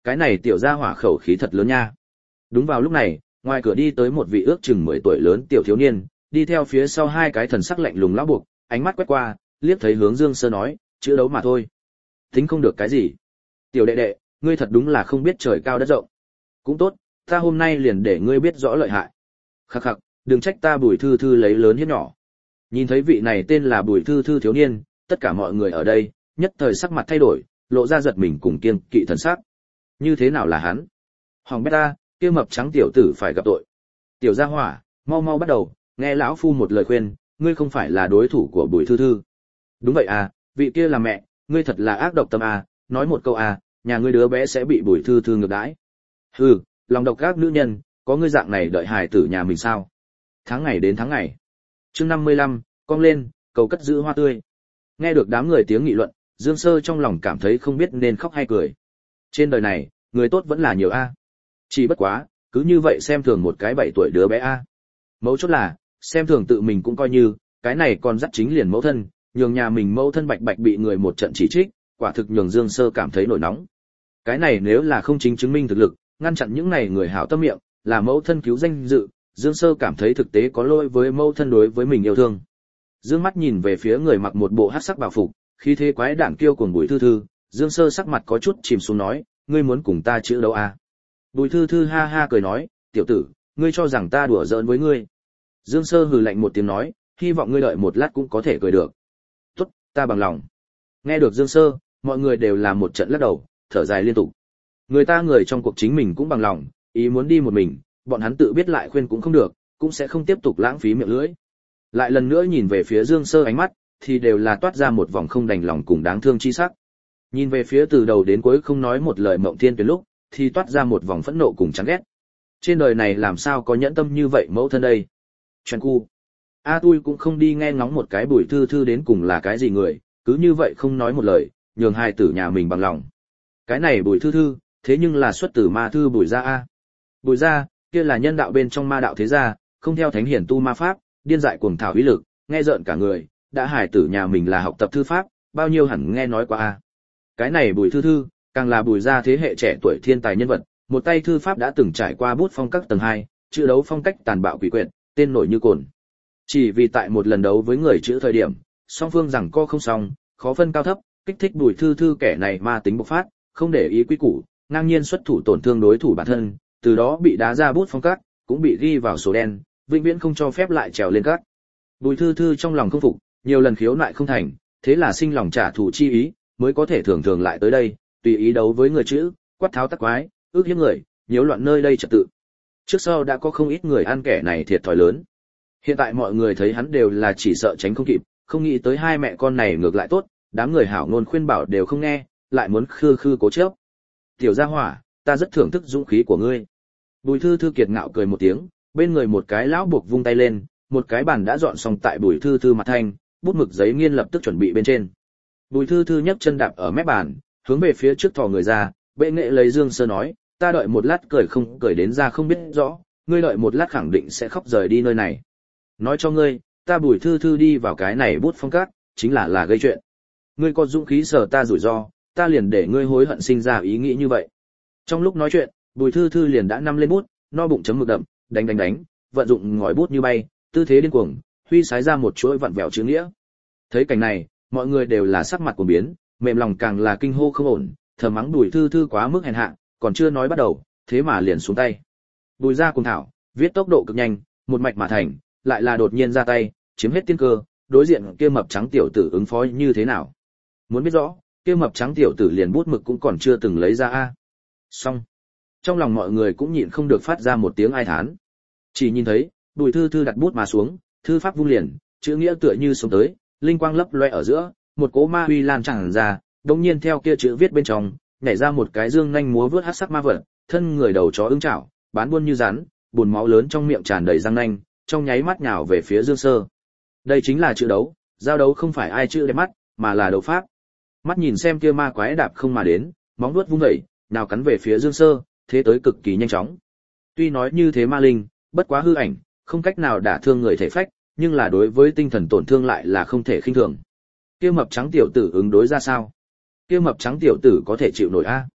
Cái này tiểu gia hỏa khẩu khí thật lớn nha. Đúng vào lúc này, ngoài cửa đi tới một vị ước chừng mười tuổi lớn tiểu thiếu niên, đi theo phía sau hai cái thần sắc lạnh lùng lão buộc, ánh mắt quét qua, liếc thấy hướng Dương Sơ nói, chữ đấu mà thôi. Tính không được cái gì. Tiểu đệ đệ, ngươi thật đúng là không biết trời cao đất rộng. Cũng tốt, ta hôm nay liền để ngươi biết rõ lợi hại. Khắc khắc, đừng trách ta Bùi Thư Thư lấy lớn hiếp nhỏ. Nhìn thấy vị này tên là Bùi Thư Thư thiếu niên, tất cả mọi người ở đây, nhất thời sắc mặt thay đổi, lộ ra giật mình cùng kiêng kỵ thần sắc. Như thế nào là hắn? Hoàng beta, kia mập trắng tiểu tử phải gặp tội. Tiểu gia hỏa, mau mau bắt đầu, nghe lão phu một lời khuyên, ngươi không phải là đối thủ của Bùi Thư Thư. Đúng vậy à, vị kia là mẹ, ngươi thật là ác độc tâm à, nói một câu à, nhà ngươi đứa bé sẽ bị Bùi Thư Thư ngược đãi. Hừ, lòng độc các nữ nhân, có ngươi dạng này đợi hài tử nhà mình sao? Tháng ngày đến tháng ngày. Chương năm mươi lăm, cong lên, cầu cất giữ hoa tươi. Nghe được đám người tiếng nghị luận, Dương Sơ trong lòng cảm thấy không biết nên khóc hay cười. Trên đời này, người tốt vẫn là nhiều a. Chỉ bất quá, cứ như vậy xem thường một cái bảy tuổi đứa bé a. Mấu chốt là, xem thường tự mình cũng coi như, cái này còn dắt chính liền mẫu thân, nhường nhà mình mẫu thân bạch bạch bị người một trận chỉ trích, quả thực nhường Dương Sơ cảm thấy nổi nóng. Cái này nếu là không chính chứng minh thực lực, ngăn chặn những này người hảo tâm miệng, là mẫu thân cứu danh dự, Dương Sơ cảm thấy thực tế có lỗi với mẫu thân đối với mình yêu thương. Dương mắt nhìn về phía người mặc một bộ hắc sắc bảo phục, khí thế quái đản kiêu cuồng Bùi Thư Thư, Dương Sơ sắc mặt có chút chìm xuống nói, ngươi muốn cùng ta chữ đấu à? Bùi Thư Thư ha ha cười nói, tiểu tử, ngươi cho rằng ta đùa giỡn với ngươi? Dương Sơ hừ lạnh một tiếng nói, hy vọng ngươi đợi một lát cũng có thể cười được. Tốt, ta bằng lòng. Nghe được Dương Sơ, mọi người đều là một trận lắc đầu, thở dài liên tục. Người ta người trong cuộc chính mình cũng bằng lòng, ý muốn đi một mình, bọn hắn tự biết lại khuyên cũng không được, cũng sẽ không tiếp tục lãng phí miệng lưỡi. Lại lần nữa nhìn về phía Dương Sơ ánh mắt, thì đều là toát ra một vòng không đành lòng cùng đáng thương chi sắc. Nhìn về phía từ đầu đến cuối không nói một lời Mộng Thiên Tuyệt lúc, thì toát ra một vòng phẫn nộ cùng chán ghét. Trên đời này làm sao có nhẫn tâm như vậy mẫu thân đây? Chuyện cu. A Tui cũng không đi nghe ngóng một cái Bùi Thư Thư đến cùng là cái gì người, cứ như vậy không nói một lời, nhường hai tử nhà mình bằng lòng. Cái này Bùi Thư Thư, thế nhưng là xuất từ ma thư Bùi gia a. Bùi gia, kia là nhân đạo bên trong ma đạo thế gia, không theo thánh hiển tu ma pháp, điên dại cuồng thảo uy lực, nghe rợn cả người, đã hải tử nhà mình là học tập thư pháp, bao nhiêu hẳn nghe nói qua a. Cái này Bùi Thư Thư, càng là Bùi gia thế hệ trẻ tuổi thiên tài nhân vật, một tay thư pháp đã từng trải qua bút phong các tầng hai, chữ đấu phong cách tàn bạo quỷ quyệt, tên nổi như cồn. Chỉ vì tại một lần đấu với người chữ thời điểm, song phương rằng co không xong, khó phân cao thấp, kích thích Bùi Thư Thư kẻ này ma tính bộc phát, không để ý quy củ, ngang nhiên xuất thủ tổn thương đối thủ bản thân, từ đó bị đá ra bút phong các, cũng bị ghi vào số đen, vĩnh viễn không cho phép lại trèo lên các. Bùi Thư Thư trong lòng không phục, nhiều lần khiếu nại không thành, thế là sinh lòng trả thù chi ý, mới có thể thường thường lại tới đây, tùy ý đấu với người chữ, quát tháo tắc quái, ước hiếp người, nhiễu loạn nơi đây trật tự. Trước sau đã có không ít người ăn kẻ này thiệt thòi lớn. Hiện tại mọi người thấy hắn đều là chỉ sợ tránh không kịp, không nghĩ tới hai mẹ con này ngược lại tốt, đám người hảo ngôn khuyên bảo đều không nghe, lại muốn khư khư cố chấp. Tiểu gia hỏa, ta rất thưởng thức dũng khí của ngươi. Bùi Thư Thư kiệt ngạo cười một tiếng, bên người một cái lão buộc vung tay lên, một cái bàn đã dọn xong tại Bùi Thư Thư mặt thanh, bút mực giấy nghiên lập tức chuẩn bị bên trên. Bùi Thư Thư nhấc chân đạp ở mép bàn, hướng về phía trước thò người ra, bệ nghệ lấy Dương Sơ nói, ta đợi một lát cười không cười đến ra không biết rõ, ngươi đợi một lát khẳng định sẽ khóc rời đi nơi này. Nói cho ngươi, ta Bùi Thư Thư đi vào cái này bút phong các, chính là là gây chuyện. Ngươi có dũng khí sở ta rủi ro, ta liền để ngươi hối hận sinh ra ý nghĩ như vậy. Trong lúc nói chuyện, Bùi Thư Thư liền đã nắm lên bút, no bụng chấm mực đậm, đánh đánh đánh, vận dụng ngòi bút như bay, tư thế điên cuồng, huy sái ra một chuỗi vặn vẹo chữ nghĩa. Thấy cảnh này, mọi người đều là sắc mặt của biến, mềm lòng càng là kinh hô không ổn, thầm mắng Bùi Thư Thư quá mức hèn hạ, còn chưa nói bắt đầu, thế mà liền xuống tay. Bùi gia cùng thảo, viết tốc độ cực nhanh, một mạch mà thành, lại là đột nhiên ra tay, chiếm hết tiên cơ, đối diện kia mập trắng tiểu tử ứng phó như thế nào? Muốn biết rõ, kia mập trắng tiểu tử liền bút mực cũng còn chưa từng lấy ra a. Xong. Trong lòng mọi người cũng nhịn không được phát ra một tiếng ai thán. Chỉ nhìn thấy, Bùi Thư Thư đặt bút mà xuống, thư pháp vung liền, chữ nghĩa tựa như sống tới, linh quang lấp loe ở giữa, một cỗ ma uy lan tràn ra, đột nhiên theo kia chữ viết bên trong, nhảy ra một cái dương nhanh múa vớt hắc sắc ma vật, thân người đầu chó ưng chảo, bán buôn như rắn, buồn máu lớn trong miệng tràn đầy răng nanh, trong nháy mắt nhào về phía Dương Sơ. Đây chính là chữ đấu, giao đấu không phải ai chữ đẹp mắt, mà là đấu pháp. Mắt nhìn xem kia ma quái đạp không mà đến, móng vuốt vung dậy, nào cắn về phía Dương Sơ, thế tới cực kỳ nhanh chóng. Tuy nói như thế ma linh, bất quá hư ảnh, không cách nào đả thương người thể phách, nhưng là đối với tinh thần tổn thương lại là không thể khinh thường. Kia mập trắng tiểu tử ứng đối ra sao? Kia mập trắng tiểu tử có thể chịu nổi a?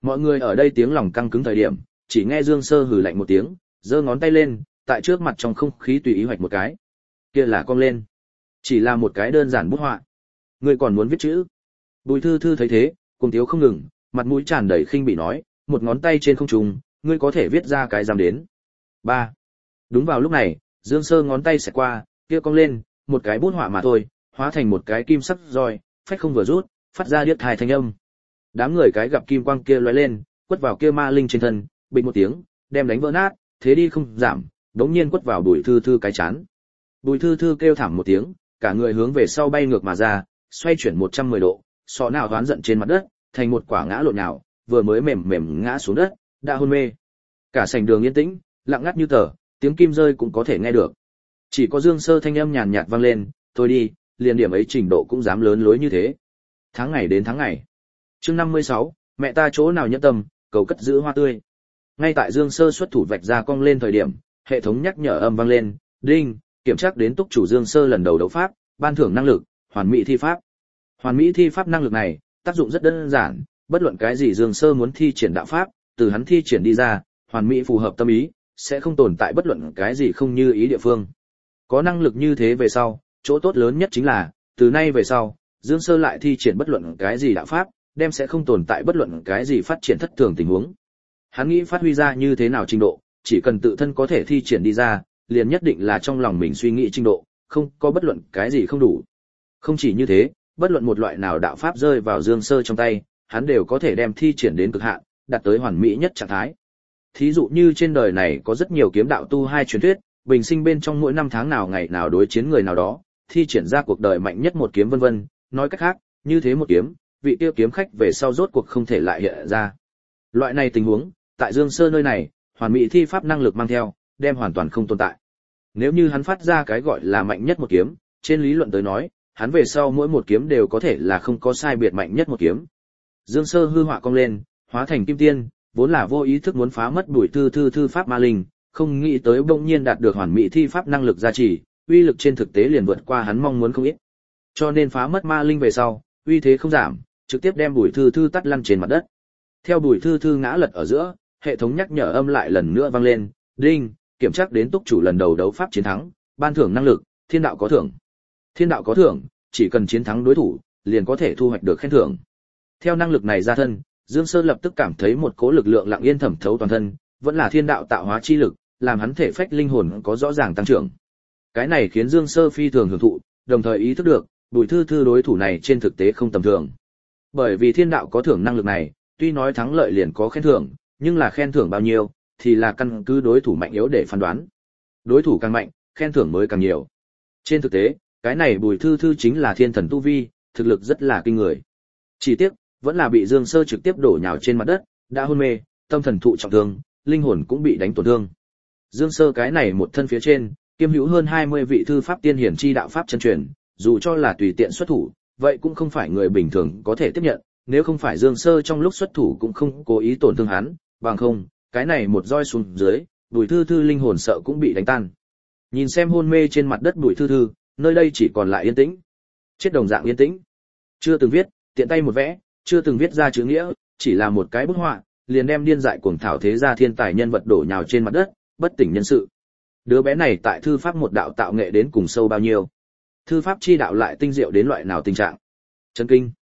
Mọi người ở đây tiếng lòng căng cứng thời điểm, chỉ nghe Dương Sơ hừ lạnh một tiếng, giơ ngón tay lên, tại trước mặt trong không khí tùy ý hoạch một cái. Kia là cong lên. Chỉ là một cái đơn giản bút họa. Ngươi còn muốn viết chữ? Bùi Thư Thư thấy thế, cùng tiếu không ngừng, mặt mũi tràn đầy khinh bỉ nói, một ngón tay trên không trung, ngươi có thể viết ra cái dám đến. Ba. Đúng vào lúc này, Dương Sơ ngón tay xẹt qua, kia cong lên, một cái bút họa mà thôi, hóa thành một cái kim sắc roi, phách không vừa rút, phát ra điếc tai thanh âm. Đám người cái gặp kim quang kia lóe lên, quất vào kia ma linh trên thân, bịch một tiếng, đem đánh vỡ nát, thế đi không giảm, đống nhiên quất vào Bùi Thư Thư cái chán. Bùi Thư Thư kêu thảm một tiếng, cả người hướng về sau bay ngược mà ra, xoay chuyển một trăm mười độ, sọ nào hoán giận trên mặt đất, thành một quả ngã lộn nhào, vừa mới mềm mềm ngã xuống đất, đã hôn mê. Cả sảnh đường yên tĩnh, lặng ngắt như tờ, tiếng kim rơi cũng có thể nghe được. Chỉ có Dương Sơ thanh âm nhàn nhạt vang lên, "Thôi đi, liền điểm ấy trình độ cũng dám lớn lối như thế." Tháng ngày đến tháng ngày. Chương năm mươi sáu, mẹ ta chỗ nào nhẫn tâm, cầu cất giữ hoa tươi. Ngay tại Dương Sơ xuất thủ vạch ra cong lên thời điểm, hệ thống nhắc nhở âm vang lên, "Đinh, kiểm tra đến túc chủ Dương Sơ lần đầu đấu pháp, ban thưởng năng lực, hoàn mỹ thi pháp." Hoàn mỹ thi pháp năng lực này, tác dụng rất đơn giản, bất luận cái gì Dương Sơ muốn thi triển đạo pháp, từ hắn thi triển đi ra, hoàn mỹ phù hợp tâm ý, sẽ không tồn tại bất luận cái gì không như ý địa phương. Có năng lực như thế về sau, chỗ tốt lớn nhất chính là, từ nay về sau, Dương Sơ lại thi triển bất luận cái gì đạo pháp, đem sẽ không tồn tại bất luận cái gì phát triển thất thường tình huống. Hắn nghĩ phát huy ra như thế nào trình độ, chỉ cần tự thân có thể thi triển đi ra, liền nhất định là trong lòng mình suy nghĩ trình độ, không có bất luận cái gì không đủ. Không chỉ như thế, bất luận một loại nào đạo pháp rơi vào Dương Sơ trong tay, hắn đều có thể đem thi triển đến cực hạn, đạt tới hoàn mỹ nhất trạng thái. Thí dụ như trên đời này có rất nhiều kiếm đạo tu hai truyền thuyết, bình sinh bên trong mỗi năm tháng nào ngày nào đối chiến người nào đó, thi triển ra cuộc đời mạnh nhất một kiếm vân vân, nói cách khác, như thế một kiếm, vị tiêu kiếm khách về sau rốt cuộc không thể lại hiện ra. Loại này tình huống, tại Dương Sơ nơi này, hoàn mỹ thi pháp năng lực mang theo, đem hoàn toàn không tồn tại. Nếu như hắn phát ra cái gọi là mạnh nhất một kiếm, trên lý luận tới nói, hắn về sau mỗi một kiếm đều có thể là không có sai biệt mạnh nhất một kiếm. Dương Sơ hư họa cong lên, hóa thành kim tiên, vốn là vô ý thức muốn phá mất Bùi Thư Thư thư pháp ma linh, không nghĩ tới bỗng nhiên đạt được hoàn mỹ thi pháp năng lực gia trì, uy lực trên thực tế liền vượt qua hắn mong muốn không ít. Cho nên phá mất ma linh về sau, uy thế không giảm, trực tiếp đem Bùi Thư Thư tắt lăn trên mặt đất. Theo Bùi Thư Thư ngã lật ở giữa, hệ thống nhắc nhở âm lại lần nữa vang lên, "Đinh, kiểm tra đến túc chủ lần đầu đấu pháp chiến thắng, ban thưởng năng lực, thiên đạo có thưởng." Thiên đạo có thưởng, chỉ cần chiến thắng đối thủ, liền có thể thu hoạch được khen thưởng. Theo năng lực này ra thân, Dương Sơ lập tức cảm thấy một cỗ lực lượng lặng yên thẩm thấu toàn thân, vẫn là thiên đạo tạo hóa chi lực, làm hắn thể phách linh hồn có rõ ràng tăng trưởng. Cái này khiến Dương Sơ phi thường hưởng thụ, đồng thời ý thức được, Bùi Thư Thư đối thủ này trên thực tế không tầm thường. Bởi vì thiên đạo có thưởng năng lực này, tuy nói thắng lợi liền có khen thưởng, nhưng là khen thưởng bao nhiêu, thì là căn cứ đối thủ mạnh yếu để phán đoán. Đối thủ càng mạnh, khen thưởng mới càng nhiều. Trên thực tế, cái này Bùi Thư Thư chính là thiên thần tu vi, thực lực rất là kinh người. Chỉ tiếc, vẫn là bị Dương Sơ trực tiếp đổ nhào trên mặt đất, đã hôn mê, tâm thần thụ trọng thương, linh hồn cũng bị đánh tổn thương. Dương Sơ cái này một thân phía trên, kiêm hữu hơn hai mươi vị thư pháp tiên hiển chi đạo pháp chân truyền, dù cho là tùy tiện xuất thủ, vậy cũng không phải người bình thường có thể tiếp nhận, nếu không phải Dương Sơ trong lúc xuất thủ cũng không cố ý tổn thương hắn, bằng không, cái này một roi xuống dưới, Bùi Thư Thư linh hồn sợ cũng bị đánh tan. Nhìn xem hôn mê trên mặt đất Bùi Thư Thư, nơi đây chỉ còn lại yên tĩnh. Chết đồng dạng yên tĩnh. Chưa từng viết, tiện tay một vẽ, chưa từng viết ra chữ nghĩa, chỉ là một cái bút họa, liền đem điên dại cuồng thảo thế gia thiên tài nhân vật đổ nhào trên mặt đất, bất tỉnh nhân sự. Đứa bé này tại thư pháp một đạo tạo nghệ đến cùng sâu bao nhiêu? Thư pháp chi đạo lại tinh diệu đến loại nào tình trạng? Chấn kinh.